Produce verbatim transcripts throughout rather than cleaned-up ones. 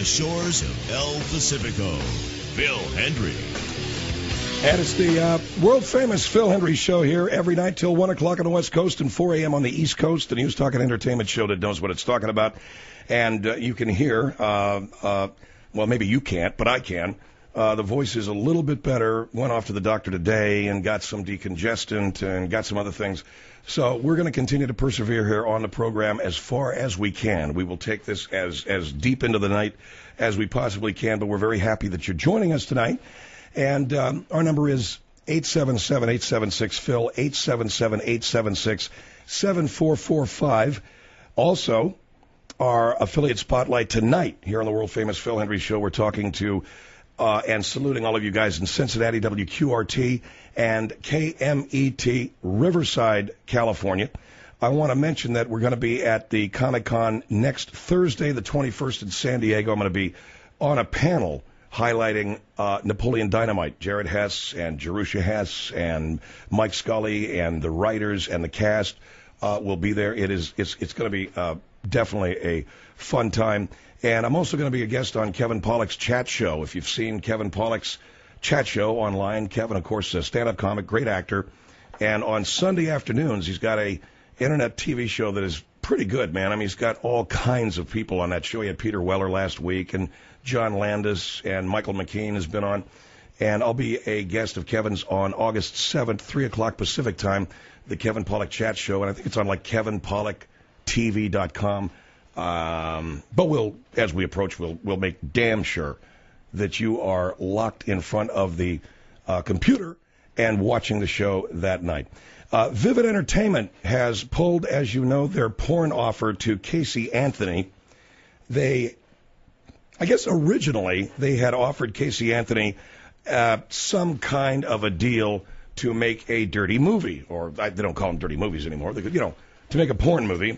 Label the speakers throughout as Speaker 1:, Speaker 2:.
Speaker 1: the shores of El Pacifico, Phil Hendrie.
Speaker 2: And it's the uh, world-famous Phil Hendrie Show here every night till one o'clock on the West Coast and four a.m. on the East Coast, the News Talk and Entertainment Show that knows what it's talking about. And uh, you can hear, uh, uh, well, maybe you can't, but I can. Uh, the voice is a little bit better. Went off to the doctor today and got some decongestant and got some other things. So we're going to continue to persevere here on the program as far as we can. We will take this as, as deep into the night as we possibly can, but we're very happy that you're joining us tonight. And um, our number is eight seven seven, eight seven six, Phil, eight seven seven, eight seven six, seven four four five. Also, our affiliate spotlight tonight here on the world-famous Phil Hendrie Show. We're talking to uh, and saluting all of you guys in Cincinnati, W Q R T, and K M E T, Riverside, California. I want to mention that we're going to be at the Comic-Con next Thursday, the twenty-first in San Diego. I'm going to be on a panel highlighting uh, Napoleon Dynamite. Jared Hess and Jerusha Hess and Mike Scully and the writers and the cast uh, will be there. It is it's it's going to be uh, definitely a fun time. And I'm also going to be a guest on Kevin Pollak's chat show. If you've seen Kevin Pollak's chat show online, Kevin, of course, a stand-up comic, great actor. And on Sunday afternoons, he's got a internet T V show that is pretty good, man. I mean, he's got all kinds of people on that show. He had Peter Weller last week, and John Landis, and Michael McKean has been on. And I'll be a guest of Kevin's on August seventh, three o'clock Pacific time, the Kevin Pollak Chat Show. And I think it's on, like, kevin pollak t v dot com. Um, but we'll, as we approach, we'll, we'll make damn sure that you are locked in front of the uh, computer and watching the show that night. Uh, Vivid Entertainment has pulled, as you know, their porn offer to Casey Anthony. They, I guess originally, they had offered Casey Anthony uh, some kind of a deal to make a dirty movie, or they don't call them dirty movies anymore. They could, you know, to make a porn movie.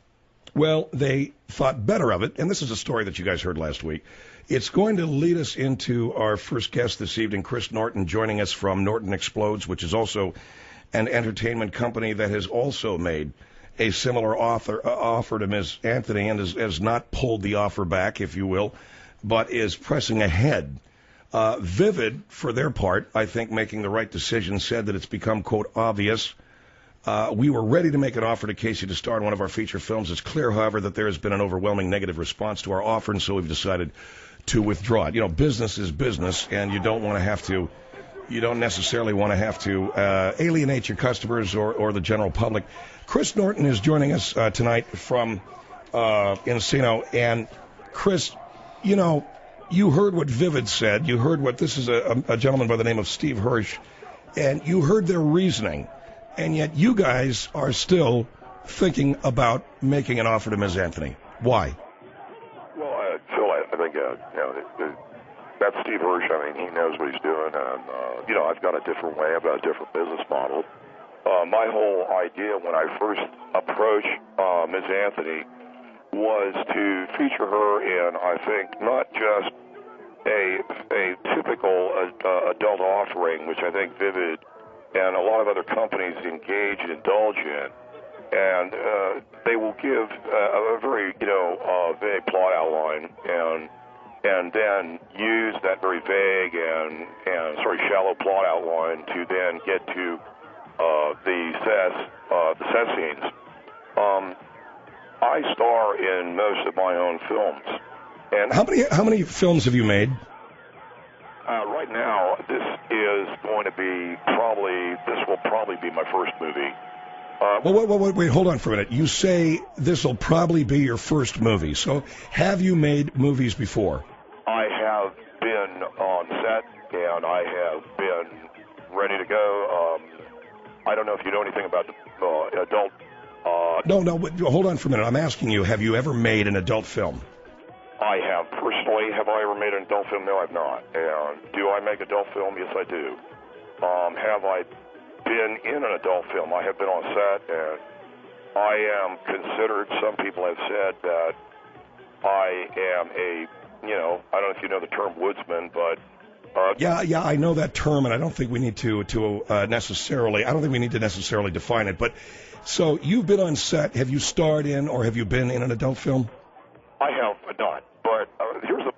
Speaker 2: Well, they thought better of it, and this is a story that you guys heard last week. It's going to lead us into our first guest this evening, Chris Norton, joining us from Norton Explodes, which is also an entertainment company that has also made a similar offer, uh, offer to Miz Anthony and has, has not pulled the offer back, if you will, but is pressing ahead. Uh, Vivid, for their part, I think making the right decision, said that it's become, quote, obvious. Uh, we were ready to make an offer to Casey to star in one of our feature films. It's clear, however, that there has been an overwhelming negative response to our offer, and so we've decided to withdraw it. You know, business is business, and you don't want to have to, you don't necessarily want to have to uh, alienate your customers or, or the general public. Chris Norton is joining us uh, tonight from uh, Encino. And, Chris, you know, you heard what Vivid said. You heard what, this is a, a gentleman by the name of Steve Hirsch, and you heard their reasoning. And yet you guys are still thinking about making an offer to Miz Anthony. Why?
Speaker 3: Well, uh, Phil, I, I think, uh, you know, it, it, that's Steve Hirsch. I mean, he knows what he's doing. And, uh, you know, I've got a different way. I've got a different business model. Uh, my whole idea when I first approached uh, Miz Anthony was to feature her in, I think, not just a, a typical uh, adult offering, which I think Vivid and a lot of other companies engage and indulge in, and uh, they will give uh, a very, you know, uh, vague plot outline, and and then use that very vague and and sort of shallow plot outline to then get to uh, the set, uh, the set scenes. Um, I star in most of my own films, and
Speaker 2: how many how many films have you made?
Speaker 3: Uh, right now, this is going to be probably, this will probably be my first movie. Uh,
Speaker 2: well, wait, wait, wait, wait, hold on for a minute. You say this will probably be your first movie. So have you made movies before?
Speaker 3: I have been on set, and I have been ready to go. Um, I don't know if you know anything about uh, adult... Uh,
Speaker 2: no, no, but hold on for a minute. I'm asking you, have you ever made an adult film?
Speaker 3: I have personally. Have I ever made an adult film? No, I've not. And do I make adult film? Yes, I do. Um, have I been in an adult film? I have been on set, and I am considered, some people have said that I am a, you know, I don't know if you know the term woodsman, but... Uh,
Speaker 2: yeah, yeah, I know that term, and I don't think we need to, to uh, necessarily, I don't think we need to necessarily define it, but, so you've been on set. Have you starred in or have you been in an adult film?
Speaker 3: I have not, but uh, here's the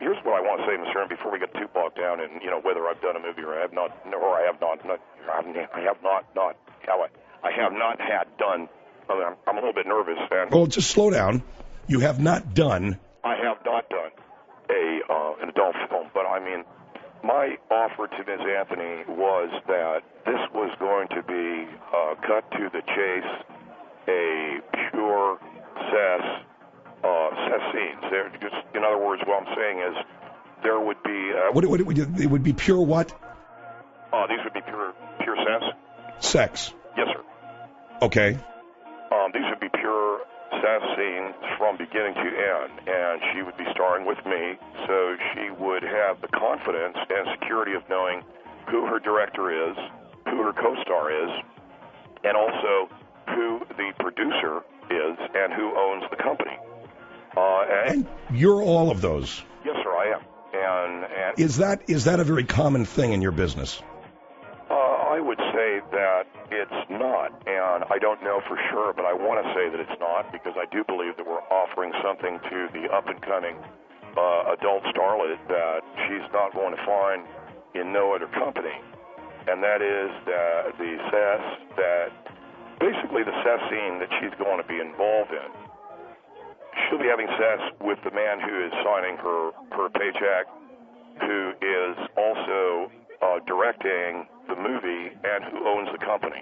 Speaker 3: before we get too bogged down in, you know, whether I've done a movie or I have not, or I have not, not I have not, not, how I, I have not had done. I'm, I'm a little bit nervous. And
Speaker 2: Well, just slow down. You have not done.
Speaker 3: I have not done a uh, an adult film, but I mean, my offer to Miz Anthony was that this was going to be uh, cut to the chase, a pure cess, uh, cess scenes. There, just in other words, what I'm saying is there would be uh,
Speaker 2: What, what, what, it would be pure what?
Speaker 3: uh, these would be pure pure cess.
Speaker 2: Sex.
Speaker 3: Yes, sir.
Speaker 2: Okay.
Speaker 3: Um, these would be pure cess scenes from beginning to end, and she would be starring with me, so she would have the confidence and security of knowing who her director is, who her co-star is, and also who the producer is and who owns the company. Uh, and,
Speaker 2: And you're all of those.
Speaker 3: yes, sir, I am. And, and
Speaker 2: Is that is that a very common thing in your business?
Speaker 3: uh, I would say that it's not, and I don't know for sure, but I want to say that it's not because I do believe that we're offering something to the up-and-coming uh, adult starlet that she's not going to find in no other company, and that is that the cess, that basically the cess scene that she's going to be involved in. She'll be having sex with the man who is signing her, her paycheck, who is also uh, directing the movie and who owns the company.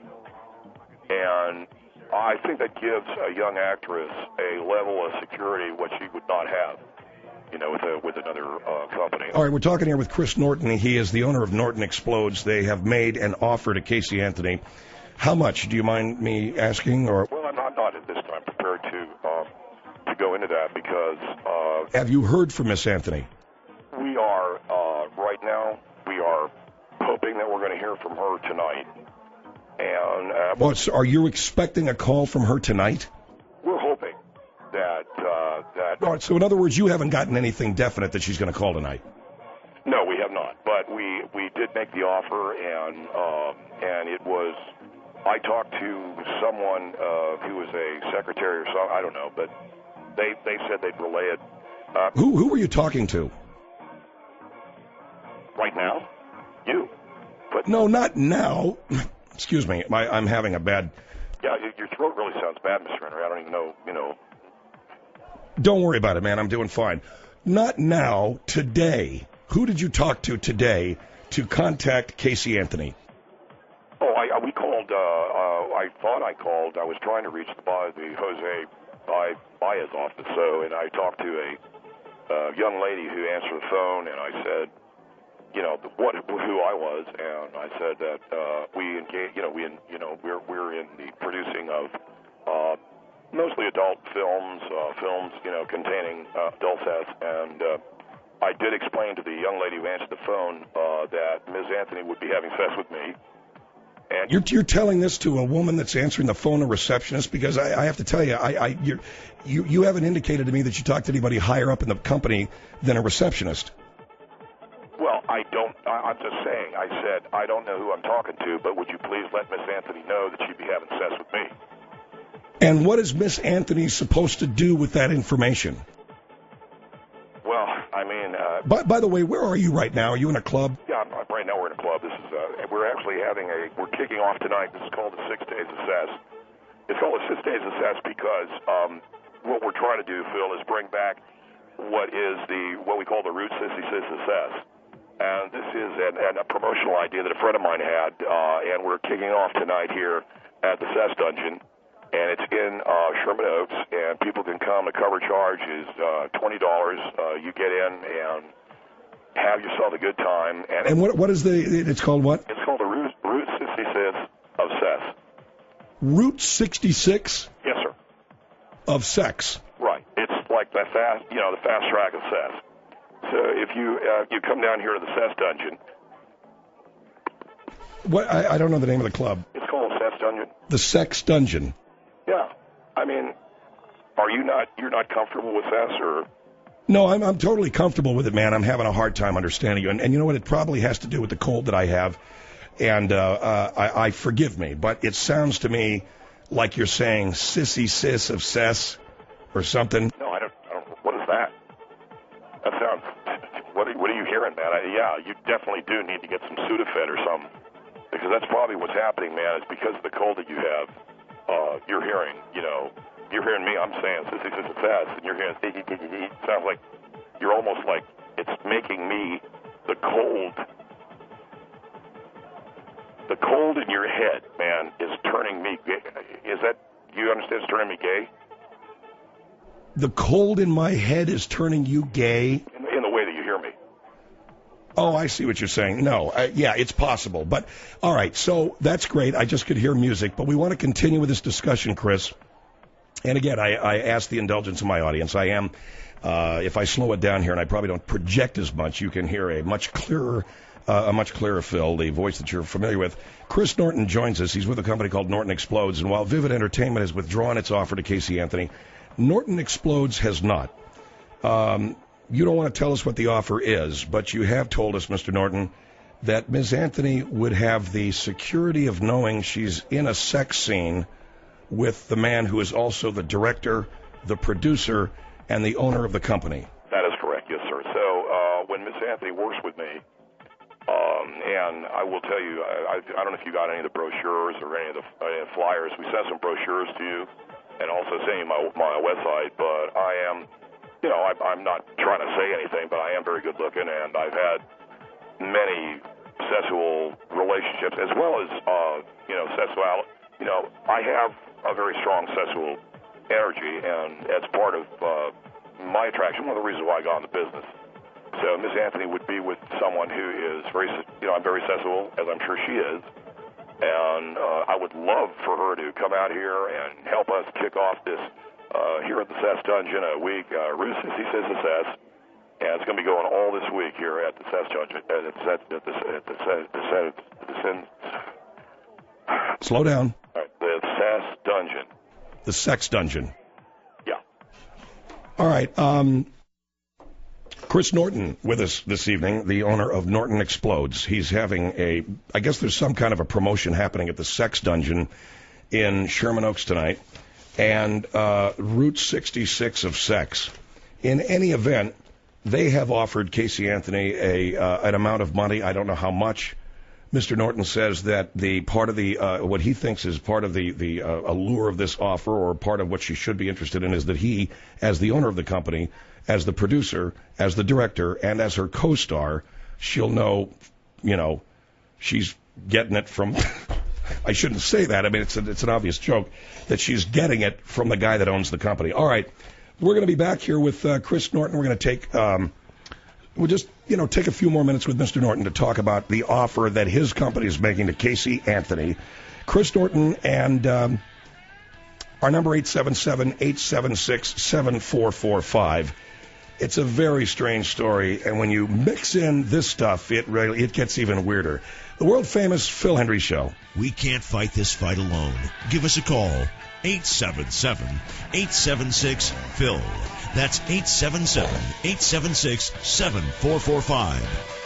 Speaker 3: And I think that gives a young actress a level of security what she would not have, you know, with a, with another uh, company.
Speaker 2: All right, we're talking here with Chris Norton. He is the owner of Norton Explodes. They have made an offer to Casey Anthony. How much? Do you mind me asking? Or
Speaker 3: Well, I'm not, not at this time prepared to um, to go into that because uh,
Speaker 2: have you heard from Miss Anthony?
Speaker 3: we are, uh, right now, we are hoping that we're going to hear from her tonight. And uh,
Speaker 2: Well, so are you expecting a call from her tonight?
Speaker 3: we're hoping that, uh, that,
Speaker 2: All right, so in other words, you haven't gotten anything definite that she's going to call tonight.
Speaker 3: no, we have not. But we, we did make the offer, and, um, and it was, I talked to someone uh, who was a secretary or something, I don't know, but they, they said they'd relay it. Uh,
Speaker 2: Who who were you talking to?
Speaker 3: right now, you. But
Speaker 2: No, not now. Excuse me, my, I'm having a bad.
Speaker 3: yeah, your- your throat really sounds bad, Mister Henry. I don't even know, you know.
Speaker 2: Don't worry about it, man. I'm doing fine. Not now. Today. Who did you talk to today to contact Casey Anthony?
Speaker 3: Oh, I, I we called. Uh, uh, I thought I called. I was trying to reach the by the Jose by Baez office. So, and I talked to a uh, young lady who answered the phone, and I said, you know, what who I was, and I said that uh, we engage. You know, we you know we're we're in the producing of uh, mostly adult films, uh, films you know containing uh, adult sex, and uh, I did explain to the young lady who answered the phone uh, that Miz Anthony would be having sex with me. And
Speaker 2: You're, you're telling this to a woman that's answering the phone, a receptionist? Because I, I have to tell you, I, I you're, you you haven't indicated to me that you talked to anybody higher up in the company than a receptionist.
Speaker 3: Well, I don't, I, I'm just saying, I said, I don't know who I'm talking to, but would you please let Miss Anthony know that she'd be having sex with me?
Speaker 2: And what is Miss Anthony supposed to do with that information?
Speaker 3: Well, I mean, uh,
Speaker 2: By, by the way, where are you right now? Are you in a club?
Speaker 3: yeah, I'm- right now we're in a club. This is, uh, we're actually having a, we're kicking off tonight. This is called the Six Days of Cess. It's called the Six Days of Cess because um, what we're trying to do, Phil, is bring back what is the, what we call the Route sixty-six of Cess. And this is an, an, a promotional idea that a friend of mine had, uh, and we're kicking off tonight here at the Cess Dungeon. And it's in uh, Sherman Oaks, and people can come. The cover charge is uh, twenty dollars. Uh, you get in and have yourself a good time. And,
Speaker 2: And what what is the? It's called what?
Speaker 3: it's called the Route, Route sixty-six of Cess.
Speaker 2: Route sixty-six
Speaker 3: Yes, sir.
Speaker 2: of sex.
Speaker 3: Right. It's like the fast, you know, the fast track of Cess. So if you uh, you come down here to the Cess Dungeon,
Speaker 2: What? I, I don't know the name of the club.
Speaker 3: it's called the Cess Dungeon.
Speaker 2: The Sex Dungeon.
Speaker 3: Yeah. I mean, are you not you're not comfortable with Cess, or?
Speaker 2: No, I'm I'm totally comfortable with it, man. I'm having a hard time understanding you, and, and you know what? It probably has to do with the cold that I have, and uh, uh, I, I forgive me, but it sounds to me like you're saying sissy sis of cess or something.
Speaker 3: No, I don't. I don't what is that? That sounds. What are, what are you hearing, man? I, you definitely do need to get some Sudafed or something, because that's probably what's happening, man. It's because of the cold that you have. Uh, you're hearing, you know, you're hearing me. I'm saying this is fast, and you're hearing it sounds like you're almost like it's making me the cold. The cold in your head, man, is turning me gay. Is that, do you understand it's turning me gay?
Speaker 2: The cold in my head is turning you gay?
Speaker 3: In, in the way that you hear me.
Speaker 2: Oh, I see what you're saying. No, uh, yeah, it's possible. But, all right, so that's great. I just could hear music. But we want to continue with this discussion, Chris. And again, I, I ask the indulgence of my audience. I am, uh, if I slow it down here and I probably don't project as much, you can hear a much clearer Uh, a much clearer Phil, the voice that you're familiar with. Chris Norton joins us. He's with a company called Norton Explodes. And while Vivid Entertainment has withdrawn its offer to Casey Anthony, Norton Explodes has not. Um, you don't want to tell us what the offer is, but you have told us, Mister Norton, that Miz Anthony would have the security of knowing she's in a sex scene with the man who is also the director, the producer, and the owner of the company.
Speaker 3: That is correct, yes, sir. So uh, when Miz Anthony works with me, Um, and I will tell you, I, I, I don't know if you got any of the brochures or any of the, any of the flyers. We sent some brochures to you and also sent you my, my website. But I am, you know, I, I'm not trying to say anything, but I am very good looking, and I've had many sexual relationships as well as, uh, you know, sexual. You know, I have a very strong sexual energy, and that's part of uh, my attraction. One of the reasons why I got in the business. So Miss Anthony would be with someone who is very, you know, I'm very sexual, as I'm sure she is, and uh, I would love for her to come out here and help us kick off this uh, here at the Sess Dungeon a week. Uh, Ruth, he says the Sess, and it's going to be going all this week here at the Sess Dungeon. At the Sess, at the at the Sess, the Sess,
Speaker 2: Slow down.
Speaker 3: All right, the Sess Dungeon.
Speaker 2: The Sex Dungeon.
Speaker 3: Yeah.
Speaker 2: All right. Um. Chris Norton with us this evening, the owner of Norton Explodes. He's having a, I guess there's some kind of a promotion happening at the Sex Dungeon in Sherman Oaks tonight, and uh, Route sixty-six of Sex. In any event, they have offered Casey Anthony a uh, an amount of money. I don't know how much. Mister Norton says that the part of the, uh, what he thinks is part of the, the uh, allure of this offer, or part of what she should be interested in, is that he, as the owner of the company, as the producer, as the director, and as her co-star, she'll know, you know, she's getting it from, I shouldn't say that, I mean, it's, a, it's an obvious joke, that she's getting it from the guy that owns the company. All right, we're going to be back here with uh, Chris Norton. We're going to take, um, we'll just, you know, take a few more minutes with Mister Norton to talk about the offer that his company is making to Casey Anthony. Chris Norton and um, our number eight seven seven, eight seven six, seven four four five. It's a very strange story, and when you mix in this stuff, it really it gets even weirder. The world-famous Phil Hendrie Show.
Speaker 1: We can't fight this fight alone. Give us a call, eight seven seven, eight seven six, Phil. That's eight seven seven, eight seven six, seven four four five.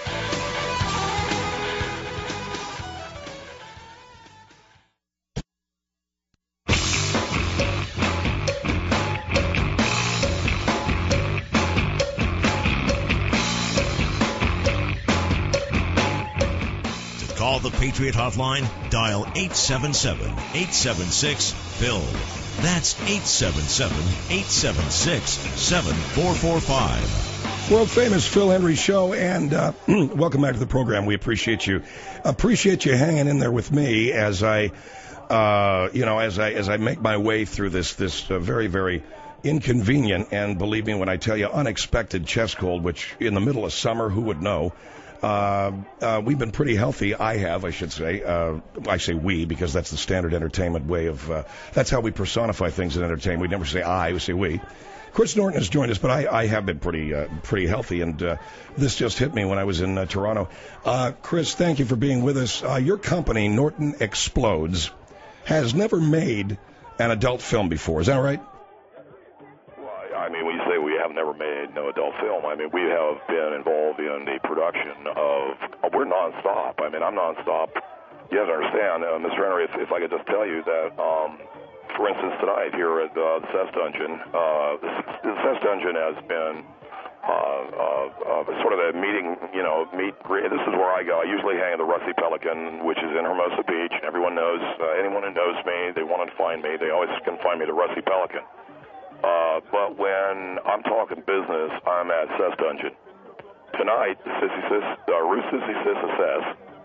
Speaker 1: Call the Patriot Hotline, dial eight seven seven, eight seven six, Phil. That's eight seven seven, eight seven six, seven four four five.
Speaker 2: World famous Phil Hendrie Show, and uh, welcome back to the program. We appreciate you, appreciate you hanging in there with me as I, uh, you know, as I as I make my way through this this uh, very very inconvenient and, believe me when I tell you, unexpected chest cold, which in the middle of summer, who would know? Uh, uh, we've been pretty healthy. I have, I should say. Uh, I say we because that's the standard entertainment way of, uh, that's how we personify things in entertainment. We never say I, we say we. Chris Norton has joined us, but I, I have been pretty, uh, pretty healthy, and uh, this just hit me when I was in uh, Toronto. Uh, Chris, thank you for being with us. Uh, your company, Norton Explodes, has never made an adult film before. Is that right?
Speaker 3: I mean, when you say we have never made no adult film, I mean, we have been involved in the production of, uh, we're nonstop. I mean, I'm nonstop. You have to understand, uh, Mister Henry, if, if I could just tell you that, um, for instance, tonight here at uh, the Sess Dungeon, uh, the, the Sess Dungeon has been uh, uh, uh, sort of a meeting, you know, meet. This is where I go. I usually hang at the Rusty Pelican, which is in Hermosa Beach. And everyone knows, uh, anyone who knows me, they want to find me. They always can find me at the Rusty Pelican. Uh, but when I'm talking business, I'm at Sess Dungeon. Tonight, Sissy Sis, uh, Ruth Sissy Sis Assess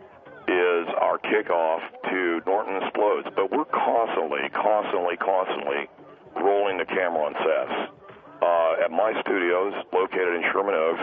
Speaker 3: is our kickoff to Norton Explodes. But we're constantly, constantly, constantly rolling the camera on Sess. Uh, at my studios, located in Sherman Oaks,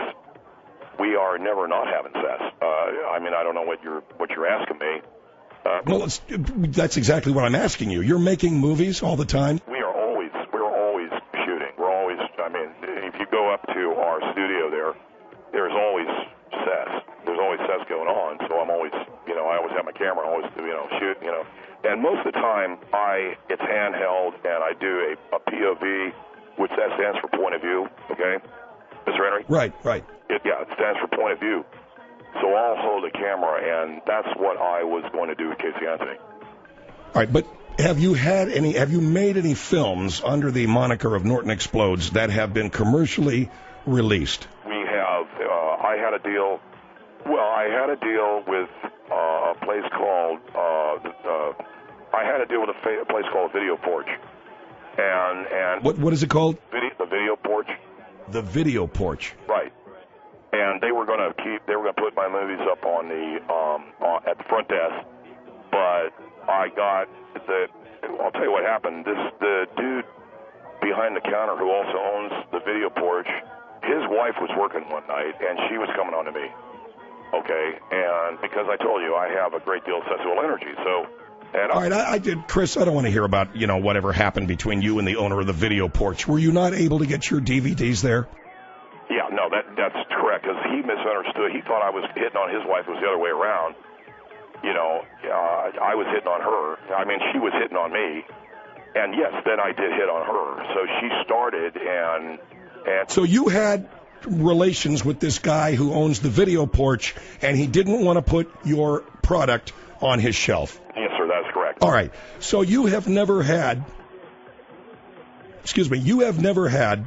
Speaker 3: we are never not having Sess. Uh, I mean, I don't know what you're what you're asking me. Uh,
Speaker 2: well, it's, that's exactly what I'm asking you. You're making movies all the time?
Speaker 3: We are always, we're always shooting. We're always, I mean, if you go up to our studio there, there's always Sess. There's always Sess going on, so I'm always, you know, I always have my camera, always, you know, shoot, you know. And most of the time, I, it's handheld, and I do a, a P O V, which that stands for point of view, okay, Mister Henry?
Speaker 2: Right, right.
Speaker 3: It, yeah, it stands for point of view. So I'll hold a camera, and that's what I was going to do with Casey Anthony.
Speaker 2: All right, but have you had any, have you made any films under the moniker of Norton Explodes that have been commercially released?
Speaker 3: We have, uh, I had a deal, well, I had a deal with uh, a place called, uh, uh, I had a deal with a, fa- a place called Video Porch. And, and
Speaker 2: what what is it called?
Speaker 3: Video, the Video Porch.
Speaker 2: The Video Porch.
Speaker 3: Right. And they were going to keep, they were going to put my movies up on the, um, on, at the front desk. But I got the, I'll tell you what happened. This, the dude behind the counter who also owns the Video Porch, his wife was working one night and she was coming on to me. Okay. And because I told you I have a great deal of sexual energy. So, And
Speaker 2: All right, I, I did, Chris. I don't want to hear about you know whatever happened between you and the owner of the Video Porch. Were you not able to get your D V Ds there?
Speaker 3: Yeah, no, that that's correct because he misunderstood. He thought I was hitting on his wife. It was the other way around. You know, uh, I was hitting on her. I mean, she was hitting on me. And yes, then I did hit on her. So she started, and and
Speaker 2: so you had relations with this guy who owns the Video Porch, and he didn't want to put your product on his shelf.
Speaker 3: Yes, sir, that's correct.
Speaker 2: All right. So you have never had, excuse me, you have never had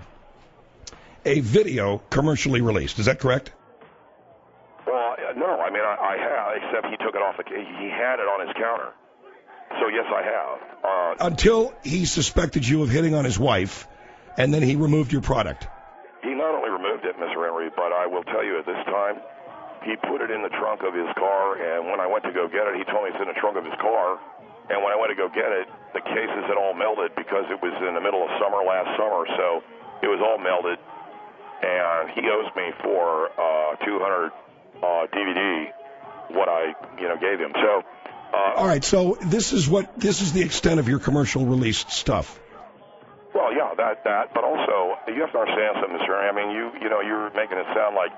Speaker 2: a video commercially released. Is that correct?
Speaker 3: Well, no. I mean, I, I have, except he took it off. The, he had it on his counter. So yes, I have. Uh,
Speaker 2: Until he suspected you of hitting on his wife, and then he removed your product.
Speaker 3: He not only removed it, Mister Henry, but I will tell you at this time, he put it in the trunk of his car, and when I went to go get it, he told me it's in the trunk of his car. And when I went to go get it, the cases had all melted because it was in the middle of summer last summer, so it was all melted. And he owes me for uh, two hundred uh, D V D what I, you know, gave him. So. Uh,
Speaker 2: all right, so this is what this is the extent of your commercial released stuff.
Speaker 3: Well, yeah, that that, but also you have to understand something, Mister Henry. I mean, you you know, you're making it sound like.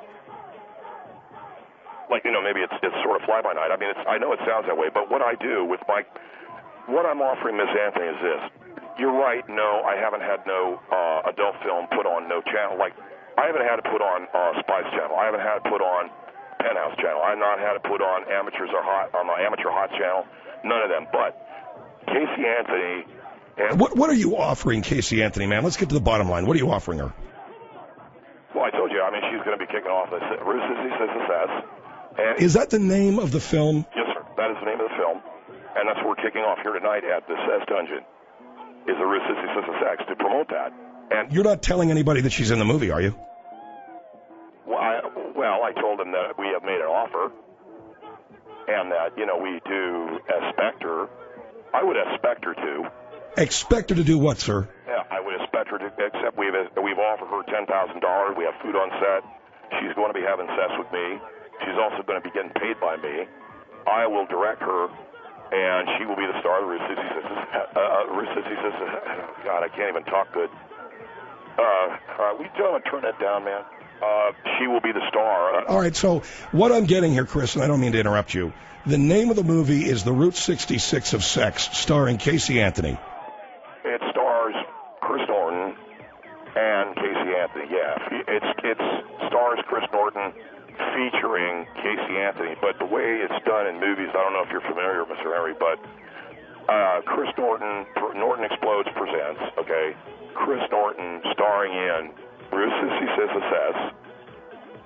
Speaker 3: Like, you know, maybe it's it's sort of fly-by-night. I mean, it's, I know it sounds that way, but what I do with my, what I'm offering Miss Anthony is this. You're right, no, I haven't had no uh, adult film put on no channel. Like, I haven't had to put on uh, Spice Channel. I haven't had to put on Penthouse Channel. I've not had to put on Amateurs Are Hot, on the Amateur Hot Channel. None of them. But Casey Anthony... And
Speaker 2: what, what are you offering Casey Anthony, man? Let's get to the bottom line. What are you offering her?
Speaker 3: Well, I told you, I mean, she's going to be kicking off this. Ruth Sissy Says. And
Speaker 2: is that the name of the film?
Speaker 3: Yes, sir. That is the name of the film. And that's what we're kicking off here tonight at the Sess Dungeon, is the Ruth Sissy Says to promote that. And
Speaker 2: you're not telling anybody that she's in the movie, are you?
Speaker 3: Well, I, well, I told them that we have made an offer and that, you know, we do expect her. I would expect her to.
Speaker 2: Expect her to do what, sir?
Speaker 3: Yeah, I would expect her to, except we've, we've offered her ten thousand dollars. We have food on set. She's going to be having sex with me. She's also going to be getting paid by me. I will direct her, and she will be the star of the Ruth Sissy Says. Uh, Ruth Sissy Says. God, I can't even talk good. Uh, uh, we don't turn that down, man. Uh, she will be the star.
Speaker 2: All right, so what I'm getting here, Chris, and I don't mean to interrupt you, the name of the movie is The Route sixty-six of Sex, starring Casey Anthony.
Speaker 3: It stars Chris Norton and Casey Anthony, yeah. It's, it's stars Chris Norton featuring Casey Anthony, but the way it's done in movies, I don't know if you're familiar, Mister Henry, but uh, Chris Norton, Norton Explodes presents, okay, Chris Norton starring in Ruth Sissy Says,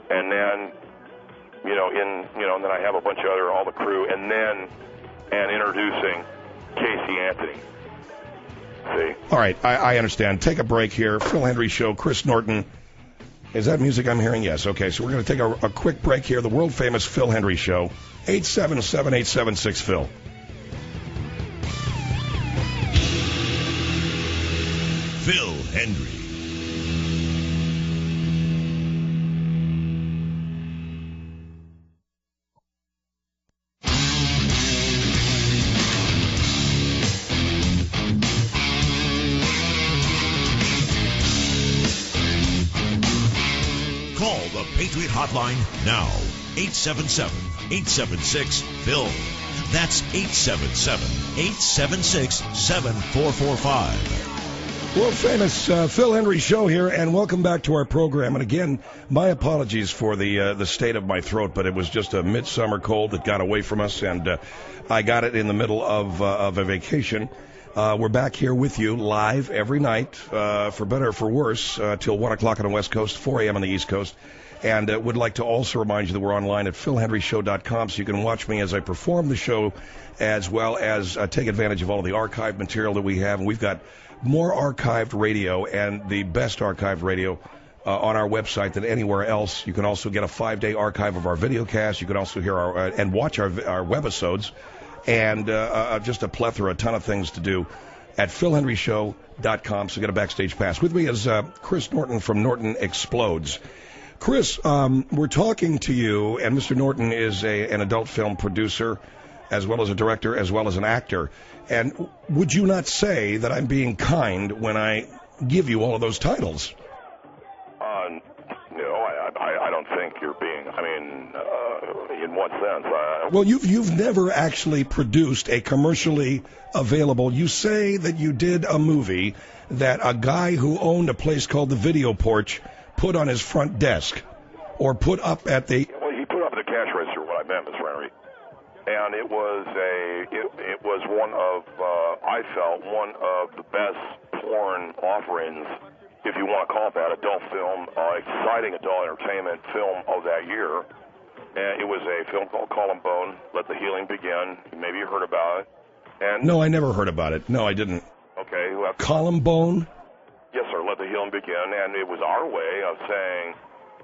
Speaker 3: and then, you know, in, you know, and then I have a bunch of other, all the crew, and then, and introducing Casey Anthony. See?
Speaker 2: All right, I, I understand. Take a break here. Phil Hendrie Show, Chris Norton. Is that music I'm hearing? Yes. Okay, so we're going to take a, a quick break here. The world-famous Phil Hendrie Show, eight seven seven, eight seven six, Phil.
Speaker 1: Phil Hendrie. Call the Patriot Hotline now. eight seven seven, eight seven six, Phil. That's eight seven seven, eight seven six, seven four four five.
Speaker 2: World famous uh, Phil Hendrie Show here, and welcome back to our program. And again, my apologies for the uh, the state of my throat, but it was just a midsummer cold that got away from us, and uh, I got it in the middle of uh, of a vacation. Uh, we're back here with you live every night, uh, for better or for worse, uh, till one o'clock on the West Coast, four a.m. on the East Coast. And uh, would like to also remind you that we're online at phil hendrie show dot com, so you can watch me as I perform the show, as well as uh, take advantage of all of the archived material that we have. And we've got more archived radio, and the best archived radio uh, on our website than anywhere else. You can also get a five-day archive of our videocast. You can also hear our uh, and watch our our webisodes, and uh, uh, just a plethora, a ton of things to do at phil hendrie show dot com. So get a backstage pass. With me is uh, Chris Norton from Norton Explodes. Chris, um, we're talking to you, and Mister Norton is a, an adult film producer, as well as a director, as well as an actor. And would you not say that I'm being kind when I give you all of those titles?
Speaker 3: Uh, no, I, I, I don't think you're being, I mean, uh, in what sense? Uh,
Speaker 2: well, you've, you've never actually produced a commercially available, you say that you did a movie that a guy who owned a place called the Video Porch put on his front desk, or put up at the...
Speaker 3: Well, he put up at the cash register, what I meant, Mister Henry. And it was a, it, it was one of, uh, I felt, one of the best porn offerings, if you want to call it that, adult film, uh, exciting adult entertainment film of that year. And it was a film called Columbine, Let the Healing Begin. Maybe you heard about it. And
Speaker 2: No, I never heard about it. No, I didn't.
Speaker 3: Okay. Well,
Speaker 2: Columbine?
Speaker 3: Yes, sir, Let the Healing Begin. And it was our way of saying,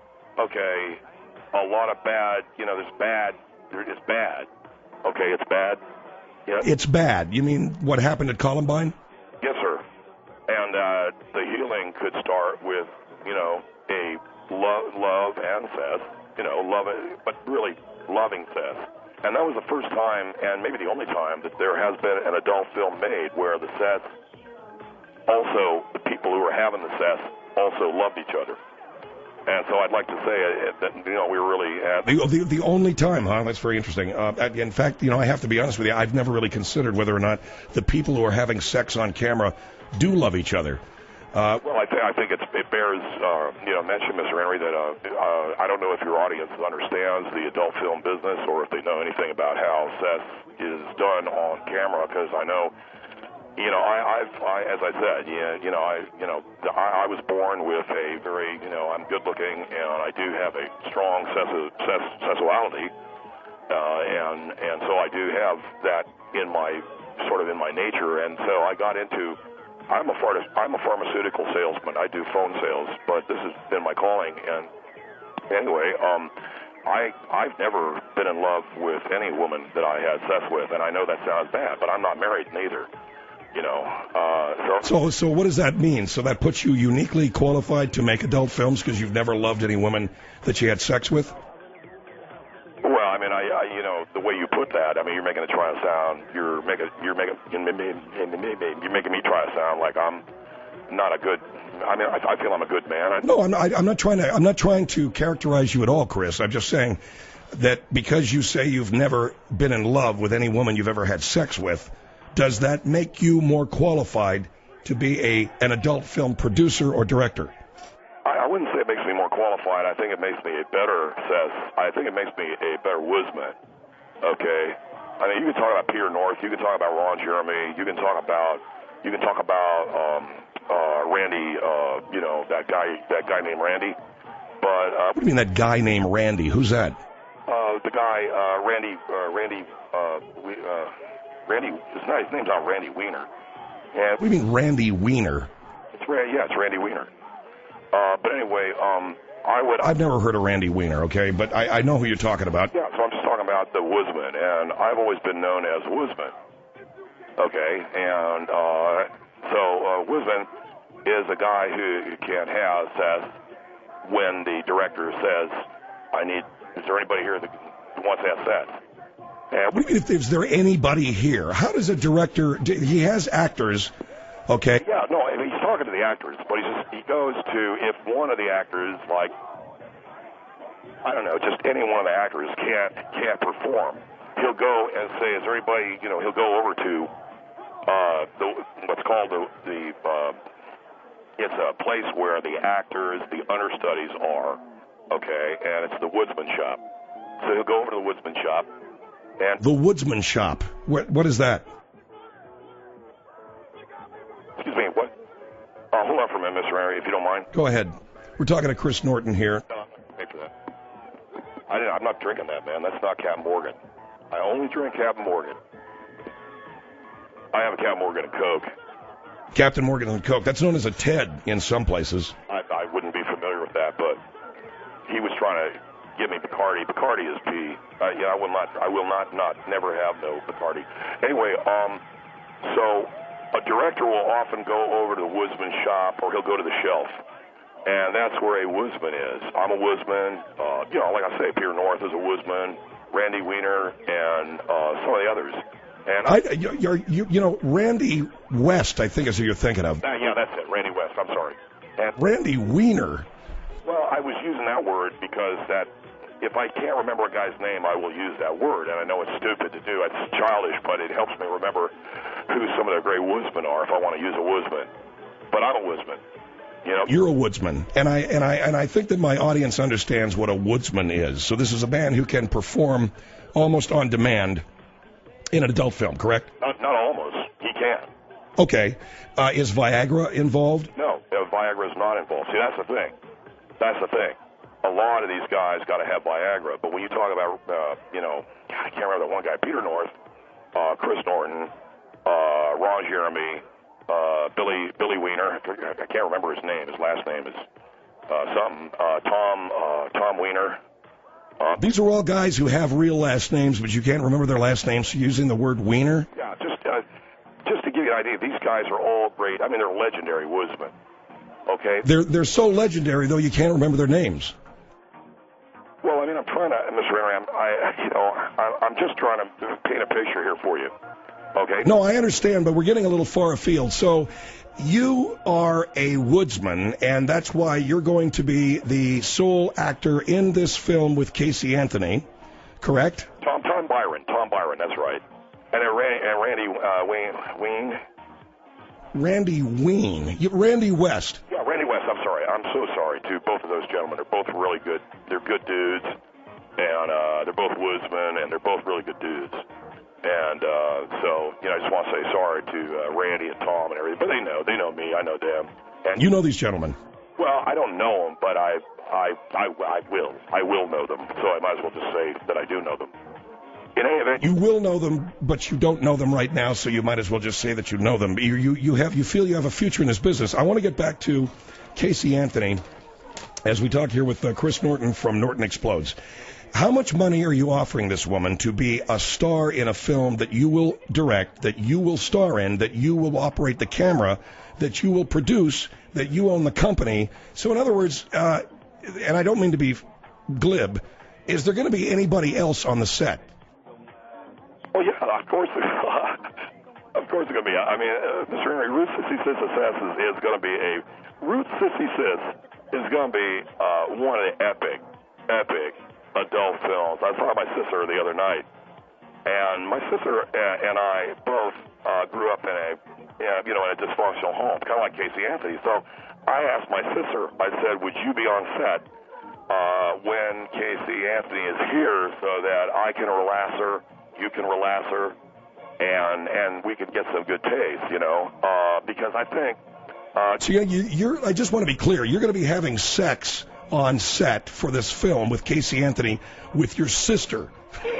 Speaker 3: okay, a lot of bad, you know, there's bad, it's bad. Okay, it's bad. Yeah.
Speaker 2: It's bad. You mean what happened at Columbine?
Speaker 3: Yes, sir. And uh, the healing could start with, you know, a love, love and Seth, you know, love, but really loving Seth. And that was the first time, and maybe the only time, that there has been an adult film made where the Seths, also the people who were having the Seths, also loved each other. And so I'd like to say that, you know, we were really at...
Speaker 2: The, the, the only time, huh? That's very interesting. Uh, in fact, you know, I have to be honest with you, I've never really considered whether or not the people who are having sex on camera do love each other. Uh,
Speaker 3: well, I, th- I think it's, it bears, uh, you know, mention, Mister Henry, that uh, uh, I don't know if your audience understands the adult film business or if they know anything about how sex is done on camera, because I know... You know, I, I've, I, as I said, yeah, you know, I, you know, I, I was born with a very, you know, I'm good looking, and I do have a strong sessu- ses- sexuality, uh, and and so I do have that in my, sort of in my nature, and so I got into, I'm a phar- I'm a pharmaceutical salesman. I do phone sales, but this has been my calling, and anyway, um, I I've never been in love with any woman that I had sex with, and I know that sounds bad, but I'm not married neither. You know, uh,
Speaker 2: so, so so what does that mean? So that puts you uniquely qualified to make adult films because you've never loved any woman that you had sex with?
Speaker 3: Well, I mean, I, I you know, the way you put that, I mean, you're making it try to sound, you're making, you're making, you're making me try to sound like I'm not a good. I mean, I, I feel I'm a good man.
Speaker 2: No, I'm not, I'm not trying to. I'm not trying to characterize you at all, Chris. I'm just saying that because you say you've never been in love with any woman you've ever had sex with, does that make you more qualified to be a an adult film producer or director?
Speaker 3: I, I wouldn't say it makes me more qualified. I think it makes me a better Seth. I think it makes me a better woodsman. Okay, I mean, you can talk about Peter North, you can talk about Ron Jeremy, you can talk about you can talk about um, uh, Randy. Uh, you know, that guy that guy named Randy. But uh,
Speaker 2: What do you mean that guy named Randy? Who's that?
Speaker 3: uh, the guy uh, Randy uh, Randy uh, we, uh, Randy. His, not, his name's not Randy Weiner. And
Speaker 2: What do you mean Randy Weiner?
Speaker 3: it's Randy. Yeah, it's Randy Weiner. Uh, but anyway, um, I would.
Speaker 2: I've never heard of Randy Weiner, okay, but I, I know who you're talking about.
Speaker 3: Yeah, so I'm just talking about the woodsman, and I've always been known as woodsman. Okay, and uh, so uh, woodsman is a guy who can have sex when the director says, "I need." Is there anybody here that wants to have sex? And
Speaker 2: What do you mean, if, is there anybody here? How does a director, he has actors, okay?
Speaker 3: yeah, no, I mean, he's talking to the actors, but he just he goes to if one of the actors, like I don't know, just any one of the actors can't can't perform, he'll go and say, "Is there anybody?" You know, he'll go over to uh, the what's called the the. Uh, It's a place where the actors, the understudies are, okay, and it's the woodsman shop. So he'll go over to the woodsman shop, and
Speaker 2: The Woodsman Shop. What, what is that?
Speaker 3: excuse me, what? Uh, hold on for a minute, Mister Mary, if you don't mind.
Speaker 2: Go ahead. We're talking to Chris Norton here.
Speaker 3: No, I'm not gonna pay for that. I didn't, I'm not drinking that, man. That's not Captain Morgan. I only drink Captain Morgan. I have a Captain Morgan and Coke.
Speaker 2: Captain Morgan and Coke. That's known as a Ted in some places.
Speaker 3: I, I wouldn't be familiar with that, but he was trying to give me Bacardi. Bacardi is pee. Uh, yeah, I will not. I will not. Not never have no Bacardi. Anyway, um, so a director will often go over to the woodsman shop, or he'll go to the shelf, and that's where a woodsman is. I'm a woodsman. Uh, you know, like I say, Peter North is a woodsman. Randy Weiner and uh, some of the others. And
Speaker 2: I, you're, you, you know, Randy West, I think is who you're thinking of.
Speaker 3: Uh, yeah, that's it, Randy West. I'm sorry. And,
Speaker 2: Randy Weiner.
Speaker 3: well, I was using that word because that if I can't remember a guy's name, I will use that word. And I know it's stupid to do. It's childish, but it helps me remember who some of the great woodsmen are if I want to use a woodsman. But I'm a woodsman. You know,
Speaker 2: You're a woodsman, and I and I and I think that my audience understands what a woodsman is. So this is a man who can perform almost on demand in an adult film, correct?
Speaker 3: not, not almost. He can.
Speaker 2: Okay. Uh, is Viagra involved?
Speaker 3: No, uh, Viagra is not involved. See, that's the thing. That's the thing. A lot of these guys got to have Viagra, but when you talk about, uh, you know, God, I can't remember that one guy, Peter North, uh, Chris Norton, uh, Ron Jeremy, uh, Billy Billy Weiner. I can't remember his name. His last name is uh, something. Uh, Tom uh, Tom Weiner. Uh,
Speaker 2: These are all guys who have real last names, but you can't remember their last names using the word Wiener?
Speaker 3: yeah, just uh, just to give you an idea, these guys are all great. I mean, they're legendary woodsmen. Okay.
Speaker 2: They're they're so legendary, though, you can't remember their names.
Speaker 3: Well, I mean, I'm trying to, Mister Henry, I'm, I, you know, I, I'm just trying to paint a picture here for you. Okay.
Speaker 2: No, I understand, but we're getting a little far afield. So you are a woodsman, and that's why you're going to be the sole actor in this film with Casey Anthony, correct?
Speaker 3: Tom Tom Byron, Tom Byron, that's right. And then Randy, and Randy uh, Wayne, Wayne.
Speaker 2: Randy Ween. You, Randy West.
Speaker 3: Yeah, Randy West. I'm sorry. I'm so sorry to both of those gentlemen. They're both really good. They're good dudes, and uh, they're both woodsmen, and they're both really good dudes. And uh, so, you know, I just want to say sorry to uh, Randy and Tom and everything. But they know. They know me. I know them. And
Speaker 2: You know these gentlemen.
Speaker 3: well, I don't know them, but I, I, I, I will. I will know them. So I might as well just say that I do know them. In any event,
Speaker 2: You will know them, but you don't know them right now, so you might as well just say that you know them. You, you, you, have, you feel you have a future in this business. I want to get back to Casey Anthony as we talk here with uh, Chris Norton from Norton Explodes. How much money are you offering this woman to be a star in a film that you will direct, that you will star in, that you will operate the camera, that you will produce, that you own the company? So in other words, uh, and I don't mean to be glib, is there going to be anybody else on the set?
Speaker 3: well, yeah, of course, of course it's going to be. I mean, uh, Mister Henry, Ruth Sissy Sis Assassins is going to be a Ruth Sissy Sis is going to be uh, one of the epic, epic adult films. I saw my sister the other night, and my sister and I both uh, grew up in a, you know, in a dysfunctional home, kind of like Casey Anthony. So I asked my sister. I said, "Would you be on set uh, when Casey Anthony is here, so that I can relax her, you can relax her, and and we could get some good taste, you know, uh, because I think." Uh,
Speaker 2: So you, you're, I just want to be clear. You're going to be having sex on set for this film with Casey Anthony with your sister.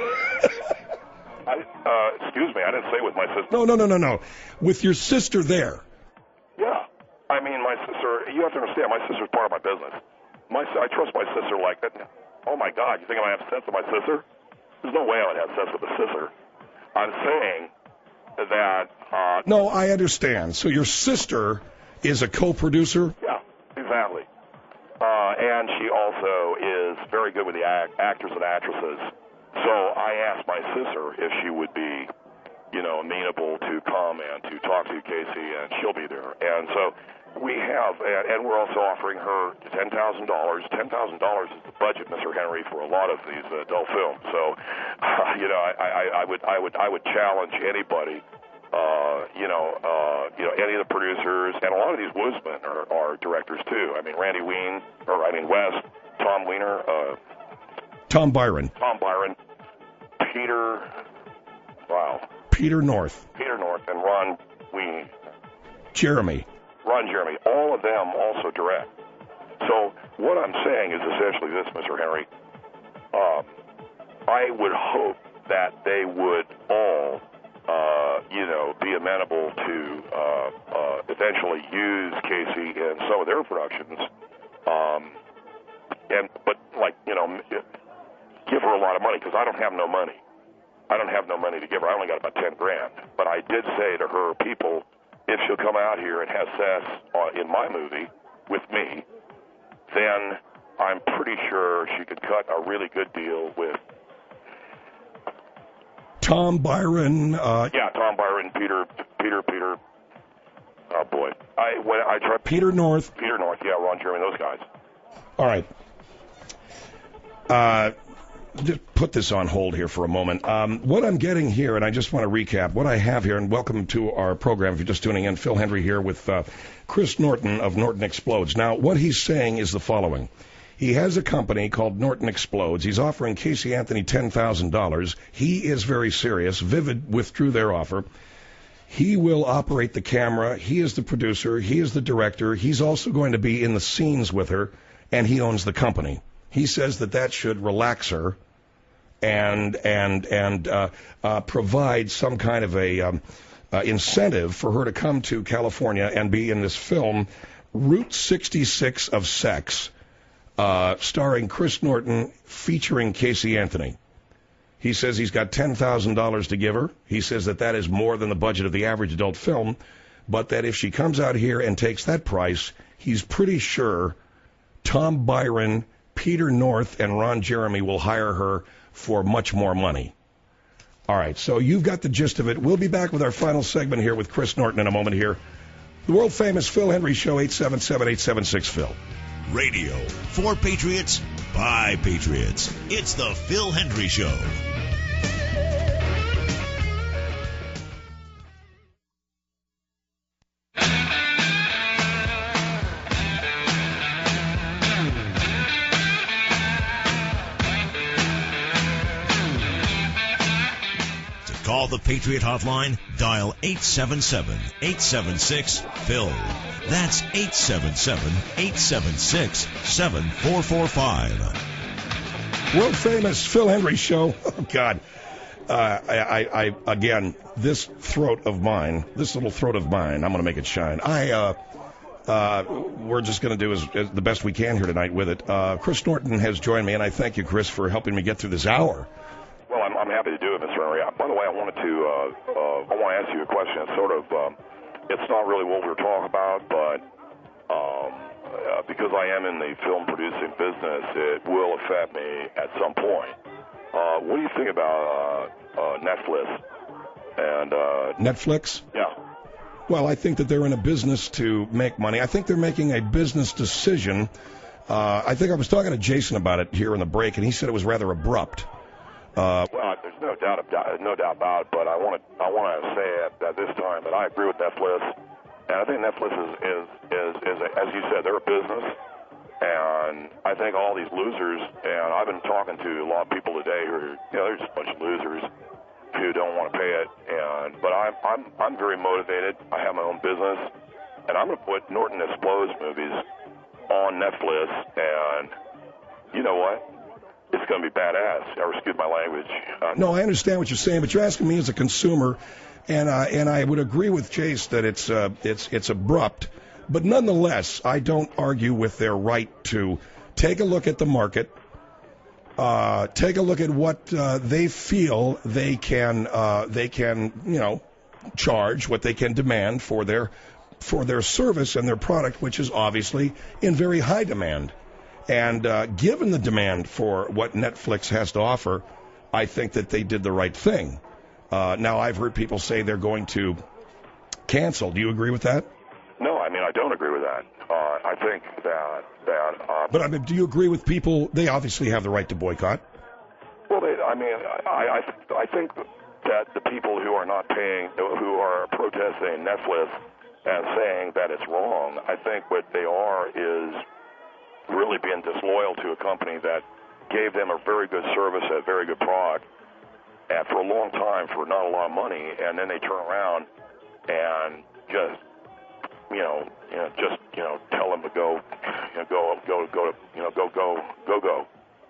Speaker 3: I, uh, excuse me, I didn't say with my sister.
Speaker 2: No, no, no, no, no. With your sister there.
Speaker 3: Yeah. I mean, my sister, you have to understand, my sister's part of my business. My, I trust my sister like that. Oh, my God, you think I have sex with my sister? There's no way I would have sex with a sister. I'm saying that... Uh,
Speaker 2: no, I understand. So your sister is a co-producer?
Speaker 3: Yeah, exactly. Uh, and she also is very good with the act, actors and actresses. So I asked my sister if she would be, you know, amenable to come and to talk to Casey, and she'll be there. And so we have, and, and we're also offering her ten thousand dollars. ten thousand dollars is the budget, Mister Henry, for a lot of these adult films. So, uh, you know, I, I, I would, I would, I would challenge anybody. Uh, you know, uh, you know, any of the producers, and a lot of these Woosman are, are directors too. I mean, Randy Ween, or I mean West, Tom Weiner, uh,
Speaker 2: Tom Byron,
Speaker 3: Tom Byron, Peter, wow,
Speaker 2: Peter North,
Speaker 3: Peter North, and Ron Ween,
Speaker 2: Jeremy,
Speaker 3: Ron Jeremy. All of them also direct. So what I'm saying is essentially this, Mister Henry. Um, I would hope that they would all. Uh, you know, be amenable to uh, uh, eventually use Casey in some of their productions, um, and but like you know, give her a lot of money because I don't have no money. I don't have no money to give her. I only got about ten grand. But I did say to her people, if she'll come out here and have sex uh, in my movie with me, then I'm pretty sure she could cut a really good deal with.
Speaker 2: Tom Byron. Uh,
Speaker 3: yeah, Tom Byron, Peter, Peter, Peter. Oh boy, I when I tried.
Speaker 2: Peter North.
Speaker 3: Peter North, yeah, Ron Jeremy, those guys.
Speaker 2: All right. Uh, just put this on hold here for a moment. Um, what I'm getting here, and I just want to recap what I have here, and welcome to our program. If you're just tuning in, Phil Hendry here with uh, Chris Norton of Norton Explodes. Now, what he's saying is the following. He has a company called Norton Explodes. He's offering Casey Anthony ten thousand dollars. He is very serious. Vivid withdrew their offer. He will operate the camera. He is the producer. He is the director. He's also going to be in the scenes with her, and he owns the company. He says that that should relax her and and and uh, uh, provide some kind of a um, uh, incentive for her to come to California and be in this film, Route sixty-six of Sex. Uh, starring Chris Norton, featuring Casey Anthony. He says he's got ten thousand dollars to give her. He says that that is more than the budget of the average adult film, but that if she comes out here and takes that price, he's pretty sure Tom Byron, Peter North, and Ron Jeremy will hire her for much more money. All right, so you've got the gist of it. We'll be back with our final segment here with Chris Norton in a moment here. The world-famous Phil Hendry Show, eight seven seven, eight seven six, Phil.
Speaker 1: Radio for Patriots by Patriots. It's the Phil Hendry Show. To call the Patriot Hotline, dial eight seven seven, eight seven six, Phil. That's eight seven seven, eight seven six, seven four four five.
Speaker 2: World famous Phil Hendry Show. Oh, God. Uh, I, I, I, again, this throat of mine, this little throat of mine, I'm going to make it shine. I, uh, uh, we're just going to do as, as the best we can here tonight with it. Uh, Chris Norton has joined me, and I thank you, Chris, for helping me get through this hour.
Speaker 3: Well, I'm, I'm happy to do it, Mister Henry. By the way, I wanted to, uh, uh, I want to ask you a question. It's sort of, um, it's not really what we were talking about, but um, uh, because I am in the film producing business, it will affect me at some point. Uh, what do you think about uh, uh, Netflix? And uh,
Speaker 2: Netflix?
Speaker 3: Yeah.
Speaker 2: Well, I think that they're in a business to make money. I think they're making a business decision. Uh, I think I was talking to Jason about it here in the break, and he said it was rather abrupt. Uh,
Speaker 3: well, there's no doubt about no doubt about it, but I want to I want to say at, at this time that I agree with Netflix, and I think Netflix is is is, is a, as you said, they're a business, and I think all these losers, and I've been talking to a lot of people today who are, you know, they're just a bunch of losers who don't want to pay it, and but I'm I'm I'm very motivated. I have my own business, and I'm going to put Norton Explodes movies on Netflix, and you know what? It's going to be badass. Or excuse my language. Uh,
Speaker 2: No, I understand what you're saying, but you're asking me as a consumer, and uh, and I would agree with Chase that it's uh, it's it's abrupt, but nonetheless, I don't argue with their right to take a look at the market, uh, take a look at what uh, they feel they can uh, they can you know charge, what they can demand for their for their service and their product, which is obviously in very high demand. And uh, given the demand for what Netflix has to offer, I think that they did the right thing. Uh, now, I've heard people say they're going to cancel. Do you agree with that?
Speaker 3: No, I mean, I don't agree with that. Uh, I think that... that uh,
Speaker 2: but I mean, do you agree with people? They obviously have the right to boycott.
Speaker 3: Well, they, I mean, I, I, I think that the people who are not paying, who are protesting Netflix and saying that it's wrong, I think what they are is really being disloyal to a company that gave them a very good service, a very good product, and for a long time for not a lot of money, and then they turn around and just, you know, you know just you know, tell them to go, you know, go, go, go, you know, go, go, go, go.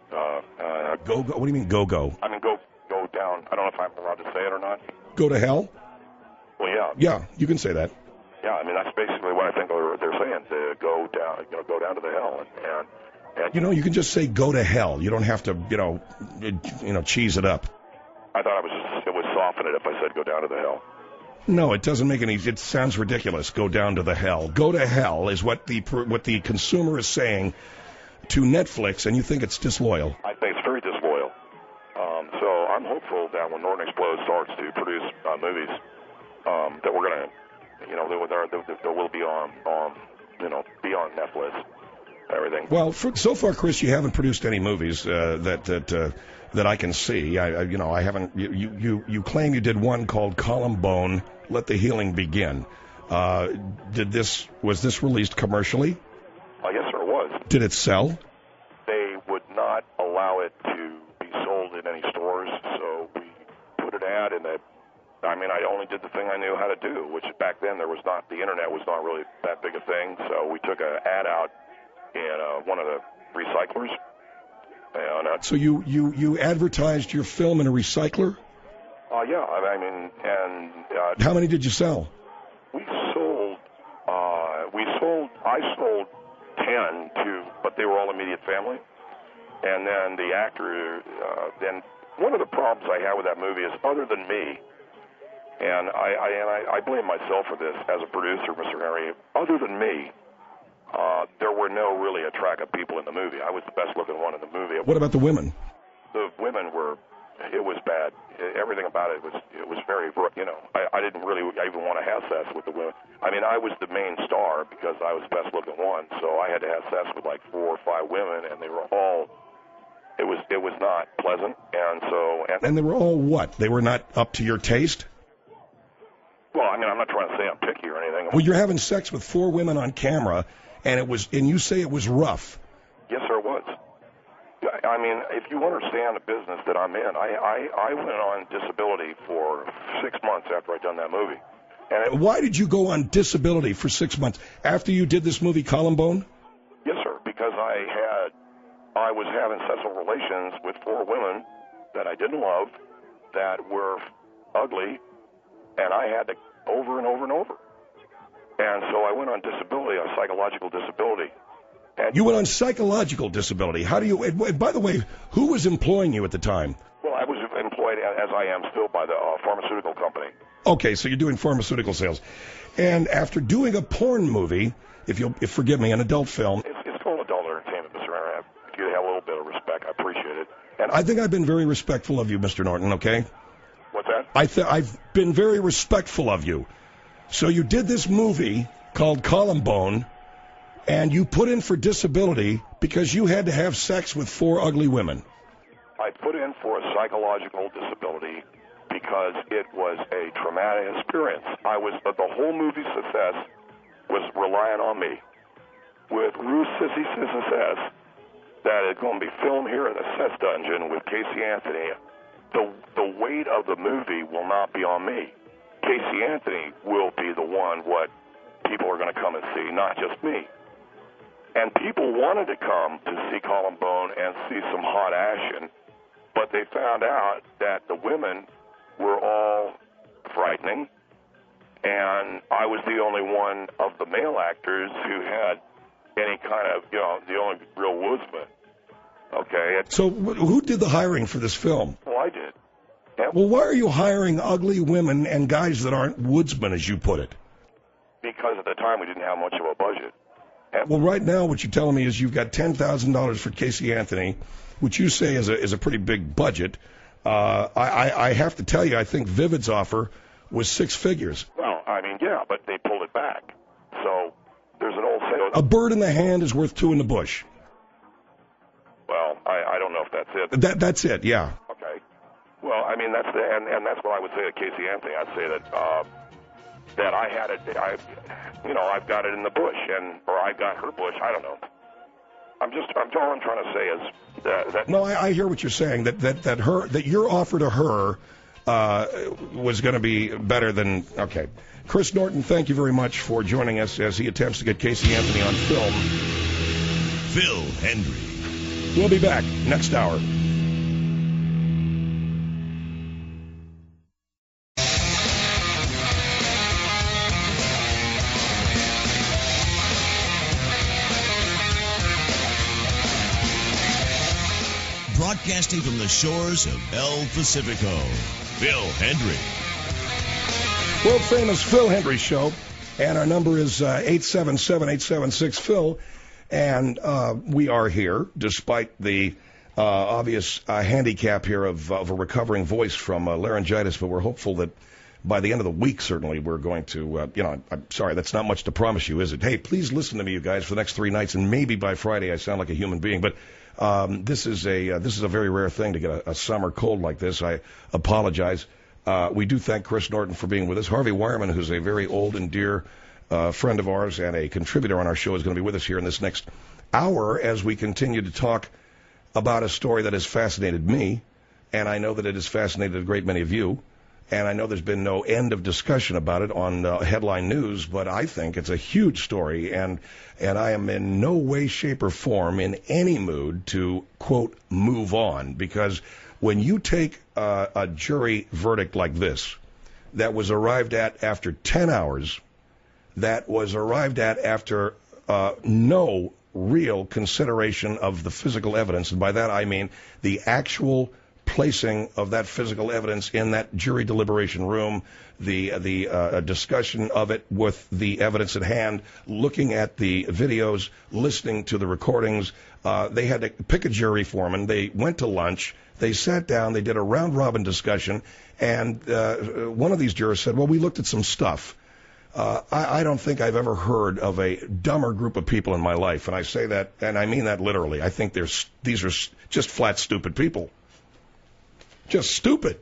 Speaker 3: Uh, uh,
Speaker 2: go, go. What do you mean, go, go?
Speaker 3: I mean, go, go down. I don't know if I'm allowed to say it or not.
Speaker 2: Go to hell?
Speaker 3: Well, yeah.
Speaker 2: Yeah, you can say that.
Speaker 3: Yeah, I mean, that's basically what I think they're, they're saying, to go down, you know, go down to the hell. And, and, and
Speaker 2: you know, you can just say go to hell. You don't have to, you know, you know, cheese it up.
Speaker 3: I thought I was just, it would soften it if I said go down to the hell.
Speaker 2: No, it doesn't make any. It sounds ridiculous. Go down to the hell. Go to hell is what the what the consumer is saying to Netflix, and you think it's disloyal.
Speaker 3: I think it's very disloyal. Um, so I'm hopeful that when Norton Explode starts to produce uh, movies, um, that we're going to, you know, there will be on, on, you know, be on Netflix, everything.
Speaker 2: Well, for, so far, Chris, you haven't produced any movies uh, that that uh, that I can see. I, I, you know, I haven't. You, you you claim you did one called Columbone, Let the Healing Begin. Uh, did this was this released commercially?
Speaker 3: Uh, yes, sir, it was.
Speaker 2: Did it sell?
Speaker 3: They would not allow it to be sold in any stores, so we put an ad in the. I mean, I only did the thing I knew how to do, which back then there was not, the internet was not really that big a thing. So we took an ad out in uh, one of the recyclers. And, uh,
Speaker 2: so you, you, you advertised your film in a recycler?
Speaker 3: Uh, yeah, I mean, and... Uh,
Speaker 2: How many did you sell?
Speaker 3: We sold, uh, we sold, I sold ten to, but they were all immediate family. And then the actor, uh, then one of the problems I had with that movie is, other than me, And I, I and I, I blame myself for this as a producer, Mister Henry. Other than me, uh, there were no really attractive people in the movie. I was the best-looking one in the movie.
Speaker 2: What about the women?
Speaker 3: The women were, it was bad. Everything about it was, it was very, you know, I, I didn't really even want to have sex with the women. I mean, I was the main star because I was the best-looking one, so I had to have sex with like four or five women, and they were all. It was, it was not pleasant, and so. And,
Speaker 2: and they were all what? They were not up to your taste?
Speaker 3: Well, I mean, I'm not trying to say I'm picky or anything.
Speaker 2: Well, you're having sex with four women on camera, and it was, and you say it was rough.
Speaker 3: Yes, sir, it was. I mean, if you understand the business that I'm in, I, I, I went on disability for six months after I'd done that movie. And it,
Speaker 2: Why did you go on disability for six months after you did this movie, Columbone?
Speaker 3: Yes, sir, because I had, I was having sexual relations with four women that I didn't love, that were ugly, and I had to over and over and over. And so I went on disability, on psychological disability. And
Speaker 2: you went on psychological disability. How do you, and by the way, who was employing you at the time?
Speaker 3: Well, I was employed, as I am still, by the uh, pharmaceutical company.
Speaker 2: Okay, so you're doing pharmaceutical sales. And after doing a porn movie, if you'll if forgive me, an adult film.
Speaker 3: It's, it's called adult entertainment, Mister Aaron. If you have a little bit of respect, I appreciate it. And
Speaker 2: I think I've been very respectful of you, Mister Norton, okay?
Speaker 3: What's that?
Speaker 2: I th- I've been very respectful of you. So you did this movie called Columbone, and you put in for disability because you had to have sex with four ugly women.
Speaker 3: I put in for a psychological disability because it was a traumatic experience. I was the whole movie's success was relying on me. With Ruth Sissy success, that it's going to be filmed here in the Sex Dungeon with Casey Anthony. The the weight of the movie will not be on me. Casey Anthony will be the one what people are going to come and see, not just me. And people wanted to come to see Columbone and see some hot action, but they found out that the women were all frightening, and I was the only one of the male actors who had any kind of, you know, the only real woodsman. Okay.
Speaker 2: So who did the hiring for this film?
Speaker 3: Well, I did. Yep.
Speaker 2: Well, why are you hiring ugly women and guys that aren't woodsmen, as you put it?
Speaker 3: Because at the time we didn't have much of a budget. Yep.
Speaker 2: Well, right now what you're telling me is you've got ten thousand dollars for Casey Anthony, which you say is a, is a pretty big budget. Uh, I, I, I have to tell you, I think Vivid's offer was six figures.
Speaker 3: Well, I mean, yeah, but they pulled it back. So there's an old saying.
Speaker 2: A bird in the hand is worth two in the bush.
Speaker 3: Well, I, I don't know if that's it.
Speaker 2: That That's it, yeah.
Speaker 3: Okay. Well, I mean, that's the, and, and that's what I would say to Casey Anthony. I'd say that uh, that I had it, I, you know, I've got it in the bush, and or I got her bush. I don't know. I'm just, I'm all I'm trying to say is that. that
Speaker 2: no, I, I hear what you're saying. That that that her, that your offer to her uh, was going to be better than. Okay, Chris Norton, thank you very much for joining us as he attempts to get Casey Anthony on film.
Speaker 1: Phil Hendrie.
Speaker 2: We'll be back next hour.
Speaker 1: Broadcasting from the shores of El Pacifico, Phil Hendrie.
Speaker 2: World famous Phil Hendrie Show, and our number is uh, eight seven seven, eight seven six, Phil, and uh, we are here despite the uh, obvious uh, handicap here of, of a recovering voice from uh, laryngitis, but we're hopeful that by the end of the week, certainly, we're going to, uh, you know, I'm sorry, that's not much to promise you, is it? Hey, please listen to me, you guys, for the next three nights, and maybe by Friday I sound like a human being, but Um, this is a uh, this is a very rare thing to get a, a summer cold like this. I apologize. Uh, we do thank Chris Norton for being with us. Harvey Wireman, who's a very old and dear uh, friend of ours and a contributor on our show, is going to be with us here in this next hour as we continue to talk about a story that has fascinated me, and I know that it has fascinated a great many of you. And I know there's been no end of discussion about it on uh, headline news, but I think it's a huge story, and and I am in no way, shape, or form in any mood to, quote, move on, because when you take uh, a jury verdict like this that was arrived at after ten hours, that was arrived at after uh, no real consideration of the physical evidence, and by that I mean the actual placing of that physical evidence in that jury deliberation room, the the uh, discussion of it with the evidence at hand, looking at the videos, listening to the recordings. Uh, they had to pick a jury foreman. They went to lunch. They sat down. They did a round-robin discussion. And uh, one of these jurors said, well, we looked at some stuff. Uh, I, I don't think I've ever heard of a dumber group of people in my life. And I say that, and I mean that literally. I think there's, these are just flat stupid people. Just stupid.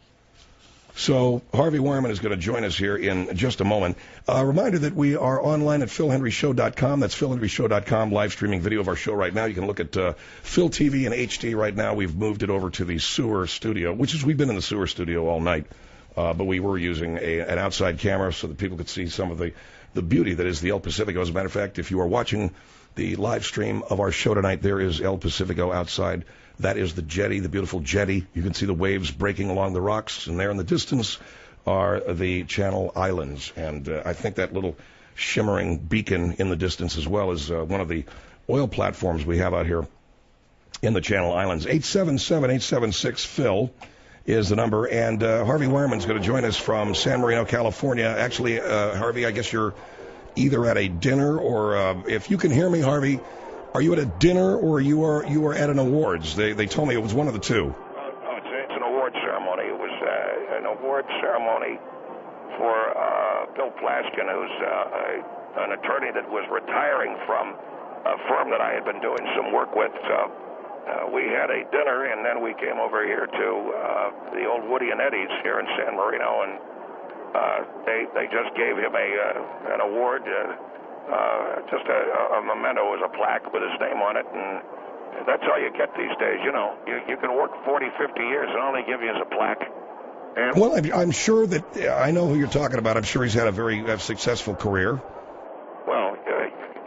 Speaker 2: So Harvey Wireman is going to join us here in just a moment. A uh, reminder that we are online at phil hendrie show dot com. That's phil hendrie show dot com, live streaming video of our show right now. You can look at uh, Phil T V in H D right now. We've moved it over to the sewer studio, which is, we've been in the sewer studio all night, uh, but we were using a, an outside camera so that people could see some of the, the beauty that is the El Pacifico. As a matter of fact, if you are watching the live stream of our show tonight, there is El Pacifico outside. That is the jetty, the beautiful jetty. You can see the waves breaking along the rocks, and there in the distance are the Channel Islands. And uh, I think that little shimmering beacon in the distance as well is uh, one of the oil platforms we have out here in the Channel Islands. eight seven seven, eight seven six, Phil is the number. And uh, Harvey Wireman's going to join us from San Marino, California. Actually, uh, Harvey, I guess you're either at a dinner or, uh, if you can hear me, Harvey, are you at a dinner or you are you are at an awards? They they told me it was one of the two.
Speaker 3: Oh, it's, it's an award ceremony. It was uh, an award ceremony for uh, Bill Plaskin, who's uh, a, an attorney that was retiring from a firm that I had been doing some work with. So uh, we had a dinner, and then we came over here to uh, the old Woody and Eddie's here in San Marino, and uh, they they just gave him a uh, an award. Uh, Uh, just a, a memento, as a plaque with his name on it, and that's all you get these days. You know, you, you can work forty, fifty years and all they give you is a plaque. And
Speaker 2: well, I'm, I'm sure that I know who you're talking about. I'm sure he's had a very uh, successful career.
Speaker 3: Well, uh,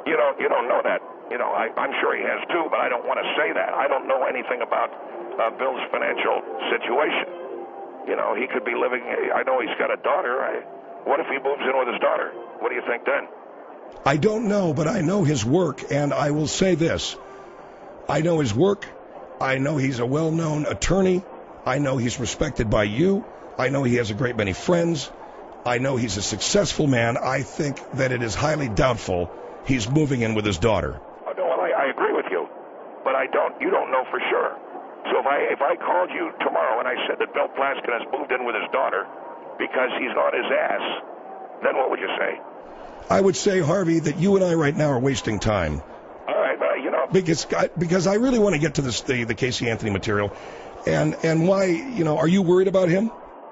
Speaker 3: You don't, you don't know that. You know, I, I'm sure he has too, but I don't want to say that. I don't know anything about uh, Bill's financial situation. You know, he could be living, I know he's got a daughter. I, what if he moves in with his daughter? What do you think then?
Speaker 2: I don't know, but I know his work, and I will say this. I know his work. I know he's a well-known attorney. I know he's respected by you. I know he has a great many friends. I know he's a successful man. I think that it is highly doubtful he's moving in with his daughter.
Speaker 3: Oh, no, well, I, I agree with you, but I don't. You don't know for sure. So if I if I called you tomorrow and I said that Bill Plaskin has moved in with his daughter because he's on his ass, then what would you say?
Speaker 2: I would say, Harvey, that you and I right now are wasting time.
Speaker 3: All right, uh, you know.
Speaker 2: Because because I really want to get to this the, the Casey Anthony material, and and why, you know, are you worried about him?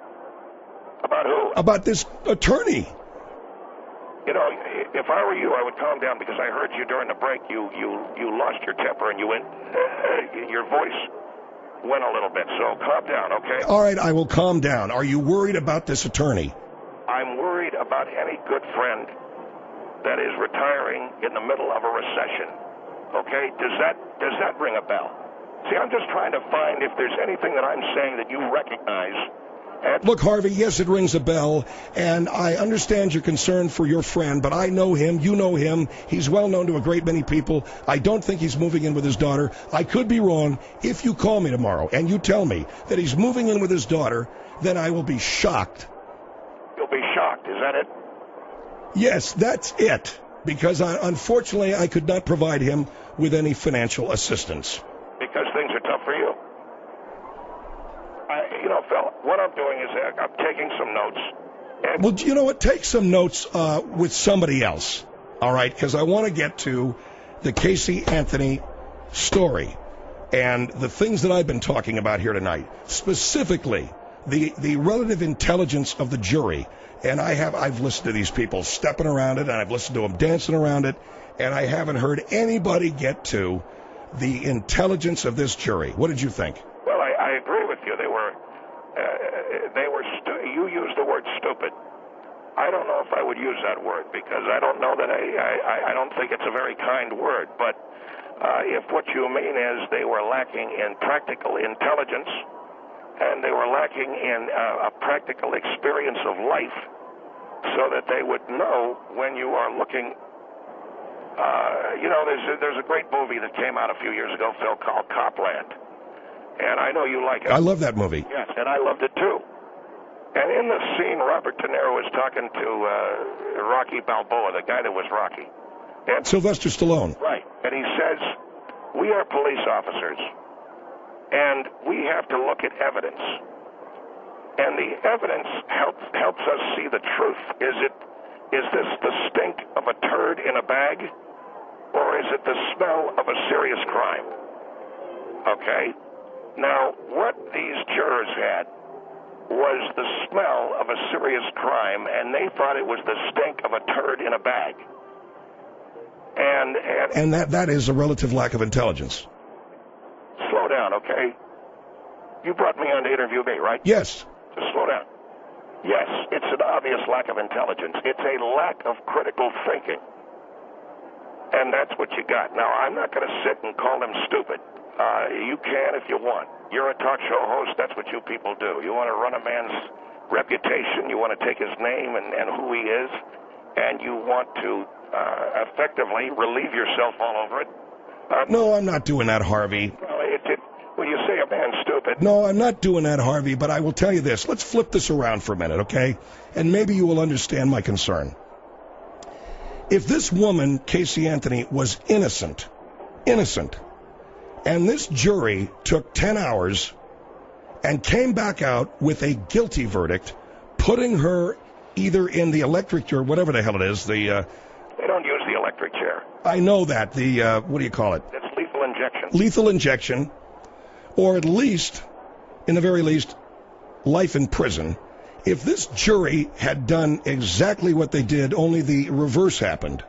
Speaker 3: About who?
Speaker 2: About this attorney.
Speaker 3: You know, if I were you, I would calm down because I heard you during the break. You you you lost your temper and you went, your voice went a little bit. So calm down, okay?
Speaker 2: All right, I will calm down. Are you worried about this attorney?
Speaker 3: I'm worried about any good friend that is retiring in the middle of a recession. Okay? Does that does that ring a bell? See, I'm just trying to find if there's anything that I'm saying that you recognize. And
Speaker 2: Look, Harvey, yes, it rings a bell, and I understand your concern for your friend, but I know him, you know him, he's well known to a great many people. I don't think he's moving in with his daughter. I could be wrong. If you call me tomorrow and you tell me that he's moving in with his daughter, then I will be shocked.
Speaker 3: You'll be shocked. Is that it?
Speaker 2: Yes, that's it, because I, unfortunately I could not provide him with any financial assistance.
Speaker 3: Because things are tough for you. I, you know, Phil, what I'm doing is uh, I'm taking some notes. And
Speaker 2: Well, you know what? Take some notes uh, with somebody else, all right? Because I want to get to the Casey Anthony story and the things that I've been talking about here tonight, specifically the the relative intelligence of the jury. And I have I've listened to these people stepping around it, and I've listened to them dancing around it, and I haven't heard anybody get to the intelligence of this jury. What did you think?
Speaker 3: well, I, I agree with you. They were, uh, they were. Stu- you used the word stupid. I don't know if I would use that word because I don't know that I. I, I don't think it's a very kind word. But uh, if what you mean is they were lacking in practical intelligence, and they were lacking in uh, a practical experience of life, so that they would know when you are looking. Uh, you know, there's a, there's a great movie that came out a few years ago, Phil, called Copland, and I know you like it.
Speaker 2: I love that movie.
Speaker 3: Yes, and I loved it too. And in the scene, Robert De Niro was talking to uh, Rocky Balboa, the guy that was Rocky. And,
Speaker 2: Sylvester Stallone.
Speaker 3: right, and he says, "We are police officers, and we have to look at evidence. And the evidence helps helps us see the truth. Is it is this the stink of a turd in a bag, or is it the smell of a serious crime?" Okay? Now, what these jurors had was the smell of a serious crime, and they thought it was the stink of a turd in a bag. And and,
Speaker 2: And that, that is a relative lack of intelligence.
Speaker 3: slow down, okay? You brought me on to interview me, right?
Speaker 2: Yes.
Speaker 3: Just slow down. Yes, it's an obvious lack of intelligence. It's a lack of critical thinking. And that's what you got. Now, I'm not going to sit and call them stupid. Uh, you can if you want. You're a talk show host. That's what you people do. You want to run a man's reputation. You want to take his name and, and who he is. And you want to uh, effectively relieve yourself all over it. Uh,
Speaker 2: No, I'm not doing that, Harvey.
Speaker 3: well, it, it, when you say a man's stupid,
Speaker 2: No, I'm not doing that, Harvey, but I will tell you this. Let's flip this around for a minute, okay? And maybe you will understand my concern. If this woman, Casey Anthony, was innocent, innocent, and this jury took ten hours and came back out with a guilty verdict, putting her either in the electric chair, whatever the hell it is, the, uh,
Speaker 3: they don't use the electric chair.
Speaker 2: I know that, the, uh, what do you call it?
Speaker 3: It's lethal injection.
Speaker 2: Lethal injection, or at least, in the very least, life in prison. If this jury had done exactly what they did, only the reverse happened,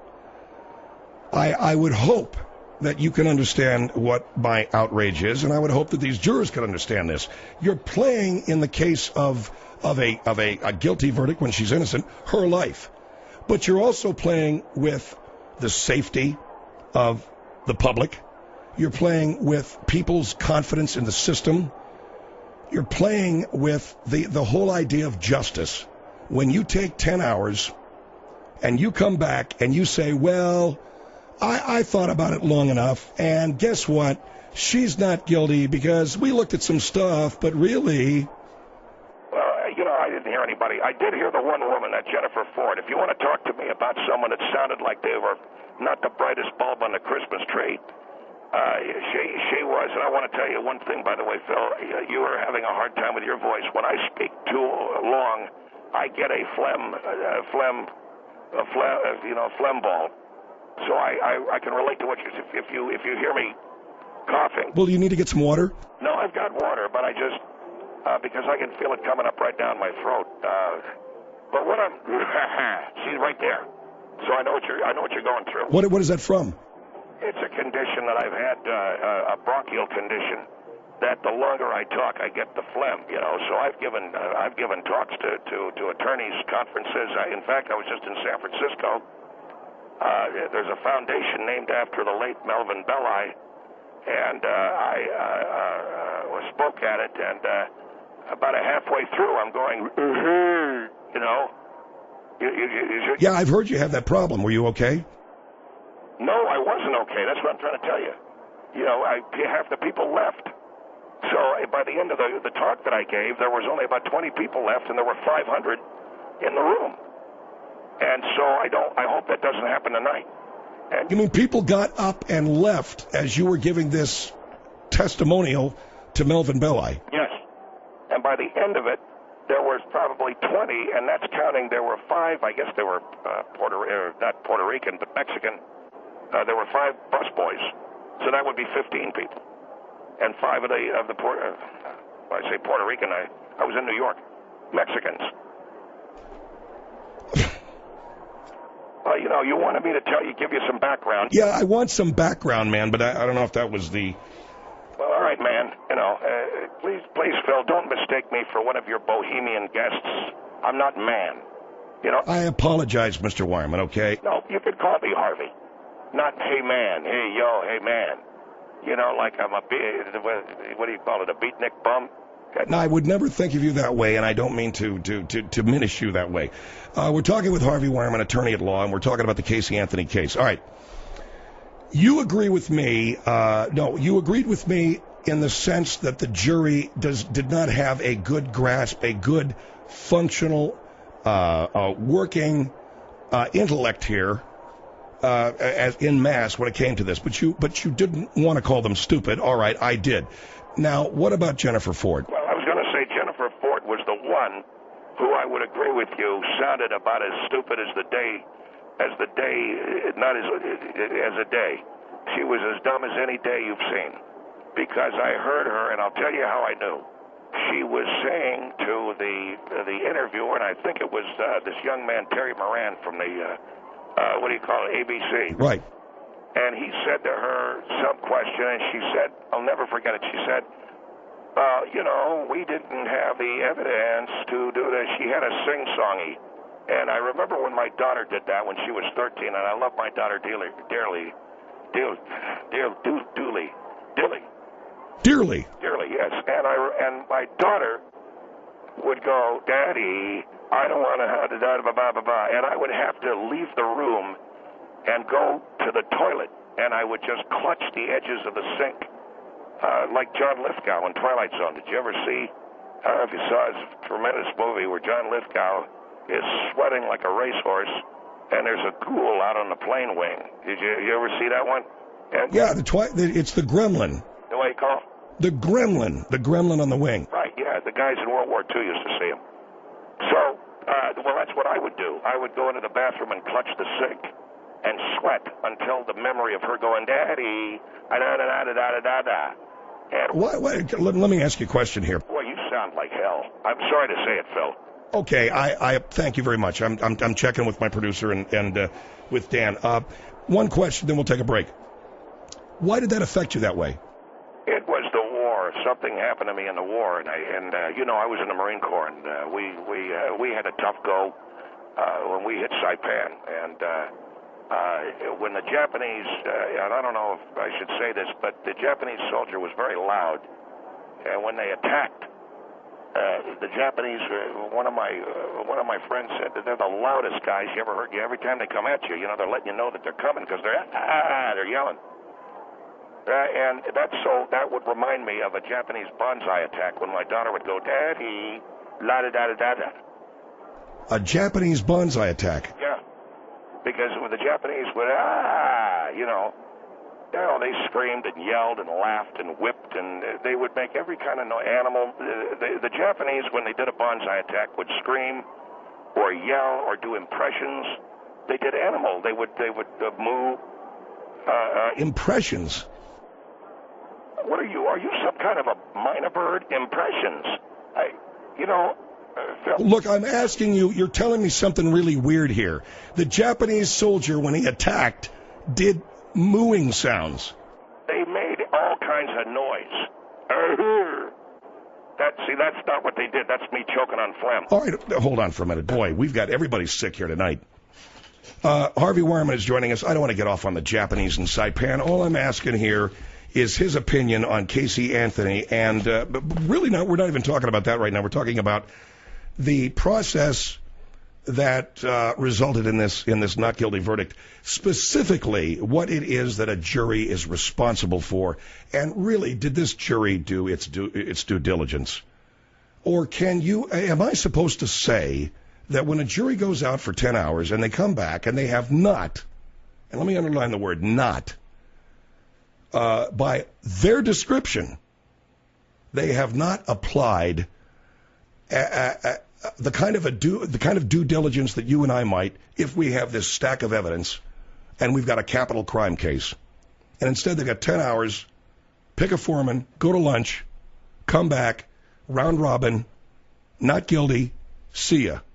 Speaker 2: I, I would hope that you can understand what my outrage is, and I would hope that these jurors can understand this. You're playing, in the case of of a of a, a guilty verdict when she's innocent, her life. But you're also playing with the safety of the public. You're playing with people's confidence in the system. You're playing with the, the whole idea of justice. When you take ten hours and you come back and you say, well, I, I thought about it long enough, and guess what? She's not guilty because we looked at some stuff, but really...
Speaker 4: Well, you know, I didn't hear anybody. I did hear the one woman, that Jennifer Ford. If you want to talk to me about someone that sounded like they were not the brightest bulb on the Christmas tree, uh, she she was. And I want to tell you one thing, by the way, Phil. You are having a hard time with your voice. When I speak too long, I get a phlegm, uh, phlegm, a phlegm, uh, you know, phlegm ball. So I, I, I can relate to what you if, if you if you hear me coughing.
Speaker 2: Well, you need to get some water?
Speaker 4: No, I've got water, but I just uh, because I can feel it coming up right down my throat. Uh, but what I'm see right there. So I know what you're I know what you're going through.
Speaker 2: What what is that from?
Speaker 4: It's a condition that I've had, uh, a bronchial condition. That the longer I talk, I get the phlegm. You know, so I've given uh, I've given talks to to, to attorneys, conferences. I, in fact, I was just in San Francisco. Uh, there's a foundation named after the late Melvin Belli, and uh, I uh, uh, spoke at it. And uh, about a halfway through, I'm going, mm-hmm, you know. You, you, you, you,
Speaker 2: yeah, I've heard you have that problem. Were you okay?
Speaker 4: No, I wasn't okay. That's what I'm trying to tell you. You know, I, half the people left. So by the end of the, the talk that I gave, there was only about twenty people left, and there were five hundred in the room. And so I don't. I hope that doesn't happen tonight. And
Speaker 2: you mean people got up and left as you were giving this testimonial to Melvin Belli?
Speaker 4: Yes. And by the end of it, there was probably twenty, and that's counting. There were five. I guess they were uh, Puerto, uh, not Puerto Rican, but Mexican. Uh, there were five busboys, so that would be fifteen people, and five of the of the Puerto. Uh, when I say Puerto Rican, I I was in New York, Mexicans. Well, you know, you wanted me to tell you, give you some background.
Speaker 2: Yeah, I want some background, man, but I, I don't know if that was the.
Speaker 4: Well, all right, man. You know, uh, please, please, Phil, don't mistake me for one of your bohemian guests. I'm not man. You know.
Speaker 2: I apologize, Mister Wireman. Okay.
Speaker 4: No, you could call me Harvey. Not hey man, hey yo, hey man. You know, like I'm a what do you call it, a beatnik bum?
Speaker 2: No, I would never think of you that way, and I don't mean to to to, to diminish you that way. Uh, we're talking with Harvey Wireman, attorney at law, and we're talking about the Casey Anthony case. All right. You agree with me, uh, no, you agreed with me in the sense that the jury does did not have a good grasp, a good functional, uh, uh, working uh, intellect here. Uh, as in mass when it came to this, but you but you didn't want to call them stupid. All right, I did. Now, what about Jennifer Ford?
Speaker 4: Well, I was going to say Jennifer Ford was the one who I would agree with you sounded about as stupid as the day, as the day, not as as a day. She was as dumb as any day you've seen, because I heard her, and I'll tell you how I knew. She was saying to the the interviewer, and I think it was uh, this young man Terry Moran from the. Uh, Uh, what do you call it, A B C?
Speaker 2: Right.
Speaker 4: And he said to her some question, and she said, I'll never forget it, she said, uh, you know, we didn't have the evidence to do this. She had a sing-songy. And I remember when my daughter did that when she was thirteen, and I love my daughter dearly, dearly, dearly, dearly, dearly, dearly.
Speaker 2: Dearly?
Speaker 4: Dearly, yes. And, I, and my daughter would go, Daddy, I don't want to have to da blah blah blah, and I would have to leave the room and go to the toilet, and I would just clutch the edges of the sink, uh, like John Lithgow in Twilight Zone. Did you ever see? I don't know if you saw his tremendous movie where John Lithgow is sweating like a racehorse, and there's a ghoul out on the plane wing. Did you, you ever see that one? And
Speaker 2: yeah, the twi- the, it's the gremlin.
Speaker 4: The way you call it?
Speaker 2: The gremlin, the gremlin on the wing.
Speaker 4: Right. Yeah, the guys in World War Two used to see him. So, uh, well, that's what I would do. I would go into the bathroom and clutch the sink and sweat until the memory of her going, Daddy, da da da da da da da. And
Speaker 2: what, what, let, let me ask you a question here.
Speaker 4: Boy, you sound like hell. I'm sorry to say it, Phil.
Speaker 2: Okay, I, I thank you very much. I'm I'm, I'm checking with my producer and and uh, with Dan. Uh, one question, then we'll take a break. Why did that affect you that way?
Speaker 4: It was the war. Something happened to me in the war, and I, and uh, you know, I was in the Marine Corps, and uh, we we uh, we had a tough go uh, when we hit Saipan, and uh, uh, when the Japanese, uh, and I don't know if I should say this, but the Japanese soldier was very loud, and when they attacked, uh, the Japanese, uh, one of my uh, one of my friends said that they're the loudest guys you ever heard. You every time they come at you, you know, they're letting you know that they're coming because they're ah, they're yelling. Uh, and that's so that would remind me of a Japanese bonsai attack when my daughter would go, Daddy, la da da da da da.
Speaker 2: A Japanese bonsai attack.
Speaker 4: Yeah, because when the Japanese would ah, you know, you know, they screamed and yelled and laughed and whipped, and they would make every kind of no animal. The, the Japanese, when they did a bonsai attack, would scream or yell or do impressions. They did animal. They would they would uh, moo. Uh, uh,
Speaker 2: Impressions.
Speaker 4: What are you? Are you some kind of a minor bird? Impressions. I, you know. Uh, Phil.
Speaker 2: Look, I'm asking you. You're telling me something really weird here. The Japanese soldier, when he attacked, did mooing sounds.
Speaker 4: They made all kinds of noise. Uh, that see, that's not what they did. That's me choking on phlegm.
Speaker 2: All right, hold on for a minute. Boy, we've got everybody sick here tonight. Uh, Harvey Wireman is joining us. I don't want to get off on the Japanese in Saipan. All I'm asking here is his opinion on Casey Anthony, and uh, but really not. We're not even talking about that right now. We're talking about the process that uh, resulted in this in this not guilty verdict, specifically what it is that a jury is responsible for, and really, did this jury do its due, its due diligence, or can you? Am I supposed to say that when a jury goes out for ten hours and they come back and they have not, and let me underline the word not, uh, by their description, they have not applied a, a, a, the kind of a due, the kind of due diligence that you and I might if we have this stack of evidence and we've got a capital crime case. And instead they got ten hours, pick a foreman, go to lunch, come back, round robin, not guilty, see ya.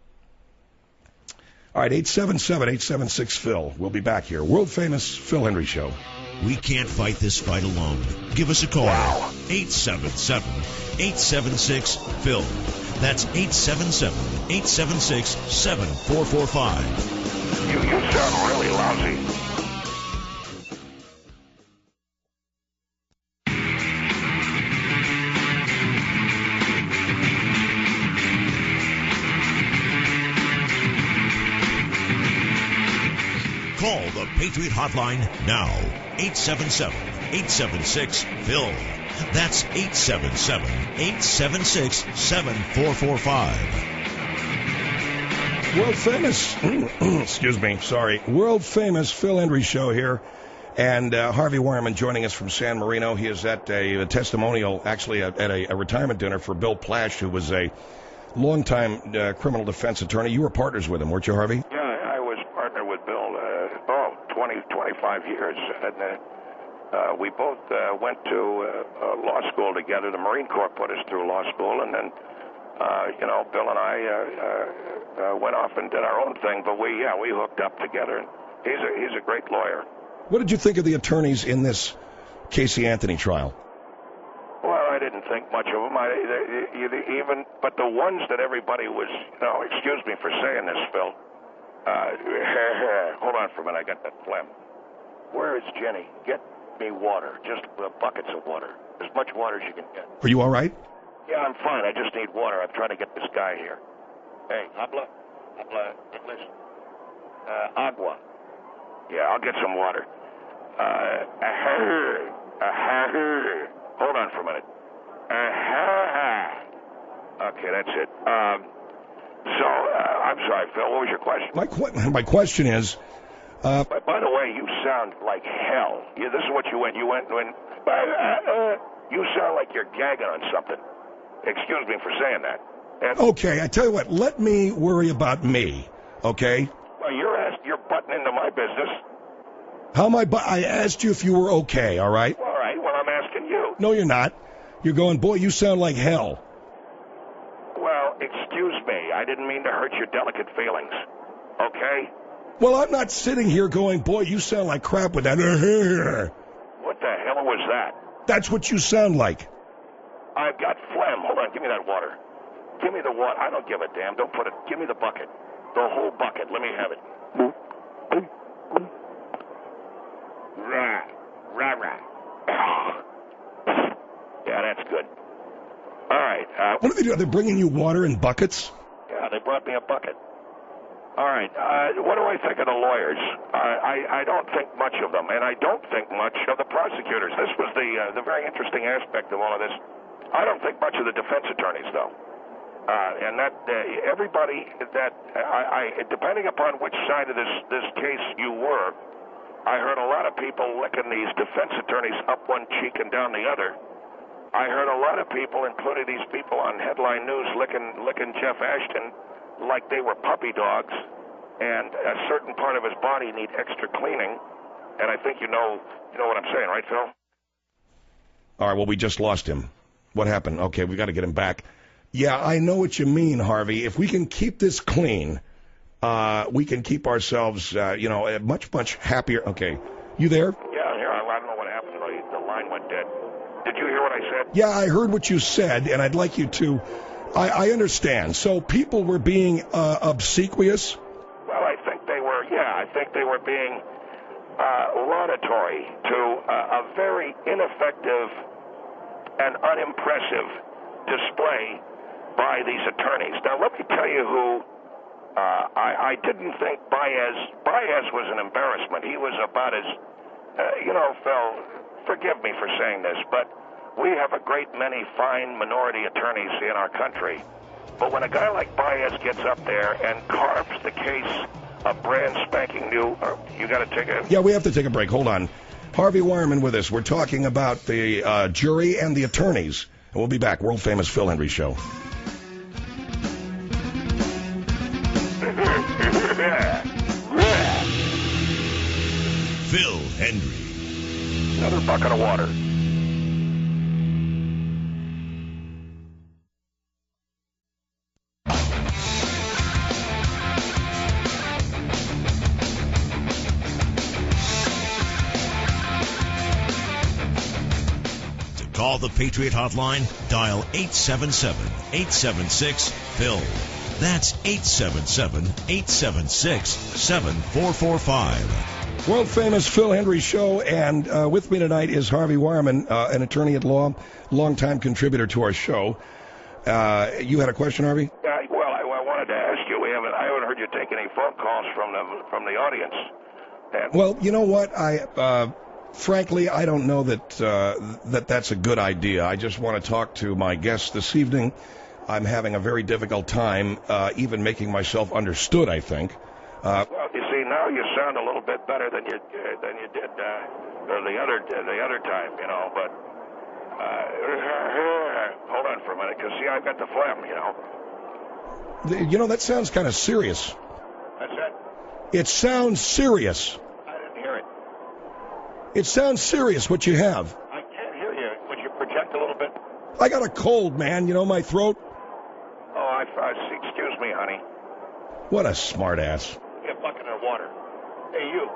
Speaker 2: All right, eight seven seven, eight seven six, Phil. We'll be back here. World famous Phil Hendrie Show.
Speaker 1: We can't fight this fight alone. Give us a call. Wow. eight seven seven, eight seven six, Phil. That's eight seven seven, eight seven six, seven four four five.
Speaker 4: You, you sound really lousy.
Speaker 1: Call the Patriot Hotline now. eight seven seven, eight seven six, Phil. That's eight seven seven, eight seven six, seven four four five.
Speaker 2: World famous, excuse me, sorry, world famous Phil Hendrie Show here. And uh, Harvey Wireman joining us from San Marino. He is at a, a testimonial, actually at a, a retirement dinner for Bill Plash, who was a longtime uh, criminal defense attorney. You were partners with him, weren't you, Harvey?
Speaker 4: Yeah, I was partner with Bill, uh, oh, twenty, twenty-five years. And uh, uh, we both uh, went to uh, uh, law school together. The Marine Corps put us through law school, and then, uh, you know, Bill and I uh, uh, uh, went off and did our own thing. But we, yeah, we hooked up together. And he's a he's a great lawyer.
Speaker 2: What did you think of the attorneys in this Casey Anthony trial?
Speaker 4: Well, I didn't think much of them. I, they, they, even, but the ones that everybody was, you know, excuse me for saying this, Phil. Uh, hold on for a minute. I got that phlegm. Where is Jenny? Get me water, just uh, buckets of water, as much water as you can get.
Speaker 2: Are you all right?
Speaker 4: Yeah, I'm fine. I just need water. I'm trying to get this guy here. Hey, habla, habla English. Uh, agua. Yeah, I'll get some water. Uh, uh-huh, uh-huh. Hold on for a minute. Uh-huh. Okay, that's it. Um, so, uh, I'm sorry, Phil, what was your question?
Speaker 2: My, qu- my question is... Uh,
Speaker 4: by, by the way, you sound like hell. Yeah, this is what you went. You went when... Uh, uh, you sound like you're gagging on something. Excuse me for saying that. And,
Speaker 2: okay, I tell you what, let me worry about me, okay?
Speaker 4: Well, you're asked, you're butting into my business.
Speaker 2: How am I? Bu- I asked you if you were okay, all right?
Speaker 4: All right, well, I'm asking you.
Speaker 2: No, you're not. You're going, boy, you sound like hell.
Speaker 4: Well, excuse me. I didn't mean to hurt your delicate feelings. Okay?
Speaker 2: Well, I'm not sitting here going, boy, you sound like crap with that.
Speaker 4: What the hell was that?
Speaker 2: That's what you sound like.
Speaker 4: I've got phlegm. Hold on, give me that water. Give me the water. I don't give a damn. Don't put it. Give me the bucket. The whole bucket. Let me have it.
Speaker 2: What are they doing? They're bringing you water in buckets?
Speaker 4: Yeah, they brought me a bucket. All right, uh, what do I think of the lawyers? Uh, I, I don't think much of them, and I don't think much of the prosecutors. This was the uh, the very interesting aspect of all of this. I don't think much of the defense attorneys, though. Uh, and that uh, everybody that I, I, depending upon which side of this this case you were, I heard a lot of people licking these defense attorneys up one cheek and down the other. I heard a lot of people, including these people on headline news, licking licking Jeff Ashton like they were puppy dogs, and a certain part of his body need extra cleaning. And I think you know you know what I'm saying, right, Phil?
Speaker 2: All right, well, we just lost him. What happened? Okay, we got to get him back. Yeah, I know what you mean, Harvey. If we can keep this clean, uh, we can keep ourselves, uh, you know, much, much happier. Okay, you there?
Speaker 4: Yeah, here. I, I don't know what happened. The, the line went dead. Did you hear what I said?
Speaker 2: Yeah, I heard what you said, and I'd like you to. I, I understand. So people were being uh, obsequious?
Speaker 4: Well, I think they were, yeah, I think they were being uh, laudatory to uh, a very ineffective and unimpressive display by these attorneys. Now, let me tell you who uh, I, I didn't think Baez, Baez was an embarrassment. He was about as, uh, you know, Phil, forgive me for saying this, but we have a great many fine minority attorneys in our country. But when a guy like Baez gets up there and carves the case a brand spanking new, uh, you got to take a...
Speaker 2: Yeah, we have to take a break. Hold on. Harvey Wireman with us. We're talking about the uh, jury and the attorneys. And we'll be back. World famous Phil Hendrie Show.
Speaker 1: Phil Hendrie.
Speaker 4: Another bucket of water.
Speaker 1: Call the Patriot Hotline, dial eight seven seven, eight seven six, Phil. That's eight seven seven, eight seven six, seven four four five.
Speaker 2: World famous Phil Hendrie Show, and uh, with me tonight is Harvey Wireman, uh, an attorney at law, longtime contributor to our show. Uh, you had a question, Harvey?
Speaker 4: Uh, well, I, I wanted to ask you. We haven't. I haven't heard you take any phone calls from the from the audience. And
Speaker 2: well, you know what? I. Uh, Frankly, I don't know that uh, that that's a good idea. I just want to talk to my guests this evening. I'm having a very difficult time uh, even making myself understood, I think. Uh,
Speaker 4: well, you see, now you sound a little bit better than you uh, than you did uh, the other the other time, you know. But uh, hold on for a minute, because see, I've got the phlegm, you know.
Speaker 2: You know, that sounds kind of serious.
Speaker 4: That's it.
Speaker 2: It sounds serious.
Speaker 4: I didn't hear it.
Speaker 2: It sounds serious, what you have.
Speaker 4: I can't hear you. Would you project a little bit?
Speaker 2: I got a cold, man. You know my throat?
Speaker 4: Oh, I, I excuse me, honey.
Speaker 2: What a smart ass.
Speaker 4: Get a bucket of water. Hey, you.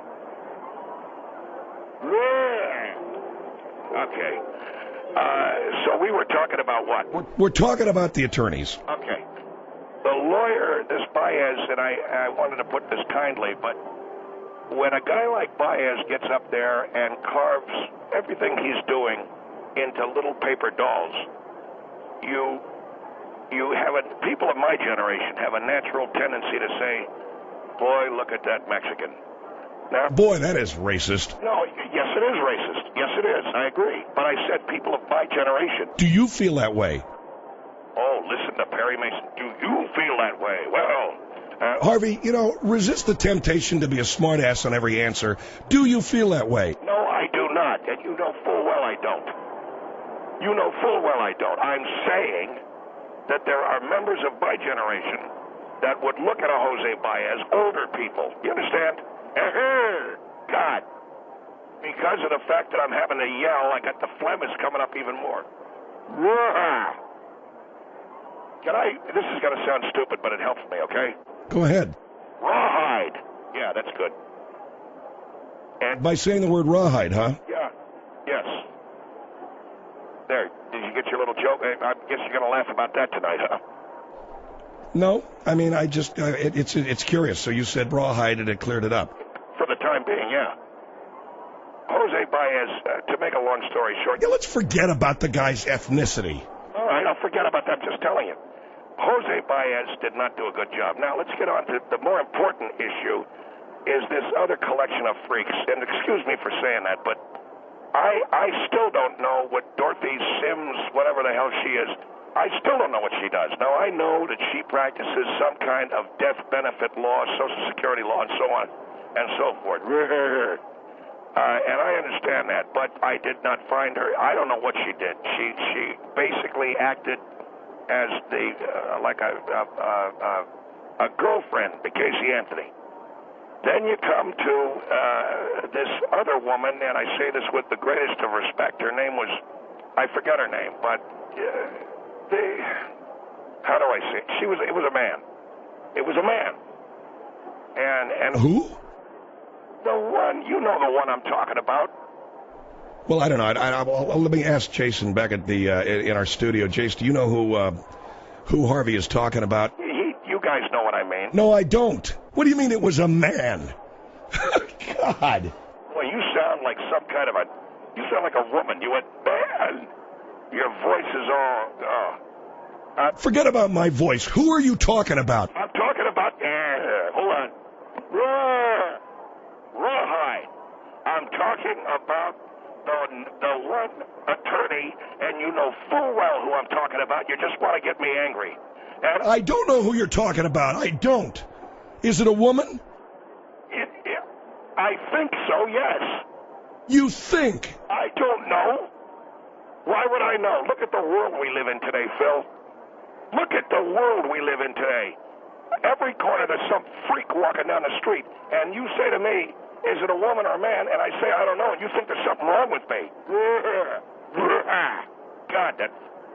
Speaker 4: Okay. Uh, so we were talking about what?
Speaker 2: We're, we're talking about the attorneys.
Speaker 4: Okay. The lawyer, this Baez, and I, I wanted to put this kindly, but when a guy like Baez gets up there and carves everything he's doing into little paper dolls, you you have a, people of my generation have a natural tendency to say, boy, look at that Mexican. Now,
Speaker 2: boy, that is racist.
Speaker 4: No, yes, it is racist. Yes, it is. I agree. But I said people of my generation.
Speaker 2: Do you feel that way?
Speaker 4: Oh, listen to Perry Mason. Do you feel that way? Well... Uh,
Speaker 2: Harvey, you know, resist the temptation to be a smartass on every answer. Do you feel that way?
Speaker 4: No, I do not, and you know full well I don't. You know full well I don't. I'm saying that there are members of my generation that would look at a Jose Baez, older people. You understand? God. Because of the fact that I'm having to yell, I got the phlegm is coming up even more. Can I, this is going to sound stupid, but it helps me, okay?
Speaker 2: Go ahead.
Speaker 4: Rawhide. Yeah, that's good. And
Speaker 2: by saying the word rawhide, huh?
Speaker 4: Yeah. Yes. There. Did you get your little joke? I guess you're going to laugh about that tonight, huh?
Speaker 2: No. I mean, I just, uh, it, it's it's curious. So you said rawhide and it cleared it up.
Speaker 4: For the time being, yeah. Jose Baez, uh, to make a long story short.
Speaker 2: Yeah, let's forget about the guy's ethnicity.
Speaker 4: All right, I'll forget about that. I'm just telling you. Jose Baez did not do a good job. Now, let's get on to the more important issue is this other collection of freaks. And excuse me for saying that, but I I still don't know what Dorothy Sims, whatever the hell she is, I still don't know what she does. Now, I know that she practices some kind of death benefit law, Social Security law, and so on and so forth. Uh, and I understand that, but I did not find her. I don't know what she did. She she basically acted as the uh, like a a, a a girlfriend to Casey Anthony. Then you come to uh, this other woman, and I say this with the greatest of respect. Her name was, I forget her name, but uh, the how do I say it? She was it was a man. It was a man. And and
Speaker 2: who?
Speaker 4: The one, you know the one I'm talking about.
Speaker 2: Well, I don't know. I, I, I, let me ask Jason back at the uh, in our studio. Jason, do you know who uh, who Harvey is talking about?
Speaker 4: He, you guys know what I mean.
Speaker 2: No, I don't. What do you mean it was a man? God.
Speaker 4: Well, you sound like some kind of a. You sound like a woman. You went, man. Your voice is all. Oh. Uh,
Speaker 2: Forget about my voice. Who are you talking about?
Speaker 4: I'm talking about. Uh, hold on. Raw. Rawhide. I'm talking about the the one attorney, and you know full well who I'm talking about. You just want to get me angry. And
Speaker 2: I don't know who you're talking about. I don't. Is it a woman?
Speaker 4: It, it, I think so, yes.
Speaker 2: You think?
Speaker 4: I don't know. Why would I know? Look at the world we live in today, Phil. Look at the world we live in today. Every corner there's some freak walking down the street, and you say to me, is it a woman or a man? And I say, I don't know, and you think there's something wrong with me. God, that...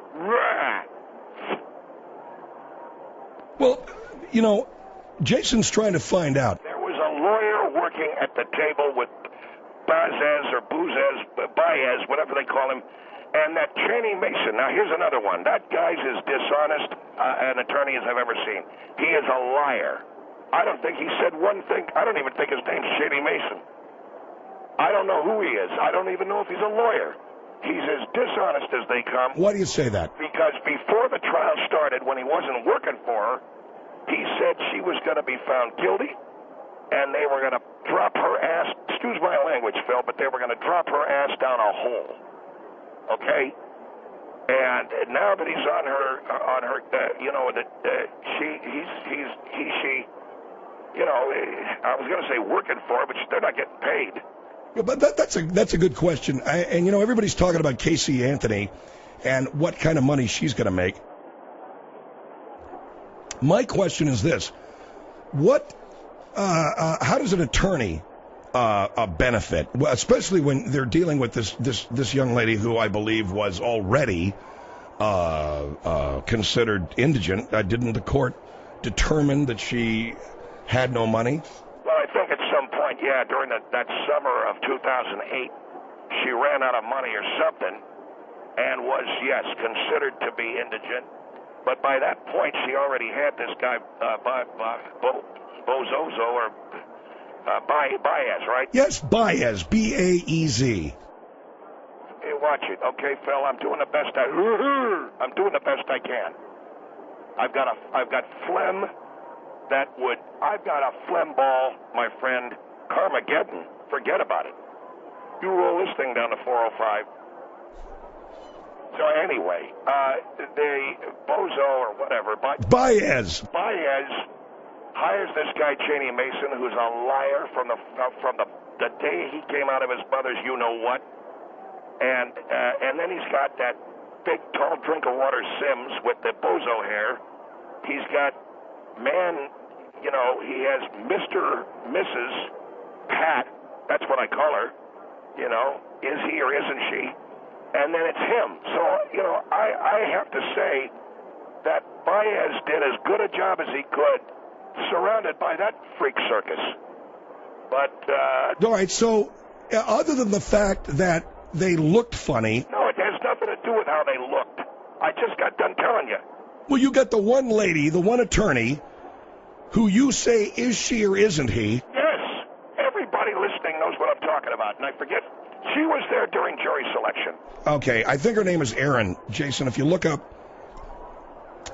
Speaker 2: Well, you know, Jason's trying to find out.
Speaker 4: There was a lawyer working at the table with Baez or Buzez, Baez, whatever they call him, and that Cheney Mason. Now, here's another one. That guy's as dishonest uh, an attorney as I've ever seen. He is a liar. I don't think he said one thing. I don't even think his name's Cheney Mason. I don't know who he is. I don't even know if he's a lawyer. He's as dishonest as they come.
Speaker 2: Why do you say that?
Speaker 4: Because before the trial started, when he wasn't working for her, he said she was going to be found guilty, and they were going to drop her ass, excuse my language, Phil, but they were going to drop her ass down a hole. Okay? And now that he's on her, uh, on her, uh, you know, that uh, she, he's, he's, he, she, you know, I was going to say working for her, but they're not getting paid.
Speaker 2: Yeah, but that, that's a that's a good question. I, and you know, everybody's talking about Casey Anthony and what kind of money she's going to make. My question is this: What? Uh, uh, how does an attorney uh, uh, benefit, well, especially when they're dealing with this this this young lady who I believe was already uh, uh, considered indigent? Uh, didn't the court determine that she had no money?
Speaker 4: Well, I think at some point, yeah, during the, that summer of two thousand eight, she ran out of money or something and was, yes, considered to be indigent. But by that point, she already had this guy, uh, Bo, Bo, Bozozo, or uh, Baez, right?
Speaker 2: Yes, Baez, B A E Z.
Speaker 4: Hey, watch it, okay, Phil? I'm doing the best I... I'm doing the best I can. I've got a, I've got phlegm that would... I've got a phlegm ball, my friend, Carmageddon. Forget about it. You roll this thing down to four oh five. So anyway, uh, the Bozo or whatever,
Speaker 2: Baez.
Speaker 4: Baez hires this guy Cheney Mason, who's a liar from the uh, from the the day he came out of his mother's you know what, and uh, and then he's got that big tall drink of water Sims with the Bozo hair. He's got man, you know, he has Mister Missus Pat. That's what I call her. You know, is he or isn't she? And then it's him. So, you know, I, I have to say that Baez did as good a job as he could, surrounded by that freak circus. But, uh...
Speaker 2: All right, so, uh, other than the fact that they looked funny...
Speaker 4: No, it has nothing to do with how they looked. I just got done telling you.
Speaker 2: Well, you got the one lady, the one attorney, who you say, is she or isn't he?
Speaker 4: Yes. Everybody listening knows what I'm talking about, and I forget... She was there during jury selection.
Speaker 2: Okay, I think her name is Erin. Jason, if you look up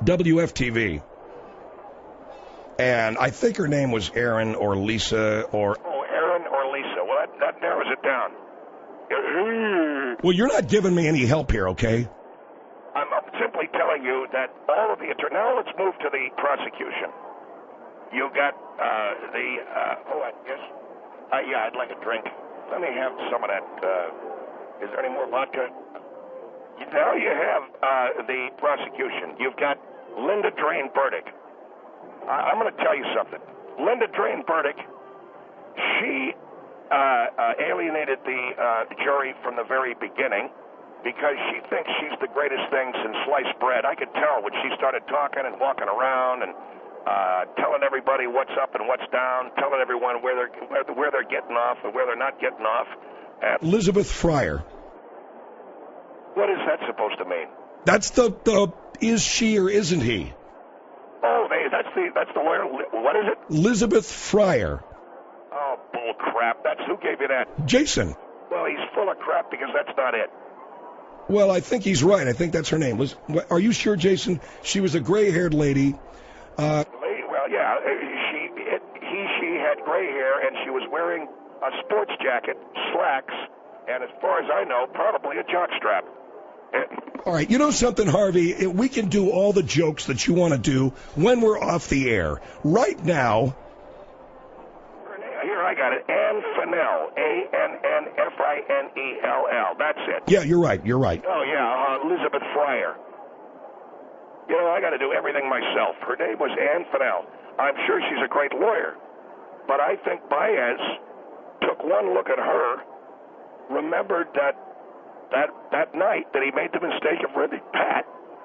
Speaker 2: W F T V. And I think her name was Erin or Lisa or...
Speaker 4: Oh, Erin or Lisa. Well, that, that narrows it down.
Speaker 2: Well, you're not giving me any help here, okay?
Speaker 4: I'm simply telling you that all of the attorneys... Now let's move to the prosecution. You got uh, the... Uh, oh, I guess... Uh, yeah, I'd like a drink. Let me have some of that. Uh, is there any more vodka? Now you have uh, the prosecution. You've got Linda Drain Burdick. I- I'm going to tell you something. Linda Drain Burdick, she uh, uh, alienated the uh, jury from the very beginning because she thinks she's the greatest thing since sliced bread. I could tell when she started talking and walking around and uh, telling everybody what's up and what's down, telling everyone where they're where, where they're getting off and where they're not getting off. And
Speaker 2: Elizabeth Fryer.
Speaker 4: what is that supposed to mean?
Speaker 2: That's the, the is she or isn't he?
Speaker 4: Oh, they, that's the that's the lawyer. What is it?
Speaker 2: Elizabeth Fryer.
Speaker 4: Oh, bull crap. That's who gave you that?
Speaker 2: Jason.
Speaker 4: Well, he's full of crap because that's not it.
Speaker 2: Well, I think he's right. I think that's her name. Liz, are you sure, Jason? She was a gray-haired lady. Uh,
Speaker 4: Lady, well, yeah, she it, he she had gray hair and she was wearing a sports jacket, slacks, and as far as I know, probably a jockstrap.
Speaker 2: all right, you know something, Harvey? We can do all the jokes that you want to do when we're off the air. Right now...
Speaker 4: Here, I got it. Ann Fennell. A N N F I N E L L. That's it.
Speaker 2: Yeah, you're right. You're right.
Speaker 4: Oh, yeah, uh, Elizabeth Fryer. You know, I got to do everything myself. Her name was Ann Fennell. I'm sure she's a great lawyer, but I think Baez took one look at her, remembered that that that night that he made the mistake of renting Pat.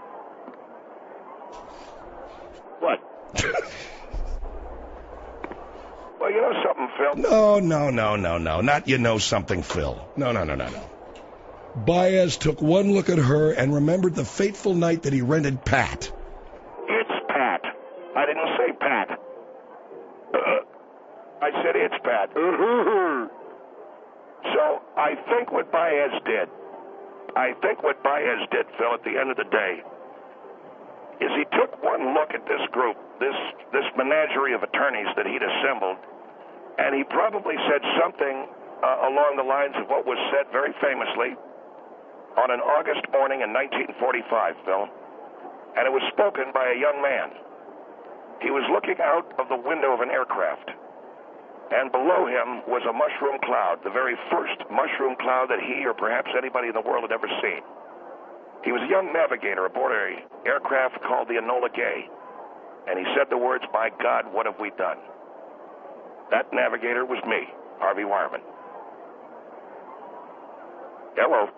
Speaker 4: What? Well, you know something, Phil?
Speaker 2: No, no, no, no, no. Not you know something, Phil. No, no, no, no, no. Baez took one look at her and remembered the fateful night that he rented Pat.
Speaker 4: It's Pat. I didn't say Pat. Uh, I said it's Pat. So I think what Baez did, I think what Baez did, Phil, at the end of the day, is he took one look at this group, this this menagerie of attorneys that he'd assembled, and he probably said something uh, along the lines of what was said very famously on an August morning in nineteen forty-five, Phil, and it was spoken by a young man. He was looking out of the window of an aircraft, and below him was a mushroom cloud, the very first mushroom cloud that he or perhaps anybody in the world had ever seen. He was a young navigator aboard an aircraft called the Enola Gay, and he said the words, "My God, what have we done?" That navigator was me, Harvey Wireman. Hello.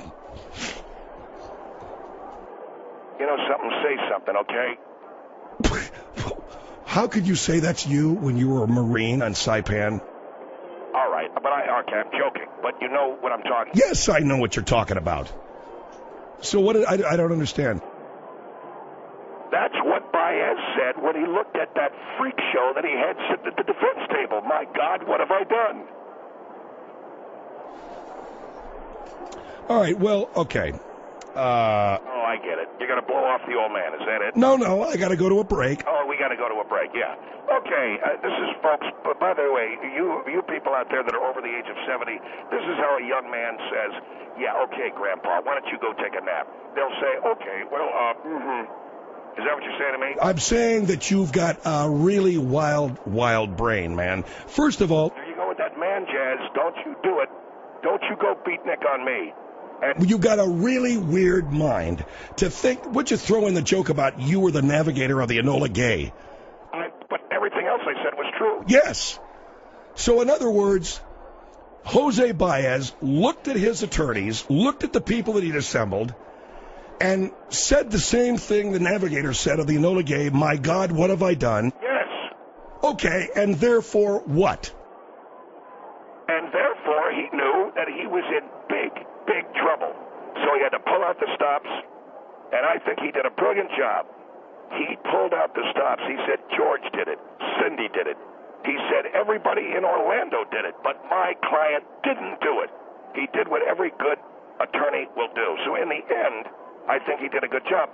Speaker 4: You know something, say something, okay?
Speaker 2: How could you say that's you when you were a Marine on Saipan?
Speaker 4: All right, but I, okay, I'm joking, but you know what I'm talking about.
Speaker 2: Yes, I know what you're talking about. So what? Did, I, I don't understand.
Speaker 4: That's what Baez said when he looked at that freak show that he had sitting at the defense table. My God, what have I done?
Speaker 2: All right, well, okay. Uh,
Speaker 4: oh, I get it. You're going to blow off the old man. Is that it?
Speaker 2: No, no, I got to go to a break.
Speaker 4: Oh, we got to go to a break, yeah. Okay, uh, this is, folks, but by the way, you you people out there that are over the age of seventy, this is how a young man says, yeah, okay, Grandpa, why don't you go take a nap? They'll say, okay, well, uh, mm-hmm. Is that what you're saying to me?
Speaker 2: I'm saying that you've got a really wild, wild brain, man. First of all...
Speaker 4: There you go with that man jazz. Don't you do it. Don't you go beatnik on me. And
Speaker 2: you got a really weird mind to think... Would you throw in the joke about you were the navigator of the Enola Gay?
Speaker 4: I, but everything else I said was true.
Speaker 2: Yes. So in other words, Jose Baez looked at his attorneys, looked at the people that he'd assembled, and said the same thing the navigator said of the Enola Gay, my God, what have I done?
Speaker 4: Yes.
Speaker 2: Okay, and therefore what?
Speaker 4: And therefore he knew that he was in big, big trouble. So he had to pull out the stops, and I think he did a brilliant job. He pulled out the stops. He said George did it. Cindy did it. He said everybody in Orlando did it, but my client didn't do it. He did what every good attorney will do. So in the end, I think he did a good job. But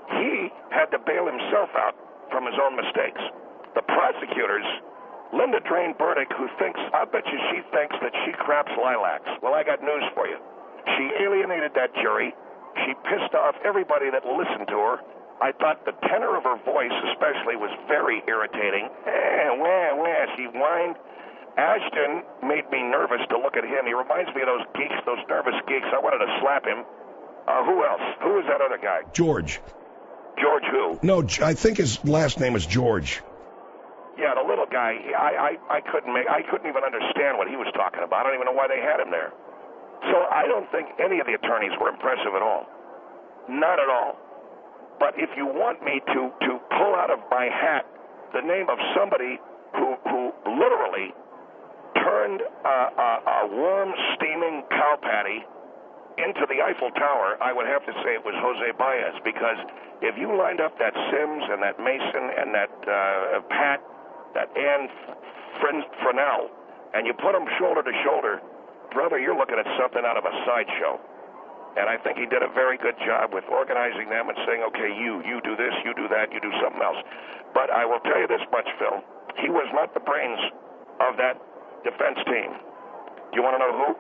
Speaker 4: he had to bail himself out from his own mistakes. The prosecutors, Linda Drain Burdick, who thinks, I bet you she thinks that she craps lilacs. Well, I got news for you. She alienated that jury. She pissed off everybody that listened to her. I thought the tenor of her voice especially was very irritating. Eh, wah, wah. She whined. Ashton made me nervous to look at him. He reminds me of those geeks, those nervous geeks. I wanted to slap him. Uh, who else? Who was that other guy?
Speaker 2: George.
Speaker 4: George who?
Speaker 2: No, I think his last name is George.
Speaker 4: Yeah, the little guy. I, I, I couldn't make. I couldn't even understand what he was talking about. I don't even know why they had him there. So I don't think any of the attorneys were impressive at all. Not at all. But if you want me to, to pull out of my hat the name of somebody who who literally turned a, a, a warm, steaming cow patty into the Eiffel Tower, I would have to say it was Jose Baez, because if you lined up that Sims and that Mason and that uh, Pat, that Ann Fresnel, and you put them shoulder to shoulder, brother, you're looking at something out of a sideshow. And I think he did a very good job with organizing them and saying, okay, you, you do this, you do that, you do something else. But I will tell you this much, Phil. He was not the brains of that defense team. You want to know who?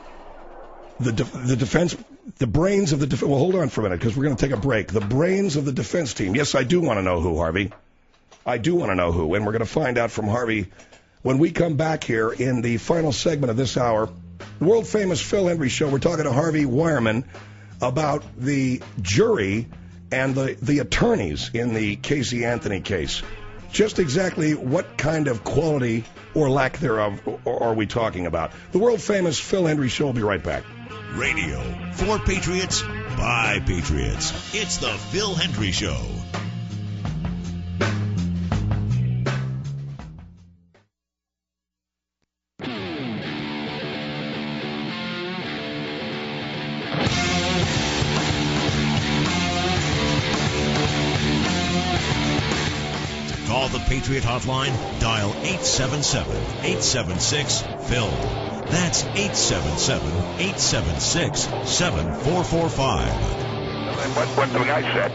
Speaker 2: The de- the defense, the brains of the defense. Well, hold on for a minute, because we're going to take a break. The brains of the defense team. Yes, I do want to know who, Harvey. I do want to know who, and we're going to find out from Harvey when we come back here in the final segment of this hour. The world famous Phil Hendrie Show. We're talking to Harvey Wireman about the jury and the the attorneys in the Casey Anthony case. Just exactly what kind of quality or lack thereof are we talking about? The world famous Phil Hendrie Show. Will be right back.
Speaker 1: Radio for Patriots by Patriots. It's the Phil Hendrie Show. Call the Patriot Hotline, dial eight seven seven, eight seven six, Phil. That's eight seven seven, eight seven six, seven four four five.
Speaker 4: What, what the guy said?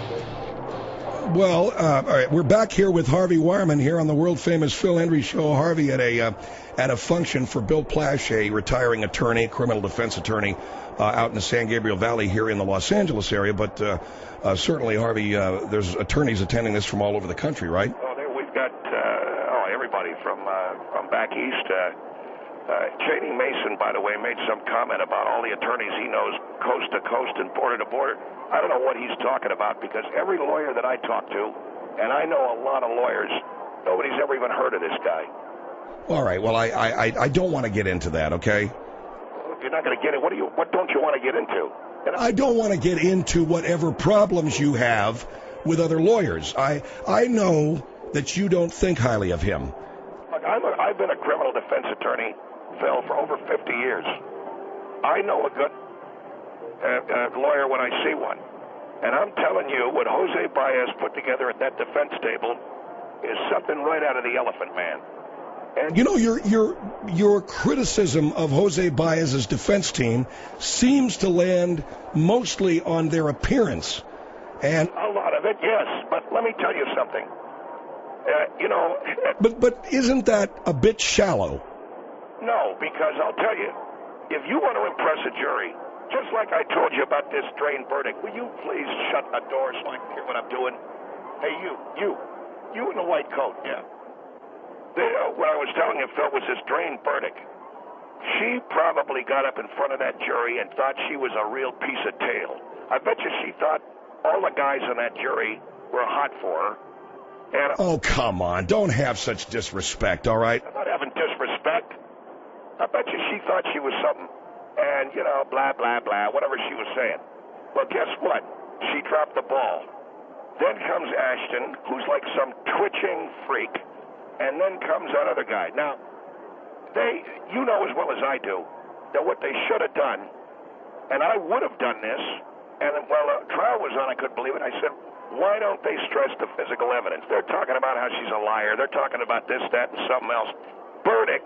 Speaker 2: Well, uh, all right, we're back here with Harvey Wireman here on the world famous Phil Hendrie Show. Harvey at a uh, at a function for Bill Plash, a retiring attorney, criminal defense attorney, uh, out in the San Gabriel Valley here in the Los Angeles area. But uh, uh, certainly, Harvey, uh, there's attorneys attending this from all over the country, right?
Speaker 4: Oh, there we've got uh, oh everybody from uh, from back east. Uh, Uh, Cheney Mason, by the way, made some comment about all the attorneys he knows coast to coast and border to border. I don't know what he's talking about, because every lawyer that I talk to, and I know a lot of lawyers, nobody's ever even heard of this guy.
Speaker 2: All right. Well, I I, I don't want to get into that, okay?
Speaker 4: If you're not going to get it, what do you? What don't you want to get into? You know?
Speaker 2: I don't want to get into whatever problems you have with other lawyers. I I know that you don't think highly of him.
Speaker 4: Look, I'm a, I've been a criminal defense attorney, Phil, for over fifty years. I know a good uh, uh, lawyer when I see one. And I'm telling you, what Jose Baez put together at that defense table is something right out of the Elephant Man. And
Speaker 2: you know, your your your criticism of Jose Baez's defense team seems to land mostly on their appearance. And
Speaker 4: a lot of it, yes. But let me tell you something. Uh, you know...
Speaker 2: But, but isn't that a bit shallow?
Speaker 4: No, because I'll tell you, if you want to impress a jury, just like I told you about this Drain Burdick, will you please shut a door so I can hear what I'm doing? Hey, you, you, you in the white coat, yeah. They, uh, what I was telling you, Phil, was this Drain Burdick. She probably got up in front of that jury and thought she was a real piece of tail. I bet you she thought all the guys on that jury were hot for her. And,
Speaker 2: oh, come on. Don't have such disrespect, all right?
Speaker 4: I'm not having disrespect. I bet you she thought she was something. And, you know, blah, blah, blah, whatever she was saying. Well, guess what? She dropped the ball. Then comes Ashton, who's like some twitching freak. And then comes that other guy. Now, they, you know as well as I do, that what they should have done, and I would have done this, and while the trial was on, I couldn't believe it. I said, why don't they stress the physical evidence? They're talking about how she's a liar. They're talking about this, that, and something else. Burdick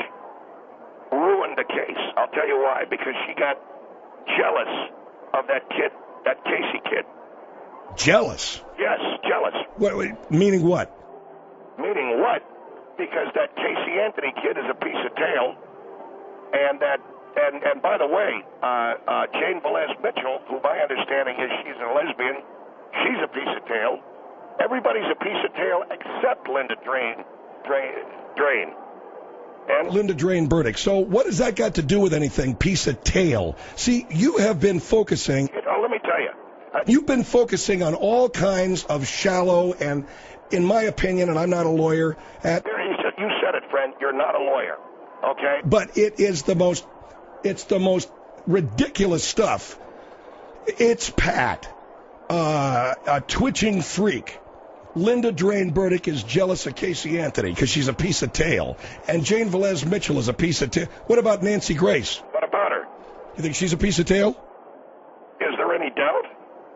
Speaker 4: ruined the case. I'll tell you why. Because she got jealous of that kid, that Casey kid.
Speaker 2: Jealous?
Speaker 4: Yes, jealous.
Speaker 2: What, what, meaning what?
Speaker 4: Meaning what? Because that Casey Anthony kid is a piece of tail, and that, and and by the way, uh, uh, Jane Velez Mitchell, who my understanding is she's a lesbian, she's a piece of tail. Everybody's a piece of tail except Linda Drain, Drain, Drain. And
Speaker 2: Linda Drain Burdick. So what has that got to do with anything? Piece of tail. See, you have been focusing.
Speaker 4: You know, let me tell you. Uh,
Speaker 2: You've been focusing on all kinds of shallow and, in my opinion, and I'm not a lawyer, at.
Speaker 4: You said, you said it, friend. You're not a lawyer. Okay.
Speaker 2: But it is the most. It's the most ridiculous stuff. It's Pat, uh, a twitching freak. Linda Drain Burdick is jealous of Casey Anthony because she's a piece of tail. And Jane Velez Mitchell is a piece of tail. What about Nancy Grace?
Speaker 4: What about her?
Speaker 2: You think she's a piece of tail?
Speaker 4: Is there any doubt?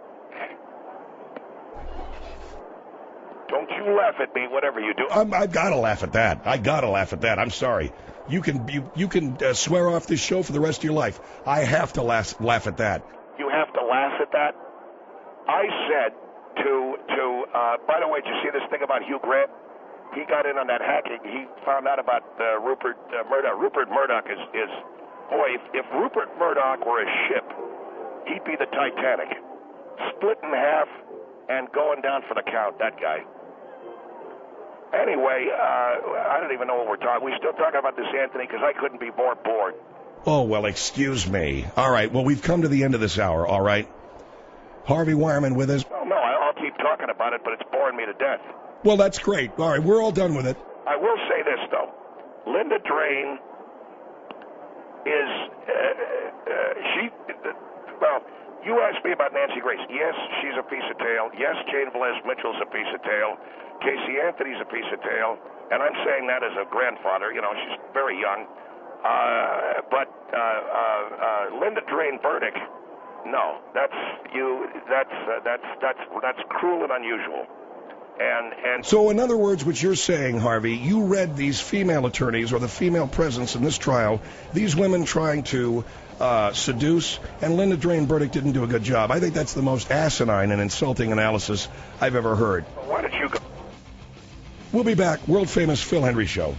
Speaker 4: Don't you laugh at me, whatever you do.
Speaker 2: I'm, I've got to laugh at that. I got to laugh at that. I'm sorry. You can you, you can uh, swear off this show for the rest of your life. I have to laugh, laugh at that.
Speaker 4: You have to laugh at that? I said to, to uh, by the way, did you see this thing about Hugh Grant? He got in on that hacking. He found out about uh, Rupert uh, Murdoch. Rupert Murdoch is, is boy, if, if Rupert Murdoch were a ship, he'd be the Titanic. Split in half and going down for the count, that guy. Anyway, uh, I don't even know what we're talking. We're still talking about this Anthony because I couldn't be more bored.
Speaker 2: Oh, well, excuse me. All right, well, we've come to the end of this hour, all right? Harvey Wireman with us.
Speaker 4: Oh, no, I'll keep talking about it, but it's boring me to death.
Speaker 2: Well, that's great. All right, we're all done with it.
Speaker 4: I will say this, though. Linda Drain is, uh, uh, she, uh, well, you asked me about Nancy Grace. Yes, she's a piece of tail. Yes, Jane Velez Mitchell's a piece of tail. Casey Anthony's a piece of tail. And I'm saying that as a grandfather. You know, she's very young. Uh, but uh, uh, uh, Linda Drain Burdick, no, that's you. That's uh, that's that's that's cruel and unusual. And and
Speaker 2: so, in other words, what you're saying, Harvey, you read these female attorneys or the female presence in this trial, these women trying to uh, seduce, and Linda Drain Burdick didn't do a good job. I think that's the most asinine and insulting analysis I've ever heard.
Speaker 4: Why don't you go?
Speaker 2: We'll be back. World famous Phil Hendrie Show.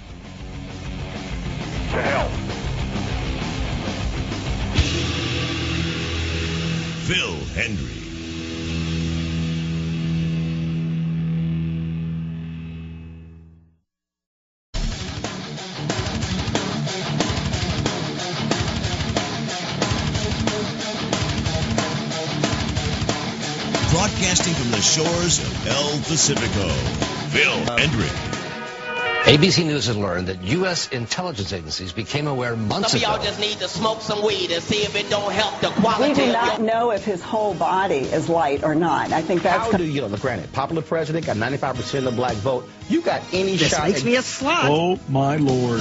Speaker 4: To hell.
Speaker 1: Phil Hendrie. Broadcasting from the shores of El Pacifico, Phil Hendrie.
Speaker 5: A B C News has learned that U S intelligence agencies became aware months
Speaker 6: Some
Speaker 5: ago.
Speaker 6: of y'all just need to smoke some weed and see if it don't help the quality
Speaker 7: We do
Speaker 6: of
Speaker 7: not
Speaker 6: your...
Speaker 7: know if his whole body is light or not. I think that's...
Speaker 8: How do you know, granted, popular president, got ninety-five percent of the black vote. You got any
Speaker 9: this
Speaker 8: shot...
Speaker 9: makes me a slut.
Speaker 2: Oh, my Lord.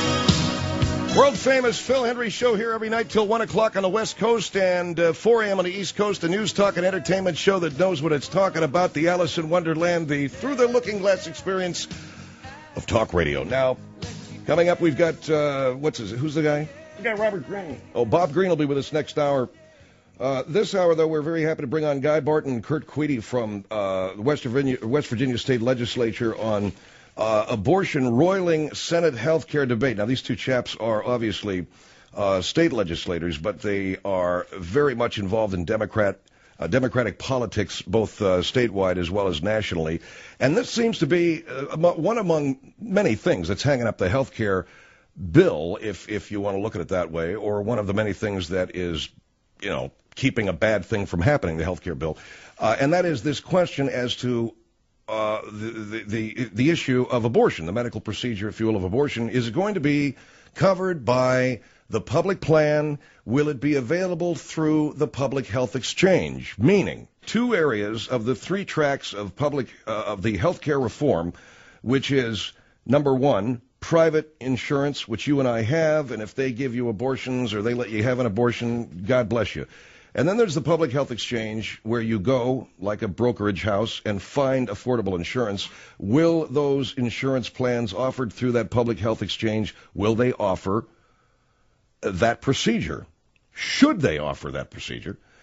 Speaker 2: World famous Phil Hendrie Show here every night till one o'clock on the West Coast and uh, four a.m. on the East Coast, a news, talk, and entertainment show that knows what it's talking about, the Alice in Wonderland, the Through the Looking Glass experience of talk radio. Now, coming up, we've got, uh, what's his, who's the guy? We got Robert Green. Oh, Bob Green will be with us next hour. Uh, this hour, though, we're very happy to bring on Guy Barton and Kurt Queedy from uh, West Virginia, West Virginia State Legislature on uh, abortion roiling Senate health care debate. Now, these two chaps are obviously uh, state legislators, but they are very much involved in Democrat Uh, Democratic politics, both uh, statewide as well as nationally. And this seems to be uh, one among many things that's hanging up the health care bill, if if you want to look at it that way, or one of the many things that is, you know, keeping a bad thing from happening, the health care bill. Uh, and that is this question as to uh, the, the, the, the issue of abortion, the medical procedure, if you will, of abortion. Is it going to be covered by the public plan? Will it be available through the public health exchange? Meaning, two areas of the three tracks of public uh, of the healthcare reform, which is number one, private insurance, which you and I have, and if they give you abortions or they let you have an abortion, God bless you. And then there's the public health exchange, where you go like a brokerage house and find affordable insurance. Will those insurance plans offered through that public health exchange, will they offer that procedure? Should they offer that procedure?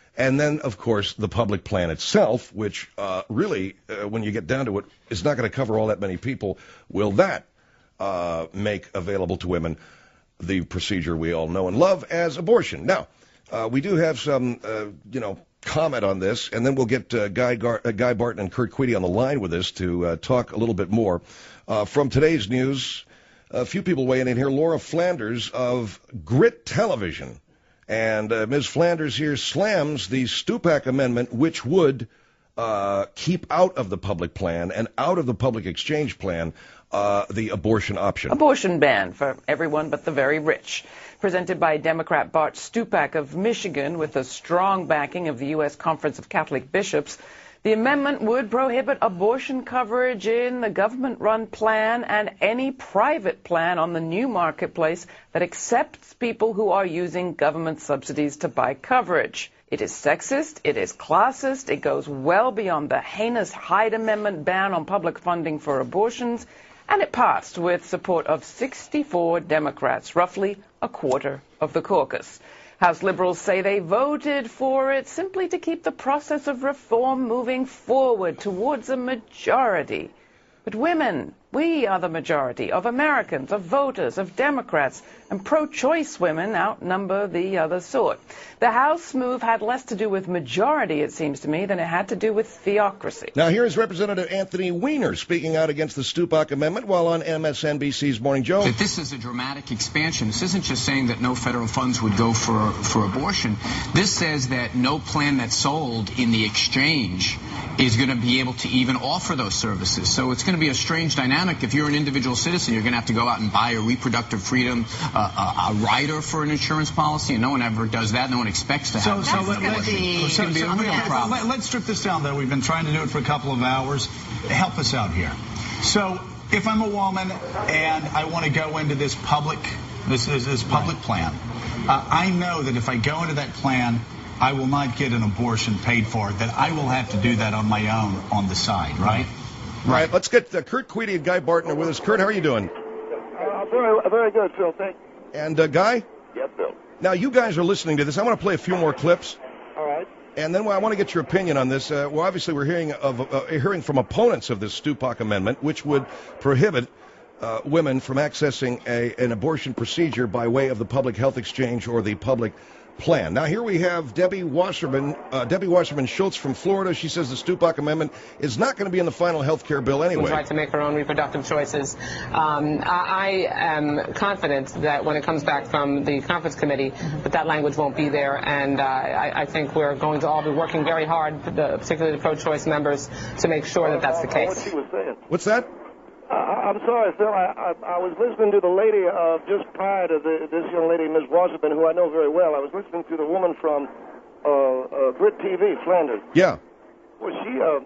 Speaker 2: And then, of course, the public plan itself, which uh, really, uh, when you get down to it, is not going to cover all that many people. Will that uh, make available to women the procedure we all know and love as abortion? Now, uh, we do have some, uh, you know, comment on this, and then we'll get uh, Guy, Gar- uh, Guy Barton and Kurt Queedy on the line with us to uh, talk a little bit more. Uh, from today's news, a few people weighing in here. Laura Flanders of Grit Television. And uh, Miz Flanders here slams the Stupak Amendment, which would uh, keep out of the public plan and out of the public exchange plan uh, the abortion option.
Speaker 9: Abortion ban for everyone but the very rich. Presented by Democrat Bart Stupak of Michigan with the strong backing of the U S Conference of Catholic Bishops, the amendment would prohibit abortion coverage in the government-run plan and any private plan on the new marketplace that accepts people who are using government subsidies to buy coverage. It is sexist, it is classist, it goes well beyond the heinous Hyde Amendment ban on public funding for abortions, and it passed with support of sixty-four Democrats, roughly a quarter of the caucus. House liberals say they voted for it simply to keep the process of reform moving forward towards a majority. But women, we are the majority of Americans, of voters, of Democrats, and pro-choice women outnumber the other sort. The House move had less to do with majority, it seems to me, than it had to do with theocracy.
Speaker 2: Now, here is Representative Anthony Weiner speaking out against the Stupak Amendment while on M S N B C's Morning Joe.
Speaker 10: That this is a dramatic expansion. This isn't just saying that no federal funds would go for, for abortion. This says that no plan that's sold in the exchange is going to be able to even offer those services. So it's going to be a strange dynamic. If you're an individual citizen, you're going to have to go out and buy a reproductive freedom, uh, a, a rider for an insurance policy, and no one ever does that. No one expects to have
Speaker 11: so,
Speaker 10: that.
Speaker 11: So let, let,
Speaker 10: be,
Speaker 11: so,
Speaker 10: be
Speaker 11: so,
Speaker 10: a real
Speaker 11: let,
Speaker 10: problem.
Speaker 11: Let, let's strip this down, though. We've been trying to do it for a couple of hours. Help us out here. So if I'm a woman and I want to go into this public, this, this, this public right. plan, uh, I know that if I go into that plan, I will not get an abortion paid for, that I will have to do that on my own on the side, right?
Speaker 2: Right. right. Let's get uh, Kurt Queedy and Guy Barton are with us. Kurt, how are you doing?
Speaker 12: Uh, very, very good, Phil. Thank you.
Speaker 2: And uh, Guy?
Speaker 12: Yes, Phil.
Speaker 2: Now, you guys are listening to this. I want to play a few more clips.
Speaker 12: All right.
Speaker 2: And then I want to get your opinion on this. Uh, well, obviously, we're hearing of uh, hearing from opponents of this Stupak Amendment, which would prohibit uh, women from accessing a, an abortion procedure by way of the public health exchange or the public plan. Now, here we have Debbie Wasserman, uh, Debbie Wasserman Schultz from Florida. She says the Stupak Amendment is not going to be in the final health care bill anyway.
Speaker 13: Right to make her own reproductive choices. Um, I, I am confident that when it comes back from the conference committee, that that language won't be there, and uh, I, I think we're going to all be working very hard, the, particularly the pro-choice members, to make sure that that's the case.
Speaker 12: What she was saying.
Speaker 2: What's that?
Speaker 12: Uh, I'm sorry, Phil. I, I, I was listening to the lady uh, just prior to the, this young lady, Miz Wasserman, who I know very well. I was listening to the woman from uh, uh, Grit T V, Flanders.
Speaker 2: Yeah.
Speaker 12: Well, she, uh,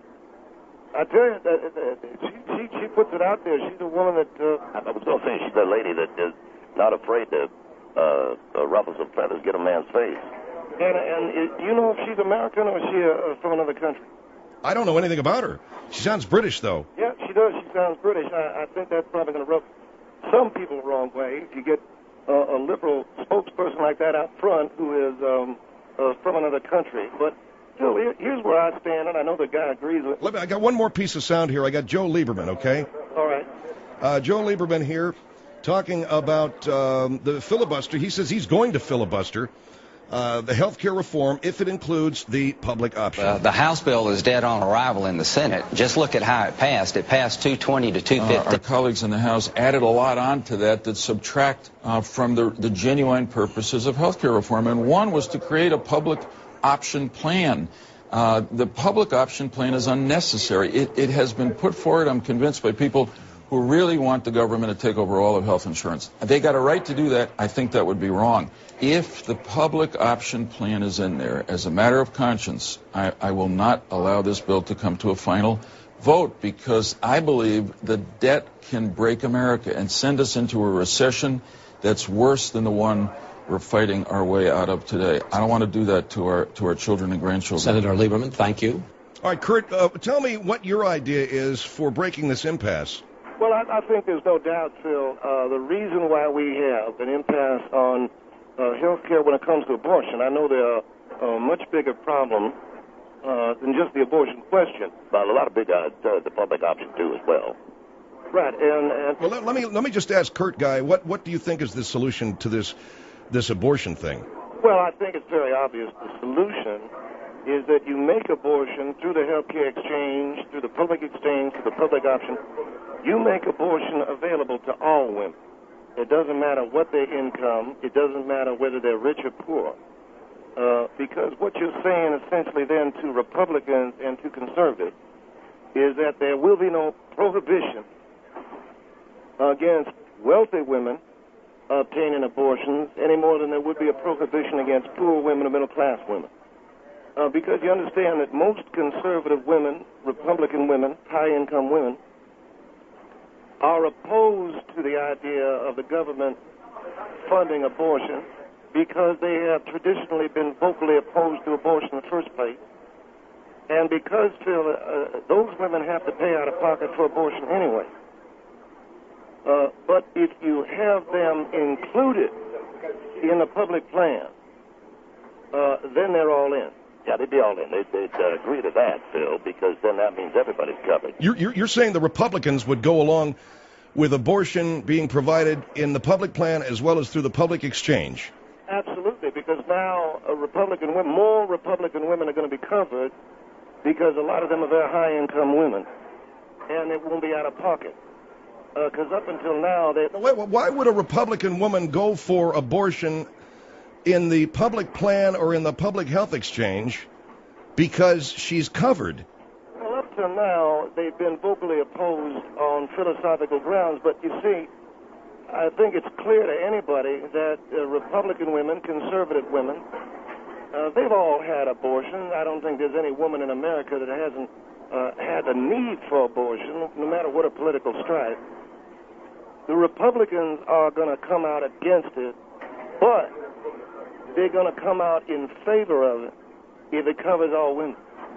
Speaker 12: I tell you, uh, she, she she puts it out there. She's a woman that. Uh,
Speaker 14: I was going to say she's that lady that is not afraid to uh, uh, ruffle some feathers, get a man's face.
Speaker 12: And and uh, do you know if she's American or is she uh, from another country?
Speaker 2: I don't know anything about her. She sounds British, though.
Speaker 12: Yeah, she does. She sounds British. I, I think that's probably going to rub some people the wrong way if you get uh, a liberal spokesperson like that out front who is um, uh, from another country. But still, here, here's where I stand, and I know the guy agrees with.
Speaker 2: Let me, I got one more piece of sound here. I got Joe Lieberman, okay?
Speaker 12: All right.
Speaker 2: Uh, Joe Lieberman here talking about um, the filibuster. He says he's going to filibuster Uh, the health care reform if it includes the public option.
Speaker 15: Uh, the House bill is dead on arrival in the Senate. Just look at how it passed. It passed two twenty to two fifty.
Speaker 16: Uh, our colleagues in the House added a lot onto that that subtract uh, from the, the genuine purposes of health care reform. And one was to create a public option plan. Uh, the public option plan is unnecessary. It, it has been put forward, I'm convinced, by people who really want the government to take over all of health insurance. They got a right to do that. I think that would be wrong. If the public option plan is in there, as a matter of conscience, I, I will not allow this bill to come to a final vote, because I believe the debt can break America and send us into a recession that's worse than the one we're fighting our way out of today. I don't want to do that to our to our children and grandchildren.
Speaker 5: Senator Lieberman, thank you.
Speaker 2: All right, Kurt, uh, tell me what your idea is for breaking this impasse.
Speaker 12: Well, I, I think there's no doubt, Phil, uh, the reason why we have an impasse on uh, health care when it comes to abortion. I know there are a much bigger problem uh, than just the abortion question.
Speaker 14: But a lot of big uh, the public option too as well.
Speaker 12: Right, and, and
Speaker 2: well, let, let me let me just ask Kurt Guy, what what do you think is the solution to this this abortion thing?
Speaker 12: Well, I think it's very obvious. The solution is that you make abortion through the health care exchange, through the public exchange, through the public option. You make abortion available to all women. It doesn't matter what their income. It doesn't matter whether they're rich or poor. Uh, because what you're saying essentially then to Republicans and to conservatives is that there will be no prohibition against wealthy women obtaining abortions any more than there would be a prohibition against poor women or middle-class women. Uh, because you understand that most conservative women, Republican women, high-income women, are opposed to the idea of the government funding abortion because they have traditionally been vocally opposed to abortion in the first place. And because, Phil, uh, those women have to pay out of pocket for abortion anyway. Uh, but if you have them included in the public plan, uh, then they're all in.
Speaker 14: Yeah, they'd be all in. They'd, they'd uh, agree to that, Phil, because then that means everybody's covered.
Speaker 2: You're, you're, you're saying the Republicans would go along with abortion being provided in the public plan as well as through the public exchange?
Speaker 12: Absolutely, because now uh, Republican women, more Republican women are going to be covered because a lot of them are very high-income women, and it won't be out of pocket. Because uh, up until now, they...
Speaker 2: Wait, why would a Republican woman go for abortion in the public plan or in the public health exchange because she's covered?
Speaker 12: Well, up till now, they've been vocally opposed on philosophical grounds, but you see, I think it's clear to anybody that uh, Republican women, conservative women, uh, they've all had abortion. I don't think there's any woman in America that hasn't uh, had a need for abortion, no matter what her political stripe. The Republicans are going to come out against it, but they're going to come out in favor of it if it covers all women,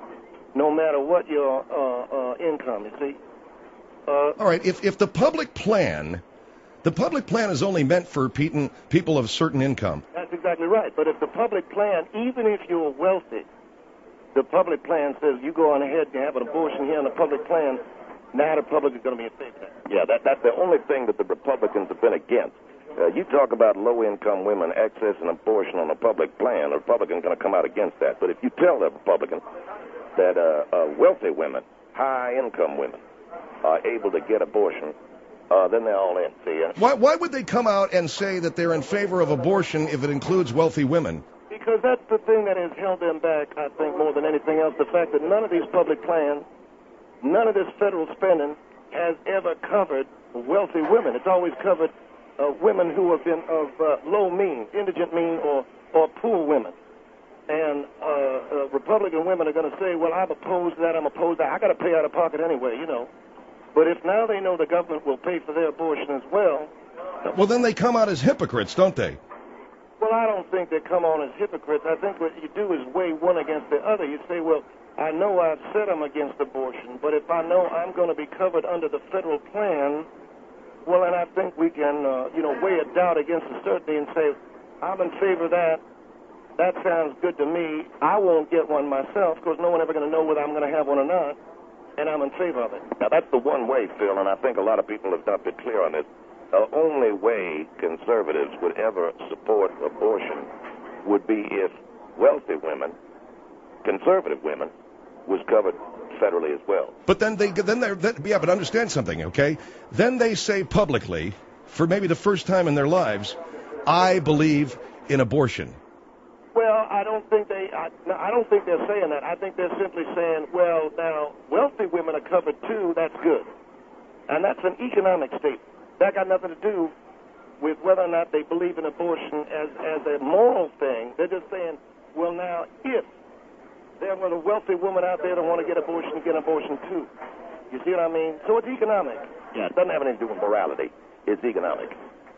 Speaker 12: no matter what your uh, uh, income, you see. Uh,
Speaker 2: all right, if, if the public plan, the public plan is only meant for people, people of certain income.
Speaker 12: That's exactly right, but if the public plan, even if you're wealthy, the public plan says you go on ahead and have an abortion here on the public plan, now the public is going to be in favor of that.
Speaker 14: Yeah, that, that's the only thing that the Republicans have been against. Uh, you talk about low-income women accessing abortion on a public plan, the Republican's going to come out against that. But if you tell the Republican that uh, uh, wealthy women, high-income women, are able to get abortion, uh, then they're all in. See? Uh,
Speaker 2: why, why would they come out and say that they're in favor of abortion if it includes wealthy women?
Speaker 12: Because that's the thing that has held them back, I think, more than anything else, the fact that none of these public plans, none of this federal spending has ever covered wealthy women. It's always covered uh, women who have been of uh, low means, indigent means, or, or poor women. And uh, uh, Republican women are going to say, well, I'm opposed to that, I'm opposed to that. I got to pay out of pocket anyway, you know. But if now they know the government will pay for their abortion as well...
Speaker 2: Well, then they come out as hypocrites, don't they?
Speaker 12: Well, I don't think they come on as hypocrites. I think what you do is weigh one against the other. You say, well, I know I've said I'm against abortion, but if I know I'm going to be covered under the federal plan, well, then I think we can, uh, you know, weigh a doubt against a certainty and say, I'm in favor of that. That sounds good to me. I won't get one myself because no one ever going to know whether I'm going to have one or not, and I'm in favor of it.
Speaker 14: Now, that's the one way, Phil, and I think a lot of people have not been clear on this. The only way conservatives would ever support abortion would be if wealthy women, conservative women, was covered federally as well.
Speaker 2: But then they, then they're, that, yeah, but understand something, okay? Then they say publicly, for maybe the first time in their lives, I believe in abortion.
Speaker 12: Well, I don't think they, I, no, I don't think they're saying that. I think they're simply saying, well, now, wealthy women are covered too, that's good. And that's an economic statement. That got nothing to do with whether or not they believe in abortion as, as a moral thing. They're just saying, well, now, if there was a wealthy woman out there that want to get abortion, get abortion too. You see what I mean? So it's economic.
Speaker 14: Yeah, it doesn't have anything to do with morality. It's economic.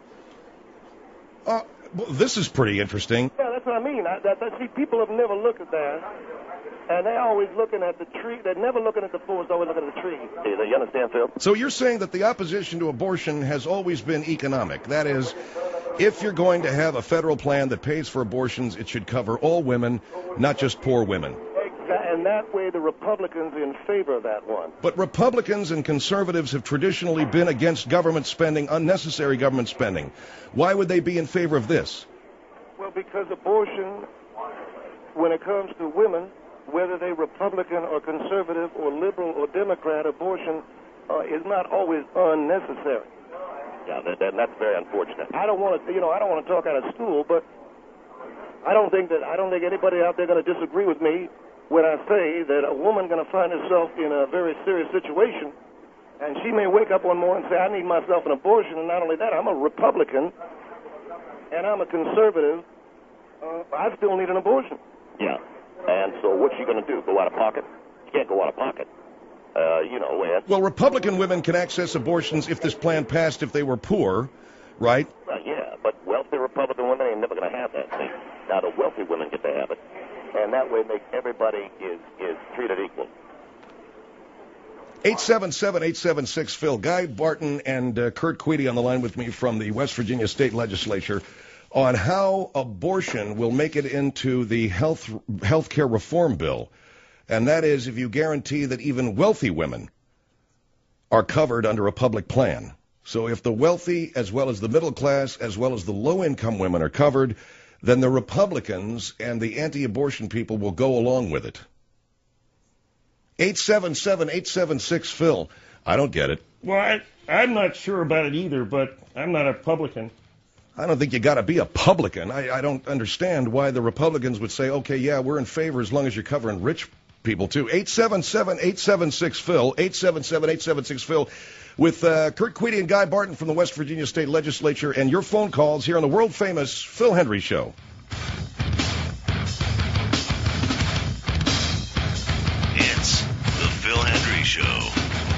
Speaker 2: Uh, well, this is pretty interesting.
Speaker 12: Yeah, that's what I mean. I, that, that, see, people have never looked at that. And they're always looking at the tree. They're never looking at the forest, always looking at the tree.
Speaker 14: You understand, Phil?
Speaker 2: So you're saying that the opposition to abortion has always been economic. That is, if you're going to have a federal plan that pays for abortions, it should cover all women, not just poor women.
Speaker 12: And that way the Republicans are in favor of that one.
Speaker 2: But Republicans and conservatives have traditionally been against government spending, unnecessary government spending. Why would they be in favor of this?
Speaker 12: Well, because abortion, when it comes to women, whether they're Republican or conservative or liberal or Democrat, abortion uh, is not always unnecessary.
Speaker 14: Yeah, that, that, that's very unfortunate.
Speaker 12: I don't want to, you know, I don't want to talk out of school, but I don't think that I don't think anybody out there going to disagree with me when I say that a woman going to find herself in a very serious situation, and she may wake up one morning and say, I need myself an abortion, and not only that, I'm a Republican, and I'm a conservative, uh, I still need an abortion.
Speaker 14: Yeah, and so what's she going to do, go out of pocket? She can't go out of pocket. Uh, you know, and...
Speaker 2: Well, Republican women can access abortions if this plan passed if they were poor, right?
Speaker 14: Uh, yeah, but wealthy Republican women ain't never going to have that thing. Now, the wealthy women get to have it. And that way make everybody is, is treated equal.
Speaker 2: eight seven seven, eight seven six, Phil. Guy Barton and uh, Kurt Queedy on the line with me from the West Virginia State Legislature on how abortion will make it into the health health care reform bill. And that is if you guarantee that even wealthy women are covered under a public plan. So if the wealthy, as well as the middle class, as well as the low-income women are covered, then the Republicans and the anti-abortion people will go along with it. eight seven seven, eight seven six, Phil. I don't get it.
Speaker 17: Well, I, I'm not sure about it either, but I'm not a Republican.
Speaker 2: I don't think you got to be a publican. I, I don't understand why the Republicans would say, okay, yeah, we're in favor as long as you're covering rich people, too. eight seven seven, eight seven six, Phil. eight seven seven, eight seven six, Phil. With uh, Kurt Queedy and Guy Barton from the West Virginia State Legislature and your phone calls here on the world-famous Phil Hendrie Show.
Speaker 1: It's the Phil Hendrie Show.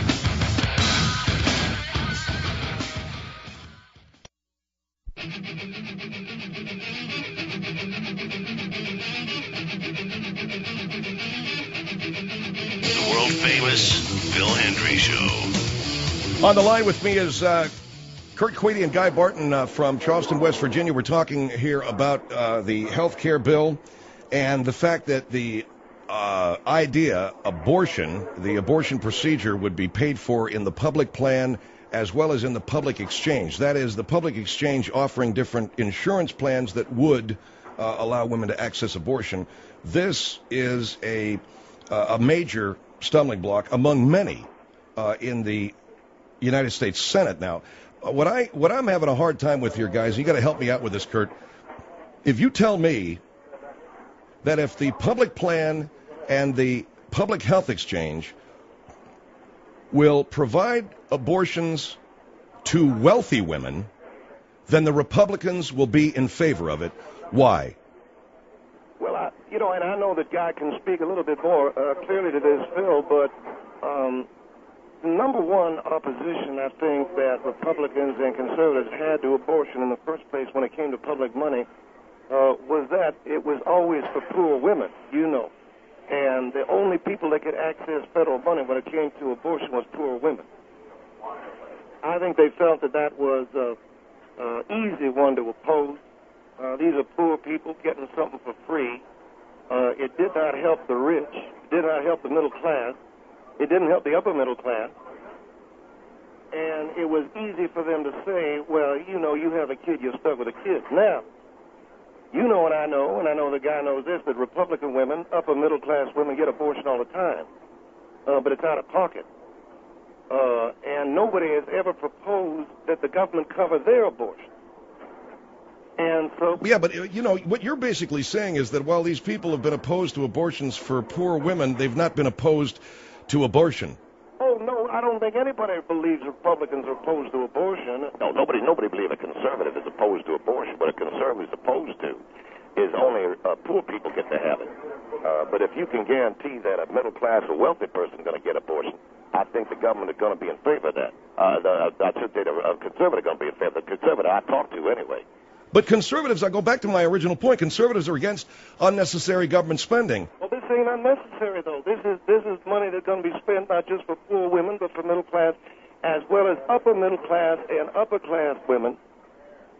Speaker 1: The world-famous Phil Hendrie Show.
Speaker 2: On the line with me is uh, Kurt Queedy and Guy Barton uh, from Charleston, West Virginia. We're talking here about uh, the health care bill and the fact that the uh, idea, abortion, the abortion procedure would be paid for in the public plan as well as in the public exchange. That is, the public exchange offering different insurance plans that would uh, allow women to access abortion. This is a, uh, a major stumbling block among many uh, in the United States Senate. Now, what I what I'm having a hard time with here, guys, you got to help me out with this, Kurt. If you tell me that if the public plan and the public health exchange will provide abortions to wealthy women, then the Republicans will be in favor of it. Why?
Speaker 12: Well, I, you know, and I know that Guy can speak a little bit more uh, clearly to this, Phil, but um, number one opposition, I think, that Republicans and conservatives had to abortion in the first place when it came to public money uh, was that it was always for poor women, you know. And the only people that could access federal money when it came to abortion was poor women. I think they felt that that was an uh, easy one to oppose. Uh, these are poor people getting something for free. Uh, it did not help the rich. It did not help the middle class. It didn't help the upper middle class. And it was easy for them to say, well, you know, you have a kid, you're stuck with a kid. Now, you know and I know, and I know the guy knows this, that Republican women, upper middle class women, get abortion all the time. Uh, but it's out of pocket. Uh, and nobody has ever proposed that the government cover their abortion. And so,
Speaker 2: yeah, but, you know, what you're basically saying is that while these people have been opposed to abortions for poor women, they've not been opposed to abortion.
Speaker 12: Oh, no, I don't think anybody believes Republicans are opposed to abortion.
Speaker 14: No, nobody nobody believes a conservative is opposed to abortion. What a conservative is opposed to is only uh, poor people get to have it. Uh, but if you can guarantee that a middle-class or wealthy person is going to get abortion, I think the government is going to be in favor of that. Uh, the, I should say the uh, conservative is going to be in favor. The conservative I talk to anyway.
Speaker 2: But conservatives, I go back to my original point, conservatives are against unnecessary government spending.
Speaker 12: Well, this ain't unnecessary, though. This is this is money that's going to be spent not just for poor women, but for middle class, as well as upper middle class and upper class women.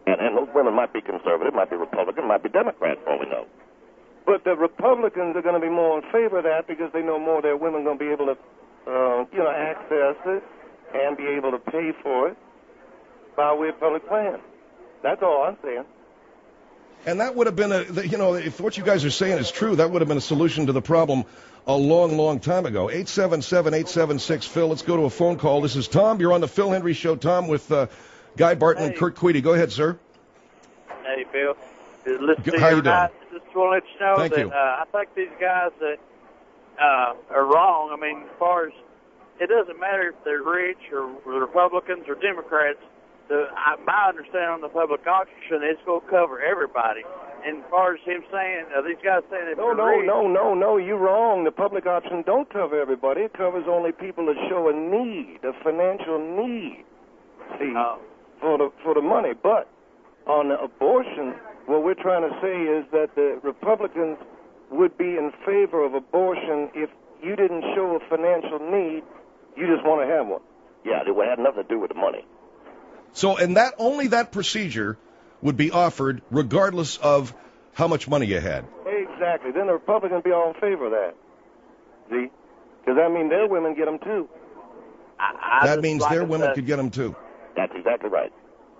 Speaker 14: And, and those women might be conservative, might be Republican, might be Democrat, for all we know.
Speaker 12: But the Republicans are going to be more in favor of that because they know more their women are going to be able to, uh, you know, access it and be able to pay for it by way of public plan. That's all I'm saying.
Speaker 2: And that would have been a, you know, if what you guys are saying is true, that would have been a solution to the problem a long, long time ago. eight seven seven, eight seven six, Phil. Let's go to a phone call. This is Tom. You're on the Phil Hendry Show. Tom, with uh, Guy Barton
Speaker 18: hey.
Speaker 2: and Kurt Queedy. Go ahead, sir.
Speaker 18: Hey, Phil. Listen to
Speaker 2: How
Speaker 18: your
Speaker 2: you doing?
Speaker 18: guys. Just want to let you know
Speaker 2: Thank
Speaker 18: that
Speaker 2: you.
Speaker 18: Uh, I think these guys that uh, are wrong. I mean, as far as it doesn't matter if they're rich or Republicans or Democrats. The, I, my understanding on the public auction, it's going to cover everybody. And as far as him saying, uh, these guys saying if
Speaker 12: No,
Speaker 18: you're
Speaker 12: no,
Speaker 18: rich,
Speaker 12: no, no, no, you're wrong. The public option don't cover everybody. It covers only people that show a need, a financial need, see,
Speaker 18: Oh.
Speaker 12: for the for the money. But on the abortion, what we're trying to say is that the Republicans would be in favor of abortion if you didn't show a financial need, you just want to have one.
Speaker 14: Yeah, it had nothing to do with the money.
Speaker 2: So, and that only that procedure would be offered regardless of how much money you had.
Speaker 12: Exactly. Then the Republicans be all in favor of that. See? Because that means their women get them too.
Speaker 18: I, I
Speaker 2: that
Speaker 18: just
Speaker 2: means
Speaker 18: like
Speaker 2: their
Speaker 18: I
Speaker 2: women
Speaker 18: said,
Speaker 2: could get them too.
Speaker 14: That's exactly right.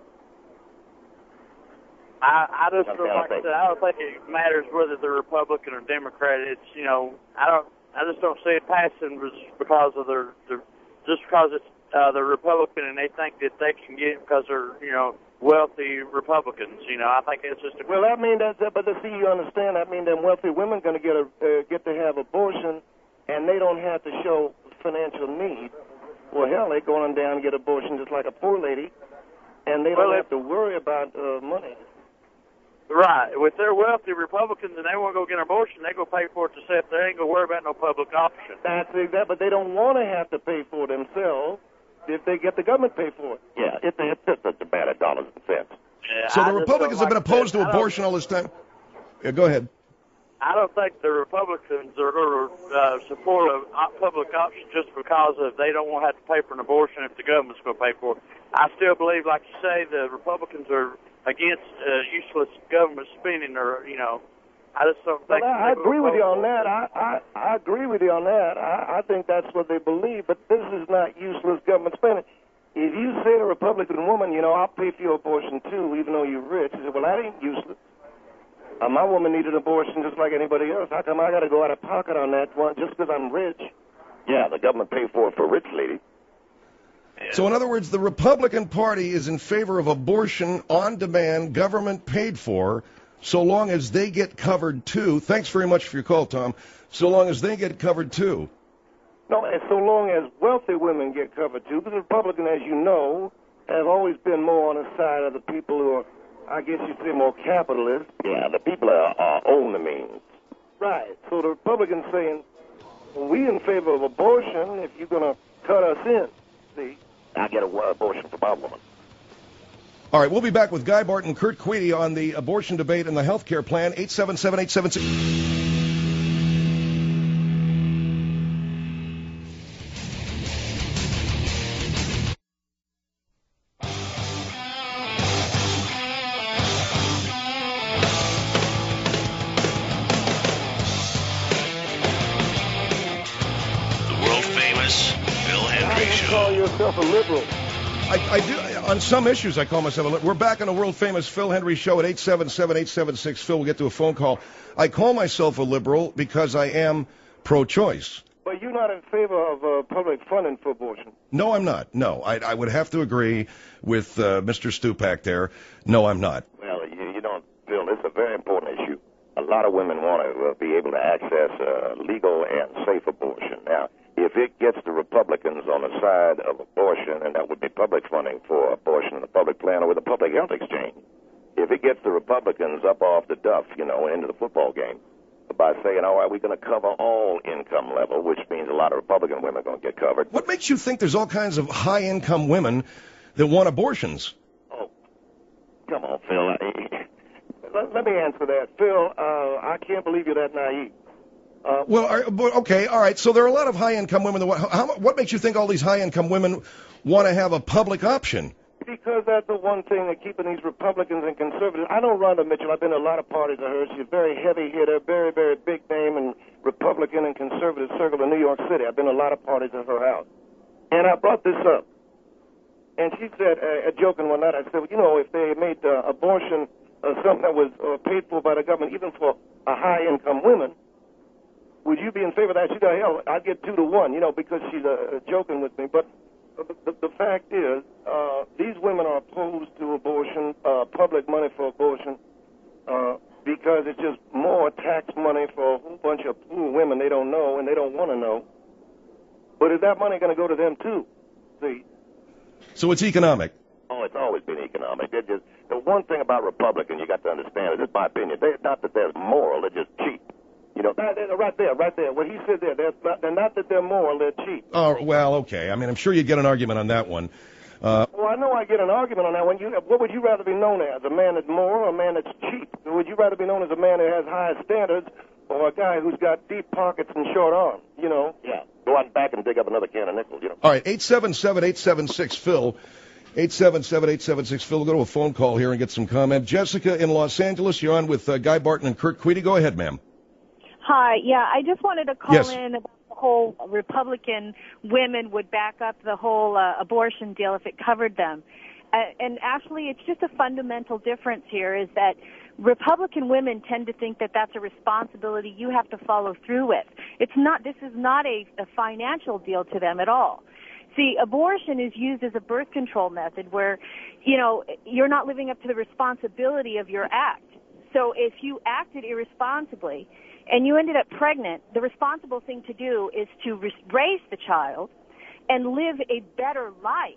Speaker 18: I, I just
Speaker 14: That's
Speaker 18: don't
Speaker 14: how I
Speaker 18: like I
Speaker 14: think.
Speaker 18: said, I don't think it matters whether they're Republican or Democrat. It's you know I don't I just don't see it passing just because of their, their just because it's uh, they're Republican and they think that they can get it because they're you know wealthy Republicans. You know I think it's just a
Speaker 12: Well, I mean that's but to see you understand. I mean them wealthy women going to get a uh, get to have abortion, and they don't have to show financial need. Well, hell, they go on down and get abortion just like a poor lady, and they don't
Speaker 18: Well,
Speaker 12: have to worry about uh, money.
Speaker 18: Right. If they're wealthy Republicans and they want to go get an abortion, they go pay for it themselves. They ain't going to worry about no public option.
Speaker 12: That's exactly. But they don't want to have to pay for it themselves if they get the government pay for it.
Speaker 14: Yeah, it's, it's just a matter of dollars and cents.
Speaker 18: Yeah,
Speaker 2: So
Speaker 18: I
Speaker 2: the
Speaker 18: just
Speaker 2: Republicans
Speaker 18: don't
Speaker 2: have been
Speaker 18: like
Speaker 2: opposed
Speaker 18: that.
Speaker 2: to
Speaker 18: I don't-
Speaker 2: abortion all this time. Yeah, go ahead.
Speaker 18: I don't think the Republicans are going to uh, support a op- public option just because of they don't want to have to pay for an abortion if the government's going to pay for it. I still believe, like you say, the Republicans are against uh, useless government spending, or you know, I just don't think.
Speaker 12: Well, I, I
Speaker 18: they're
Speaker 12: agree with you on
Speaker 18: gonna
Speaker 12: that. I, I, I agree with you on that. I, I think that's what they believe. But this is not useless government spending. If you say to a Republican woman, you know, I'll pay for your abortion too, even though you're rich, she said, well, that ain't useless. Uh, my woman needed an abortion just like anybody else. How come I got to go out of pocket on that one just because I'm rich?
Speaker 14: Yeah, the government pays for it for rich lady.
Speaker 2: So in other words, the Republican Party is in favor of abortion on demand, government paid for, so long as they get covered too. Thanks very much for your call, Tom. So long as they get covered too.
Speaker 12: No, and so long as wealthy women get covered too, because the Republicans, as you know, have always been more on the side of the people who are, I guess you'd say, more capitalist.
Speaker 14: Yeah, the people are, are own the means.
Speaker 12: Right. So the Republicans saying, well, we in favor of abortion if you're going to cut us in. See?
Speaker 14: I get an abortion for my woman.
Speaker 2: All right, we'll be back with Guy Barton, Kurt Queedy on the abortion debate and the health care plan. eight seven seven, eight seven six.
Speaker 12: Call yourself a liberal.
Speaker 2: I, I do. On some issues, I call myself a liberal. We're back on the world-famous Phil Hendry Show at eight seven seven, eight seven six, Phil. We'll get to a phone call. I call myself a liberal because I am pro-choice.
Speaker 12: But you're not in favor of uh, public funding for abortion.
Speaker 2: No, I'm not. No, I, I would have to agree with uh, Mister Stupak there. No, I'm not.
Speaker 14: Well, you, you know, Bill, it's a very important issue. A lot of women want to uh, be able to access uh, legal and safe abortion. Now, if it gets the Republicans on the side of abortion, and that would be public funding for abortion in the public plan or with a public health exchange, if it gets the Republicans up off the duff, you know, into the football game, by saying, all right, we're going to cover all income level, which means a lot of Republican women are going to get covered.
Speaker 2: What makes you think there's all kinds of high-income women that want abortions?
Speaker 14: Oh, come on, Phil.
Speaker 12: Let, let me answer that. Phil, uh, I can't believe you're that naive. Uh,
Speaker 2: well, are, but, okay, all right. So there are a lot of high-income women that want. How, what makes you think all these high-income women want to have a public option?
Speaker 12: Because because that's the one thing that keeping these Republicans and conservatives. I know Rhonda Mitchell. I've been to a lot of parties of hers. She's a very heavy hitter, very, very big name in Republican and conservative circle in New York City. I've been to a lot of parties at her house. And I brought this up. And she said, uh, joking one night, I said, well, you know, if they made uh, abortion uh, something that was uh, paid for by the government, even for a high-income women, would you be in favor of that? She said, hell, I'd get two to one, you know, because she's uh, joking with me. But the, the, the fact is, uh, these women are opposed to abortion, uh, public money for abortion, uh, because it's just more tax money for a whole bunch of poor women they don't know and they don't want to know. But is that money going to go to them, too? See?
Speaker 2: So it's economic.
Speaker 14: Oh, it's always been economic. They're just, the one thing about Republicans you got to understand, is, this is my opinion, they're not that they're moral, they're just cheap. You know, right there, right there. What he said there, they're not, they're not that they're moral, they're cheap.
Speaker 2: Oh, well, okay. I mean, I'm sure you'd get an argument on that one. Uh,
Speaker 12: well, I know I get an argument on that one. You, what would you rather be known as, a man that's moral or a man that's cheap? Would you rather be known as a man who has high standards or a guy who's got deep pockets and short arms, you know?
Speaker 14: Yeah. Go out back and dig up another can of nickels, you know.
Speaker 2: All right, eight seven seven, eight seven six, Phil. eight seven seven, eight seven six, Phil. We'll go to a phone call here and get some comment. Jessica in Los Angeles, you're on with uh, Guy Barton and Kurt Tweedy. Go ahead, ma'am.
Speaker 19: Hi, yeah, I just wanted to call
Speaker 2: Yes.
Speaker 19: in about the whole Republican women would back up the whole uh, abortion deal if it covered them. Uh, and actually, it's just a fundamental difference here is that Republican women tend to think that that's a responsibility you have to follow through with. It's not, this is not a, a financial deal to them at all. See, abortion is used as a birth control method where, you know, you're not living up to the responsibility of your act. So if you acted irresponsibly and you ended up pregnant, the responsible thing to do is to raise the child and live a better life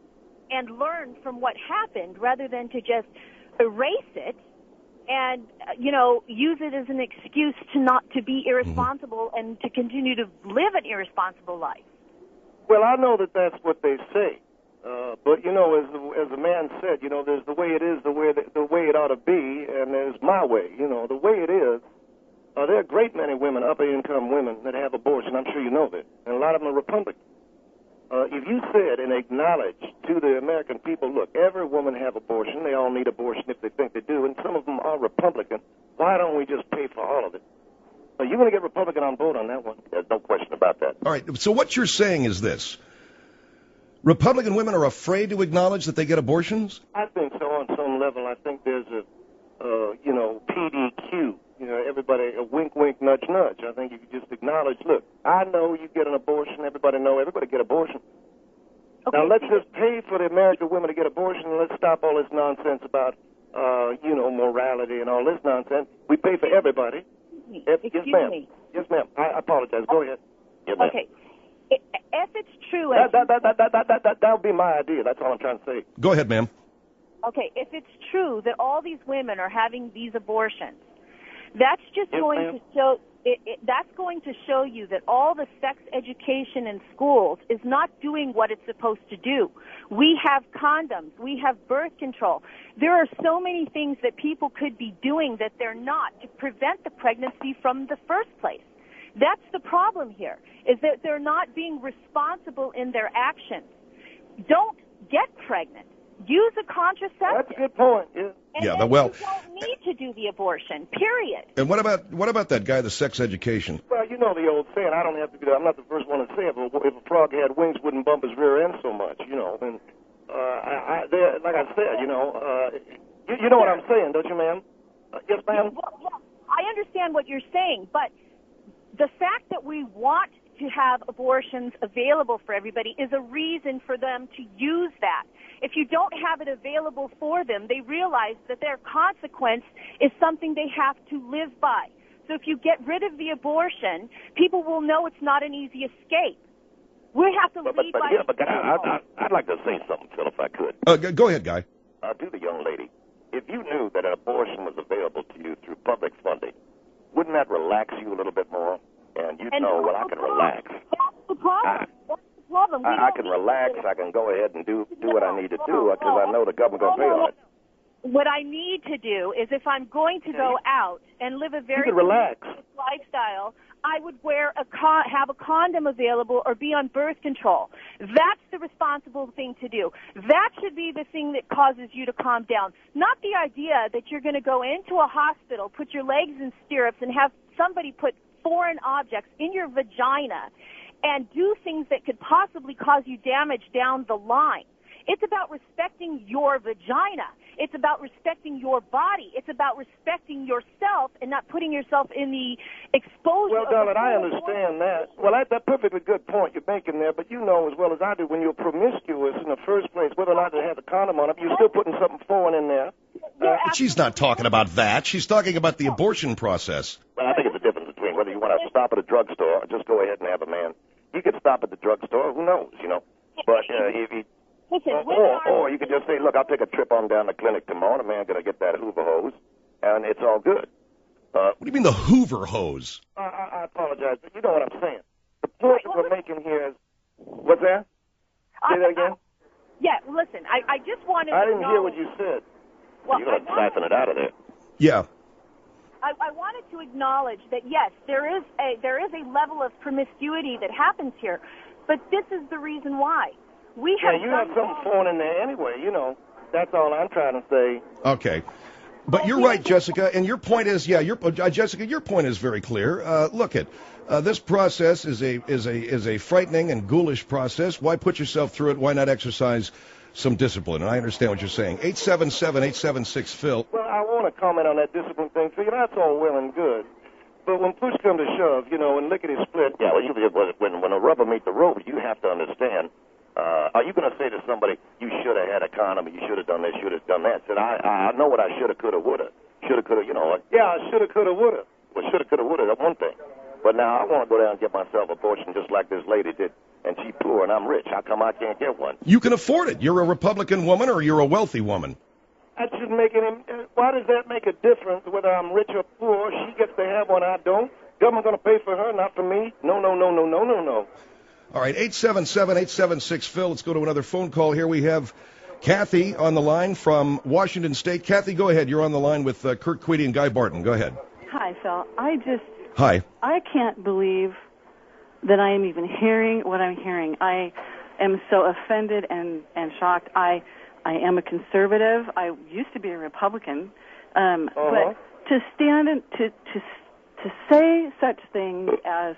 Speaker 19: and learn from what happened rather than to just erase it and, uh, you know, use it as an excuse to not to be irresponsible mm-hmm. and to continue to live an irresponsible life.
Speaker 12: Well, I know that that's what they say. Uh, but, you know, as the, as the man said, you know, there's the way it is, the way, the, the way it ought to be, and there's my way. You know, the way it is, uh, there are a great many women, upper-income women, that have abortion. I'm sure you know that. And a lot of them are Republicans. Uh, if you said and acknowledged to the American people, look, every woman have abortion. They all need abortion if they think they do, and some of them are Republican. Why don't we just pay for all of it? Are you going to get Republican on board on that one?
Speaker 14: There's no question about that.
Speaker 2: All right, so what you're saying is this. Republican women are afraid to acknowledge that they get abortions?
Speaker 12: I think so on some level. I think there's a, uh, you know, P D Q. You know, everybody, a wink, wink, nudge, nudge. I think you can just acknowledge, look, I know you get an abortion. Everybody know everybody get abortion. Okay. Now, let's just pay for the American women to get abortion, and let's stop all this nonsense about, uh, you know, morality and all this nonsense. We pay for everybody. If,
Speaker 19: Excuse
Speaker 12: yes, ma'am.
Speaker 19: me.
Speaker 12: Yes, ma'am. I apologize. Go ahead.
Speaker 14: Yes, ma'am.
Speaker 19: Okay. If it's true...
Speaker 12: That, that, that, that, that, that, that, that, that would be my idea. That's all I'm trying to say.
Speaker 2: Go ahead, ma'am.
Speaker 19: Okay, if it's true that all these women are having these abortions, that's just
Speaker 12: yes,
Speaker 19: going
Speaker 12: ma'am.
Speaker 19: to show... It, it, that's going to show you that all the sex education in schools is not doing what it's supposed to do. We have condoms. We have birth control. There are so many things that people could be doing that they're not to prevent the pregnancy from the first place. That's the problem here, is that they're not being responsible in their actions. Don't get pregnant. Use a contraceptive.
Speaker 12: That's a good point. Yeah.
Speaker 19: And
Speaker 2: yeah,
Speaker 19: then
Speaker 2: well,
Speaker 19: you don't need to do the abortion, period.
Speaker 2: And what about what about that guy, the sex education?
Speaker 12: Well, you know the old saying, I don't have to be, I'm not the first one to say it, but if a frog had wings, wouldn't bump his rear end so much, you know. And, uh, I, I, like I said, you know, uh, you, you know what I'm saying, don't you, ma'am? Uh, yes, ma'am?
Speaker 19: Well, well, I understand what you're saying, but the fact that we want to have abortions available for everybody is a reason for them to use that. If you don't have it available for them, they realize that their consequence is something they have to live by. So if you get rid of the abortion, people will know it's not an easy escape. We have to
Speaker 14: but,
Speaker 19: lead
Speaker 14: but, but,
Speaker 19: by
Speaker 14: yeah, but I, I, I'd like to say something, Phil, if I could.
Speaker 2: Uh, go ahead, Guy.
Speaker 14: Uh, to the young lady, if you knew that an abortion was available to you through public funding, wouldn't that relax you a little bit more? And you'd
Speaker 19: and
Speaker 14: know, well, I can relax.
Speaker 19: That's the problem.
Speaker 14: I,
Speaker 19: That's the problem. We
Speaker 14: I, I can relax. I can go ahead and do do what I need to do because I know the government going to pay on it.
Speaker 19: What I need to do is if I'm going to go out and live a very
Speaker 12: relax.
Speaker 19: lifestyle, I would wear a con- have a condom available or be on birth control. That's the responsible thing to do. That should be the thing that causes you to calm down, not the idea that you're going to go into a hospital, put your legs in stirrups, and have somebody put foreign objects in your vagina and do things that could possibly cause you damage down the line. It's about respecting your vagina. It's about respecting your body. It's about respecting yourself and not putting yourself in the exposure.
Speaker 12: Well, darling, I understand that. Well, that's a perfectly good point you're making there, but you know as well as I do, when you're promiscuous in the first place, whether or not they have a condom on it, you're still putting something foreign in there.
Speaker 2: Uh, She's not talking about that. She's talking about the abortion process.
Speaker 14: Well, I think it's a difference between whether you want to stop at a drugstore or just go ahead and have a man. You could stop at the drugstore, who knows, you know. But uh, if you...
Speaker 19: Listen,
Speaker 14: or, or, or you could just say, look, I'll take a trip on down to the clinic tomorrow. The man's going to get that Hoover hose, and it's all good. Uh,
Speaker 2: what do you mean the Hoover hose?
Speaker 12: I, I, I apologize, but you know what I'm saying. The point that we're making here is... What's that? Say that again?
Speaker 19: Yeah, listen, I, I just wanted
Speaker 12: I
Speaker 19: to
Speaker 12: didn't
Speaker 19: know,
Speaker 12: hear what you said.
Speaker 19: Well,
Speaker 14: You're going to siphon it out of there.
Speaker 2: Yeah.
Speaker 19: I, I wanted to acknowledge that, yes, there is a there is a level of promiscuity that happens here, but this is the reason why. We have
Speaker 12: yeah, you have something foreign in there anyway, you know. That's all I'm trying to say.
Speaker 2: Okay. But you're right, Jessica, and your point is, yeah, your uh, Jessica, your point is very clear. Uh, look at uh, this process is a is a is a frightening and ghoulish process. Why put yourself through it? Why not exercise some discipline? And I understand what you're saying. eight seven seven, eight seven six, Phil.
Speaker 12: Well, I want to comment on that discipline thing. So, you know, that's all well and good. But when push comes to shove, you know, when lickety split.
Speaker 14: Yeah, well, you, when when a rubber meets the road, you have to understand. Uh, are you going to say to somebody, you should have had a condom, you should have done this, should have done that? Said, I I know what I should have, could have, would have. Should have, could have, you know.
Speaker 12: Yeah, I should have, could have, would have.
Speaker 14: Well, should have, could have, would have, that's one thing. But now I want to go down and get myself an abortion just like this lady did. And she's poor and I'm rich. How come I can't get one?
Speaker 2: You can afford it. You're a Republican woman or you're a wealthy woman.
Speaker 12: That shouldn't make any... Why does that make a difference whether I'm rich or poor? She gets to have one, I don't. Government going to pay for her, not for me? No, no, no, no, no, no, no.
Speaker 2: All right, eight seven seven, eight seven six, Phil. Let's go to another phone call here. We have Kathy on the line from Washington State. Kathy, go ahead. You're on the line with uh, Kurt Queedy and Guy Barton. Go ahead.
Speaker 20: Hi, Phil. I just...
Speaker 2: Hi.
Speaker 20: I can't believe that I am even hearing what I'm hearing. I am so offended and, and shocked. I I am a conservative. I used to be a Republican. Um,
Speaker 12: uh-huh.
Speaker 20: But to stand and to, to, to say such things as...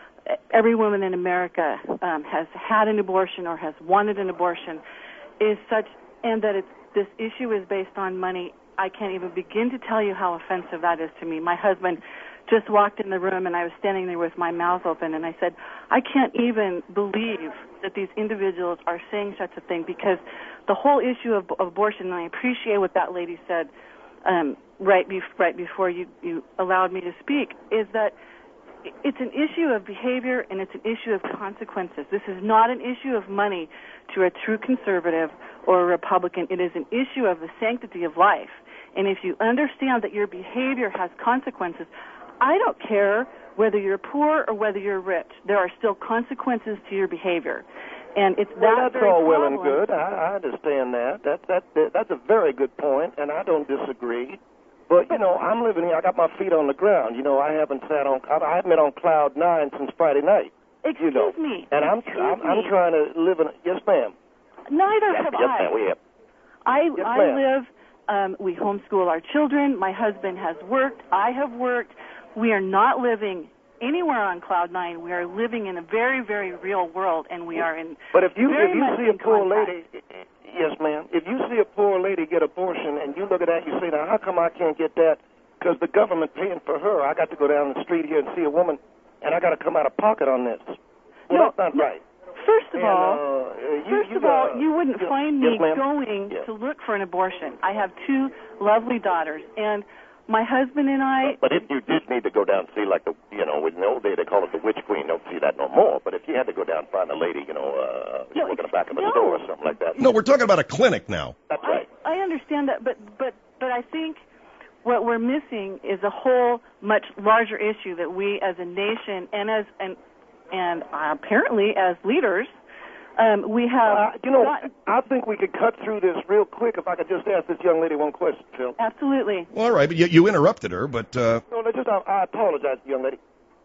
Speaker 20: every woman in America um, has had an abortion or has wanted an abortion is such, and that it's, this issue is based on money. I can't even begin to tell you how offensive that is to me. My husband just walked in the room, and I was standing there with my mouth open, and I said, I can't even believe that these individuals are saying such a thing, because the whole issue of, of abortion, and I appreciate what that lady said um, right, be, right before you, you allowed me to speak, is that it's an issue of behavior and it's an issue of consequences. This is not an issue of money to a true conservative or a Republican. It is an issue of the sanctity of life. And if you understand that your behavior has consequences, I don't care whether you're poor or whether you're rich. There are still consequences to your behavior. And it's
Speaker 12: well,
Speaker 20: that
Speaker 12: that's
Speaker 20: very
Speaker 12: all well
Speaker 20: problem.
Speaker 12: and good. I, I understand that. That, that. that. That's a very good point, and I don't disagree. But, you know, I'm living here. I got my feet on the ground. You know, I haven't sat on, I haven't been on cloud nine since Friday night.
Speaker 20: Excuse
Speaker 12: you know.
Speaker 20: me.
Speaker 12: And I'm,
Speaker 20: Excuse
Speaker 12: I'm,
Speaker 20: me.
Speaker 12: I'm trying to live in, yes, ma'am.
Speaker 20: Neither
Speaker 14: yes,
Speaker 20: have
Speaker 14: yes,
Speaker 20: I.
Speaker 14: ma'am, we have.
Speaker 20: I,
Speaker 12: yes,
Speaker 20: I
Speaker 12: ma'am.
Speaker 20: live, um, we homeschool our children. My husband has worked. I have worked. We are not living anywhere on cloud nine. We are living in a very, very real world, and we are in
Speaker 12: But if you,
Speaker 20: very
Speaker 12: if you
Speaker 20: much
Speaker 12: see a
Speaker 20: in
Speaker 12: poor
Speaker 20: contact.
Speaker 12: lady, yes, ma'am, if you see a poor lady get abortion and you look at that and you say, now, how come I can't get that? Because the government paying for her. I got to go down the street here and see a woman, and I got to come out of pocket on this. Well,
Speaker 20: no,
Speaker 12: that's not
Speaker 20: no.
Speaker 12: right.
Speaker 20: First of
Speaker 12: and,
Speaker 20: all,
Speaker 12: uh, you,
Speaker 20: first
Speaker 12: you,
Speaker 20: of all,
Speaker 12: uh,
Speaker 20: you wouldn't
Speaker 12: yes,
Speaker 20: find me
Speaker 12: yes, ma'am.
Speaker 20: going
Speaker 12: yes.
Speaker 20: to look for an abortion. I have two lovely daughters, and my husband and I...
Speaker 14: But if you did need to go down and see, like, the, you know, in the old day they call it the witch queen, don't see that no more. But if you had to go down and find a lady, you know, uh,
Speaker 20: No,
Speaker 14: working in the back of a
Speaker 20: no.
Speaker 14: store or something like that.
Speaker 2: No, we're talking about a clinic now.
Speaker 14: That's right.
Speaker 20: I, I understand that, but, but, but I think what we're missing is a whole much larger issue that we as a nation and as and and uh, apparently as leaders, um, we have...
Speaker 12: Uh, you know,
Speaker 20: gotten,
Speaker 12: I think we could cut through this real quick if I could just ask this young lady one question, Phil.
Speaker 20: Absolutely.
Speaker 2: Well, all right, but you, you interrupted her, but... Uh...
Speaker 12: No, no, just, I, I apologize, young lady.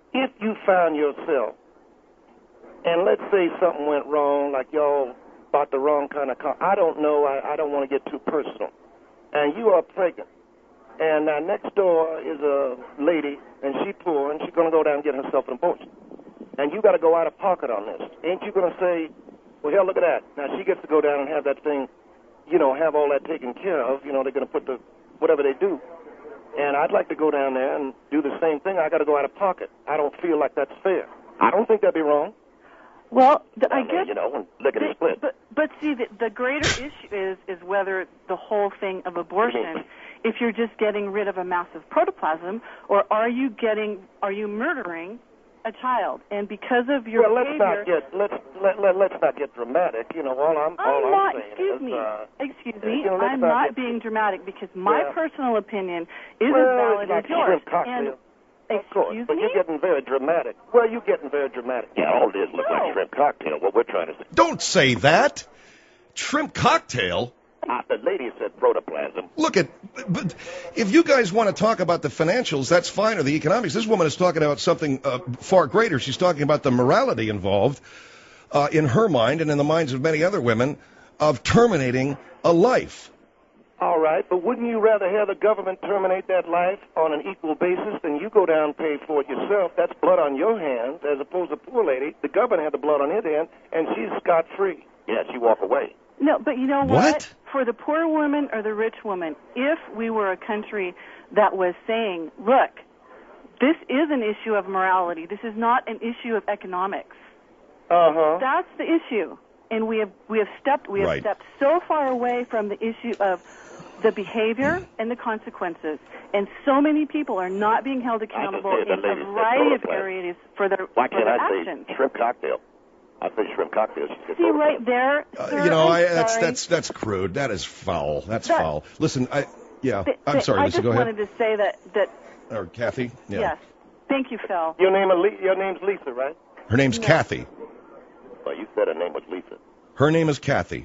Speaker 12: if you found yourself, and let's say something went wrong, like y'all bought the wrong kind of car. I don't know. I, I don't want to get too personal. And you are pregnant. And uh, next door is a lady, and she poor, and she's going to go down and get herself an abortion. And you got to go out of pocket on this. Ain't you going to say, well, hell, look at that. Now she gets to go down and have that thing, you know, have all that taken care of. You know, they're going to put the, whatever they do. And I'd like to go down there and do the same thing. I got to go out of pocket. I don't feel like that's fair. I don't think that'd be wrong.
Speaker 20: Well, the, I,
Speaker 12: I mean,
Speaker 20: guess,
Speaker 12: you know, look at it split.
Speaker 20: But, but see, the, the greater issue is is whether the whole thing of abortion, if you're just getting rid of a massive protoplasm, or are you getting, are you murdering a child? And because of your
Speaker 12: well, let's
Speaker 20: behavior,
Speaker 12: not get let's let, let let's not get dramatic. You know, all I'm all
Speaker 20: I'm
Speaker 12: I'm
Speaker 20: not.
Speaker 12: saying
Speaker 20: Excuse
Speaker 12: is,
Speaker 20: me.
Speaker 12: uh,
Speaker 20: excuse
Speaker 12: you
Speaker 20: me.
Speaker 12: know, let's
Speaker 20: I'm
Speaker 12: not
Speaker 20: not
Speaker 12: get-
Speaker 20: being dramatic because my
Speaker 12: Yeah.
Speaker 20: personal opinion is
Speaker 12: well,
Speaker 20: as valid
Speaker 12: it's like
Speaker 20: as yours.
Speaker 12: shrimp cocktail.
Speaker 20: And
Speaker 12: Of course,
Speaker 20: excuse
Speaker 12: but
Speaker 20: me?
Speaker 12: you're getting very dramatic. Well, you're getting very dramatic.
Speaker 14: Yeah, all this looks like shrimp cocktail. What we're trying to say.
Speaker 2: Don't say that. Shrimp cocktail?
Speaker 14: Ah, the lady said protoplasm.
Speaker 2: Look at, but if you guys want to talk about the financials, that's fine, or the economics. This woman is talking about something uh, far greater. She's talking about the morality involved uh, in her mind and in the minds of many other women of terminating a life.
Speaker 12: All right, but wouldn't you rather have the government terminate that life on an equal basis than you go down and pay for it yourself? That's blood on your hands, as opposed to poor lady. The government had the blood on his hand, and she's scot-free.
Speaker 14: Yeah, she walk away.
Speaker 20: No, but you know what?
Speaker 2: What?
Speaker 20: For the poor woman or the rich woman, if we were a country that was saying, look, this is an issue of morality, this is not an issue of economics.
Speaker 12: Uh-huh.
Speaker 20: That's the issue. And we have we have stepped we have
Speaker 2: Right.
Speaker 20: stepped so far away from the issue of the behavior and the consequences. And so many people are not being held accountable
Speaker 14: say the
Speaker 20: in a
Speaker 14: lady said
Speaker 20: variety of
Speaker 14: protoplasm.
Speaker 20: areas for their,
Speaker 14: Why
Speaker 20: for
Speaker 14: can't
Speaker 20: their
Speaker 14: I
Speaker 20: actions.
Speaker 14: say shrimp cocktail? I say shrimp cocktail. She said
Speaker 20: See
Speaker 14: protoplasm.
Speaker 20: right there,
Speaker 2: Uh,
Speaker 20: sir,
Speaker 2: you know,
Speaker 20: I'm
Speaker 2: I, that's
Speaker 20: sorry.
Speaker 2: that's that's crude. That is foul. That's
Speaker 20: That-
Speaker 2: foul. Listen, I yeah.
Speaker 20: Th-
Speaker 2: I'm
Speaker 20: th-
Speaker 2: sorry,
Speaker 20: I
Speaker 2: Lisa.
Speaker 20: just
Speaker 2: Go ahead.
Speaker 20: wanted to say that that
Speaker 2: Or Kathy. Yeah.
Speaker 20: yes. Thank you, Phil.
Speaker 12: Your name, is Le- your name's Lisa, right?
Speaker 2: Her name's
Speaker 20: No.
Speaker 2: Kathy.
Speaker 14: Well, you said her name was Lisa.
Speaker 2: Her name is Kathy.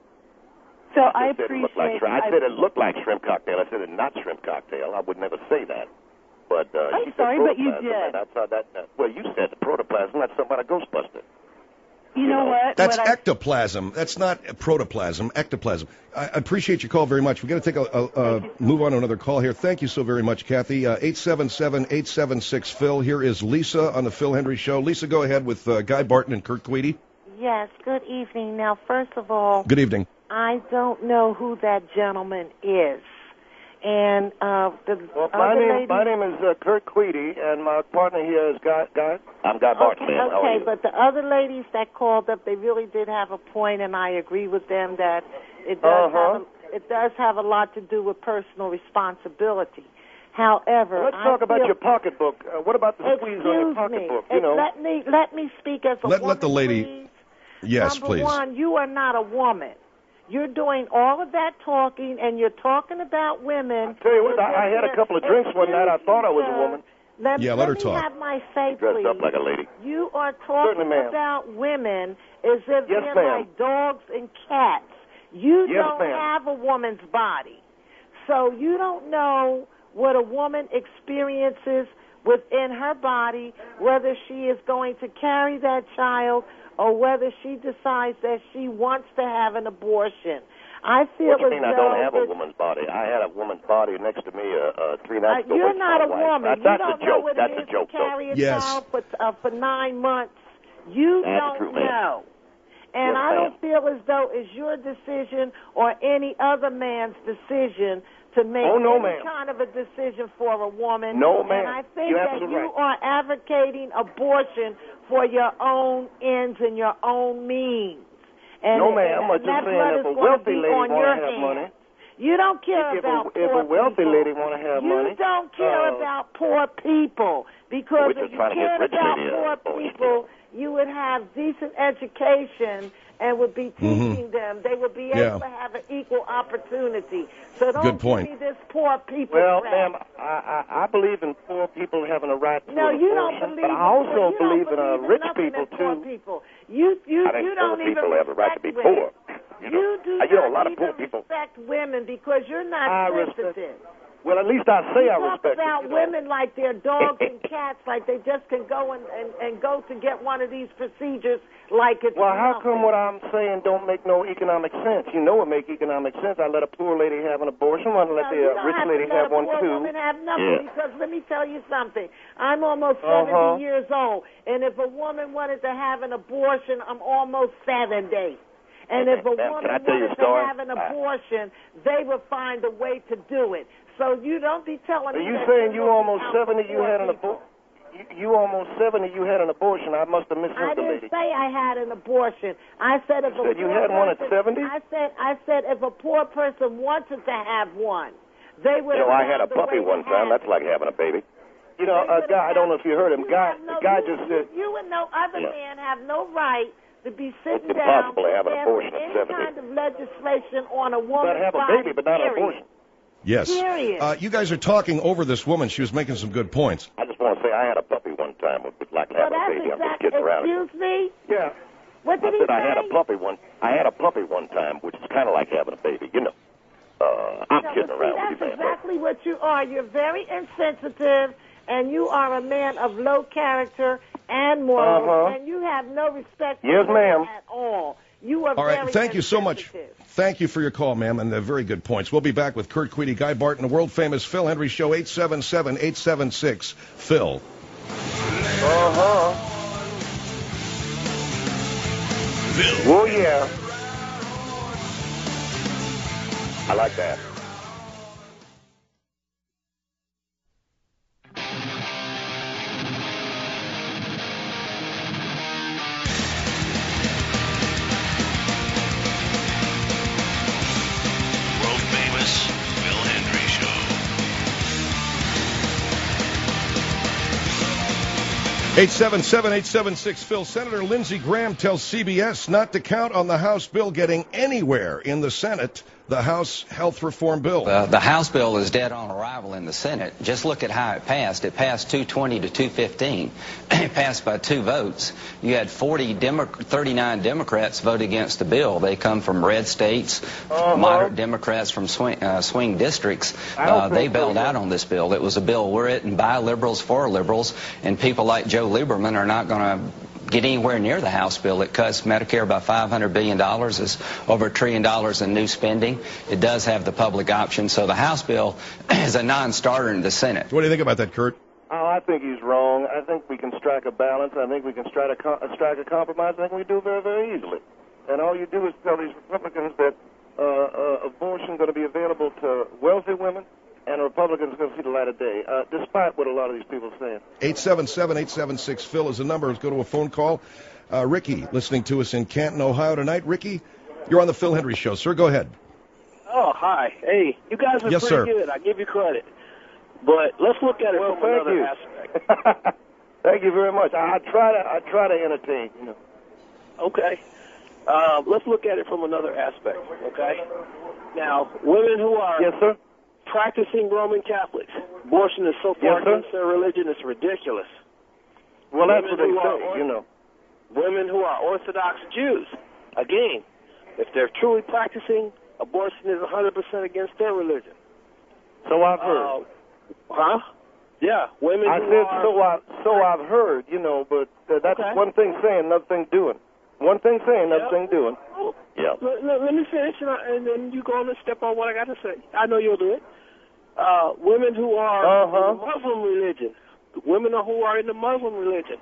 Speaker 20: So I
Speaker 14: said it looked like
Speaker 20: appreciate.
Speaker 14: shrimp. I said it looked like shrimp cocktail. I said it's not shrimp cocktail. I would never say that. But uh,
Speaker 20: I'm
Speaker 14: she said
Speaker 20: sorry, but you
Speaker 14: protoplasm,
Speaker 20: did.
Speaker 14: And that's how that, uh, well, you said the protoplasm. That's something about a Ghostbuster.
Speaker 20: You know what?
Speaker 2: That's
Speaker 20: what I,
Speaker 2: ectoplasm. That's not protoplasm. Ectoplasm. I I appreciate your call very much. We've got to take a, a, a move on to another call here. Thank you so very much, Kathy. Uh, eight seven seven, eight seven six, Phil. Here is Lisa on the Phil Hendry Show. Lisa, go ahead with uh, Guy Barton and Kurt Tweedy.
Speaker 21: Yes, good evening. Now, first of all,
Speaker 2: Good evening.
Speaker 21: I don't know who that gentleman is. And uh, the
Speaker 12: Well, my
Speaker 21: other
Speaker 12: name
Speaker 21: lady...
Speaker 12: my name is uh, Kurt Queedy, and my partner here is Guy. Guy.
Speaker 14: I'm Guy Barton,
Speaker 21: Okay,
Speaker 14: ma'am. How are
Speaker 21: okay,
Speaker 14: you?
Speaker 21: but the other ladies that called up, they really did have a point, and I agree with them that it does
Speaker 12: Uh-huh.
Speaker 21: have a, it does have a lot to do with personal responsibility. However,
Speaker 12: Let's
Speaker 21: I
Speaker 12: talk about
Speaker 21: feel,
Speaker 12: your pocketbook. Uh, what about the squeeze on your
Speaker 21: Excuse me.
Speaker 12: pocketbook? You
Speaker 21: Uh,
Speaker 12: know.
Speaker 21: Let me let me speak as a
Speaker 2: Let
Speaker 21: woman,
Speaker 2: let the lady.
Speaker 21: please.
Speaker 2: Yes,
Speaker 21: Number
Speaker 2: please.
Speaker 21: one, you are not a woman. You're doing all of that talking, and you're talking about women.
Speaker 12: Tell you what, I, I had a couple of drinks one night. I thought I was a woman.
Speaker 21: Let,
Speaker 2: Yeah,
Speaker 21: let
Speaker 2: let her
Speaker 21: me
Speaker 2: talk.
Speaker 21: have my say,
Speaker 14: Dressed
Speaker 21: please.
Speaker 14: up like a lady.
Speaker 21: You are talking
Speaker 12: Certainly, ma'am.
Speaker 21: about women as if
Speaker 12: Yes,
Speaker 21: they're
Speaker 12: ma'am.
Speaker 21: like dogs and cats. You
Speaker 12: Yes,
Speaker 21: don't
Speaker 12: ma'am.
Speaker 21: have a woman's body. So you don't know what a woman experiences within her body, whether she is going to carry that child or whether she decides that she wants to have an abortion. I feel
Speaker 14: What do you
Speaker 21: as
Speaker 14: mean I
Speaker 21: though
Speaker 14: don't have a
Speaker 21: that-
Speaker 14: woman's body? I had a woman's body next to me uh, uh, three
Speaker 21: Uh,
Speaker 14: nights ago.
Speaker 21: you're
Speaker 14: with
Speaker 21: not
Speaker 14: my
Speaker 21: a
Speaker 14: wife.
Speaker 21: woman.
Speaker 14: That,
Speaker 21: You
Speaker 14: that's
Speaker 21: don't
Speaker 14: a
Speaker 21: know
Speaker 14: joke.
Speaker 21: what
Speaker 14: That's
Speaker 21: it
Speaker 14: a
Speaker 21: is
Speaker 14: joke,
Speaker 21: to carry a
Speaker 2: Yes.
Speaker 21: child for, uh, for nine months. You
Speaker 14: That's
Speaker 21: don't
Speaker 14: true, ma'am.
Speaker 21: know. And
Speaker 14: Yes,
Speaker 21: I
Speaker 14: ma'am.
Speaker 21: don't feel as though it's your decision or any other man's decision to make
Speaker 12: Oh, no,
Speaker 21: any
Speaker 12: ma'am.
Speaker 21: kind of a decision for a woman.
Speaker 12: No,
Speaker 21: And
Speaker 12: ma'am.
Speaker 21: I think
Speaker 12: You're
Speaker 21: that
Speaker 12: absolutely
Speaker 21: you
Speaker 12: right.
Speaker 21: are advocating abortion for your own ends and your own means. And,
Speaker 12: No, ma'am.
Speaker 21: and
Speaker 12: I'm just
Speaker 21: that
Speaker 12: saying
Speaker 21: blood
Speaker 12: if
Speaker 21: is
Speaker 12: a
Speaker 21: gonna
Speaker 12: wealthy
Speaker 21: be
Speaker 12: lady
Speaker 21: on
Speaker 12: want
Speaker 21: your
Speaker 12: to have
Speaker 21: hands.
Speaker 12: money,
Speaker 21: You don't care
Speaker 12: if
Speaker 21: about
Speaker 12: a, if
Speaker 21: poor
Speaker 12: a wealthy
Speaker 21: people.
Speaker 12: lady want to have
Speaker 21: You
Speaker 12: money,
Speaker 21: don't care
Speaker 12: uh,
Speaker 21: about poor people because
Speaker 14: We're
Speaker 21: if
Speaker 14: just
Speaker 21: you
Speaker 14: trying to get
Speaker 21: cared
Speaker 14: rich
Speaker 21: about
Speaker 14: lady, uh,
Speaker 21: poor
Speaker 14: abortion.
Speaker 21: people, you would have decent education and would be teaching them. They would be able
Speaker 2: Yeah.
Speaker 21: to have an equal opportunity. So don't
Speaker 2: Good point.
Speaker 21: give me this poor people
Speaker 12: well,
Speaker 21: crap.
Speaker 12: ma'am, I, I I believe in poor people having a right to
Speaker 21: No,
Speaker 12: an
Speaker 21: you don't
Speaker 12: abortion,
Speaker 21: believe
Speaker 12: but I
Speaker 21: in
Speaker 12: also
Speaker 21: poor, you
Speaker 12: believe
Speaker 21: don't
Speaker 12: in uh,
Speaker 21: believe in
Speaker 12: rich
Speaker 21: nothing
Speaker 12: people
Speaker 21: in poor
Speaker 12: too.
Speaker 21: people. You you
Speaker 14: I think
Speaker 21: you don't
Speaker 14: poor
Speaker 21: even
Speaker 14: people have a right to be
Speaker 21: respect
Speaker 14: poor.
Speaker 21: women.
Speaker 14: You know,
Speaker 21: You do
Speaker 14: Uh, you know, a
Speaker 21: not
Speaker 14: lot of
Speaker 21: even
Speaker 14: poor people.
Speaker 21: respect women because you're not
Speaker 12: I respect-
Speaker 21: sensitive.
Speaker 12: Well, at least I say
Speaker 21: you
Speaker 12: I
Speaker 21: talk
Speaker 12: respect
Speaker 21: about
Speaker 12: it. You know.
Speaker 21: women like they're dogs and cats, like they just can go and, and, and go to get one of these procedures like it's
Speaker 12: Well, how
Speaker 21: nothing.
Speaker 12: come what I'm saying don't make no economic sense? You know it make economic sense. I let a poor lady have an abortion. I let
Speaker 21: No,
Speaker 12: the
Speaker 21: you
Speaker 12: uh,
Speaker 21: don't
Speaker 12: rich
Speaker 21: have
Speaker 12: lady
Speaker 21: to let
Speaker 12: have
Speaker 21: a
Speaker 12: one
Speaker 21: poor
Speaker 12: too.
Speaker 21: woman have nothing
Speaker 12: Yeah.
Speaker 21: because let me tell you something. I'm almost
Speaker 12: Uh-huh.
Speaker 21: seventy years old, and if a woman wanted to have an abortion, I'm almost seventy. And if a
Speaker 14: Ma'am,
Speaker 21: woman
Speaker 14: can I tell you
Speaker 21: wanted
Speaker 14: a story?
Speaker 21: to have an abortion, they would find a way to do it. So you don't be telling
Speaker 12: Are
Speaker 21: me
Speaker 12: you
Speaker 21: that
Speaker 12: saying
Speaker 21: you're
Speaker 12: you
Speaker 21: looking
Speaker 12: almost
Speaker 21: out for
Speaker 12: seventy, you
Speaker 21: poor
Speaker 12: had an
Speaker 21: people.
Speaker 12: abortion? You, you almost seventy, you had an abortion. I must have
Speaker 21: I
Speaker 12: misheard the
Speaker 21: didn't
Speaker 12: lady.
Speaker 21: say I had an abortion. I said if
Speaker 12: You
Speaker 21: a
Speaker 12: said you
Speaker 21: poor
Speaker 12: had one at
Speaker 21: person,
Speaker 12: seventy?
Speaker 21: I said I said if a poor person wanted to have one, they would.
Speaker 14: You know,
Speaker 21: have
Speaker 14: I had a
Speaker 21: found
Speaker 14: puppy
Speaker 21: way to
Speaker 14: one time.
Speaker 21: have
Speaker 14: That's like having a baby.
Speaker 12: You know, a guy, I don't know if you heard him.
Speaker 21: You
Speaker 12: Guy,
Speaker 21: have no,
Speaker 12: the guy
Speaker 21: you,
Speaker 12: just said,
Speaker 21: you, you and no other
Speaker 14: Yeah.
Speaker 21: man have no right to be sitting
Speaker 14: It's
Speaker 21: down
Speaker 14: impossible to have an
Speaker 21: passing
Speaker 14: abortion at
Speaker 21: any
Speaker 14: seventy.
Speaker 21: kind of legislation on a
Speaker 12: you
Speaker 21: woman's
Speaker 12: better have a
Speaker 21: body,
Speaker 12: baby, but not an
Speaker 21: period.
Speaker 12: abortion.
Speaker 2: Yes.
Speaker 21: Period.
Speaker 2: Uh, you guys are talking over this woman. She was making some good points.
Speaker 14: I just want to say I had a puppy one time. It was like
Speaker 21: Well,
Speaker 14: having a
Speaker 21: that's
Speaker 14: baby. I'm just
Speaker 21: exactly.
Speaker 14: kidding around.
Speaker 21: Excuse me.
Speaker 12: Yeah.
Speaker 21: What
Speaker 14: I
Speaker 21: did he
Speaker 14: said
Speaker 21: say?
Speaker 14: I had a puppy one. I had a puppy one time, which is kind of like having a baby. You know. Uh, I'm
Speaker 21: No,
Speaker 14: kidding
Speaker 21: but
Speaker 14: around
Speaker 21: see,
Speaker 14: with you,
Speaker 21: that's
Speaker 14: man.
Speaker 21: exactly what you are. You're very insensitive, and you are a man of low character and morals,
Speaker 12: Uh-huh.
Speaker 21: and you have no respect for
Speaker 12: Yes,
Speaker 21: women
Speaker 12: ma'am.
Speaker 21: at all. You are
Speaker 2: All
Speaker 21: very
Speaker 2: right. Thank you so much.
Speaker 21: insensitive.
Speaker 2: Thank you for your call, ma'am, and the very good points. We'll be back with Kurt Queedy, Guy Barton, the world-famous Phil Hendry Show, eight seven seven, eight seven six, Phil.
Speaker 12: Uh-huh.
Speaker 1: Phil.
Speaker 12: Oh, yeah.
Speaker 14: I like that.
Speaker 1: World famous Phil Hendry Show.
Speaker 2: eight seven seven, eight seven six, Phil. Senator Lindsey Graham tells C B S not to count on the House bill getting anywhere in the Senate, the House health reform bill.
Speaker 15: Uh, the House bill is dead on arrival in the Senate. Just look at how it passed. It passed two twenty to two fifteen. It passed by two votes. You had forty Demo- thirty-nine Democrats vote against the bill. They come from red states,
Speaker 12: Uh-huh.
Speaker 15: moderate Democrats from swing, uh, swing districts.
Speaker 12: I don't
Speaker 15: Uh, they
Speaker 12: think so,
Speaker 15: bailed
Speaker 12: yeah.
Speaker 15: out on this bill. It was a bill written by liberals for liberals, and people like Joe Lieberman are not going to get anywhere near the House bill. It cuts Medicare by five hundred billion dollars. It's over a trillion dollars in new spending. It does have the public option. So the House bill is a non-starter in the Senate.
Speaker 2: What do you think about that, Kurt?
Speaker 12: Oh, I think he's wrong. I think we can strike a balance. I think we can strike a, com- strike a compromise. I think we do very, very easily. And all you do is tell these Republicans that uh, uh, abortion is going to be available to wealthy women, and Republicans are going to see the light of day, uh, despite what a lot of these people are saying.
Speaker 2: eight seven seven, eight seven six, Phil is the number. Let's go to a phone call. Uh, Ricky, listening to us in Canton, Ohio tonight. Ricky, you're on the Phil Hendry Show. Sir, go ahead.
Speaker 3: Oh, hi. Hey, you guys are
Speaker 2: Yes,
Speaker 3: pretty
Speaker 2: sir.
Speaker 3: good. I give you credit. But let's look at it
Speaker 12: Well,
Speaker 3: from
Speaker 12: thank
Speaker 3: another
Speaker 12: you.
Speaker 3: aspect.
Speaker 12: Thank you very much. I, I try to I try to entertain. You know.
Speaker 3: Okay. Uh, let's look at it from another aspect, okay? Now, women who are
Speaker 12: Yes, sir.
Speaker 3: practicing Roman Catholics, abortion is so far
Speaker 12: Yes, sir.
Speaker 3: against their religion, it's ridiculous.
Speaker 12: Well, that's
Speaker 3: Women
Speaker 12: what they
Speaker 3: who are
Speaker 12: say.
Speaker 3: or-
Speaker 12: You know.
Speaker 3: Women who are Orthodox Jews, again, if they're truly practicing, abortion is one hundred percent against their religion.
Speaker 12: So I've heard.
Speaker 3: Uh, huh? Yeah, women
Speaker 12: I
Speaker 3: who
Speaker 12: said
Speaker 3: are...
Speaker 12: so. I so I've heard. You know, but uh, that's
Speaker 3: Okay.
Speaker 12: one thing saying, another thing doing. One thing saying, another
Speaker 3: Yep.
Speaker 12: thing doing.
Speaker 14: Yeah.
Speaker 3: Let, let, let me finish, and, I, and then you go on and step on what I got to say. I know you'll do it. Uh, women who are
Speaker 12: Uh-huh.
Speaker 3: in the Muslim religion, women who are in the Muslim religion,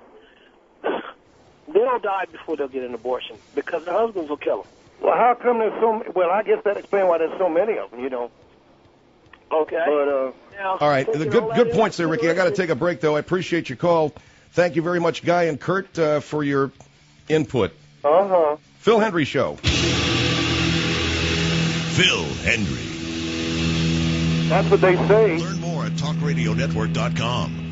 Speaker 3: they'll die before they'll get an abortion because their husbands will kill them.
Speaker 12: Well, how come there's so? m- Well, I guess that explains why there's so many of them. You know.
Speaker 3: Okay.
Speaker 12: But uh.
Speaker 3: Now,
Speaker 2: All right. The
Speaker 3: taking
Speaker 2: good
Speaker 3: all that
Speaker 2: good
Speaker 3: into
Speaker 2: points there, Ricky. I got to
Speaker 3: consideration-
Speaker 2: take a break, though. I appreciate your call. Thank you very much, Guy and Kurt, uh, for your input.
Speaker 12: Uh huh.
Speaker 2: Phil Hendry Show.
Speaker 1: Phil Hendry.
Speaker 12: That's what they say.
Speaker 1: Learn more at talk radio network dot com.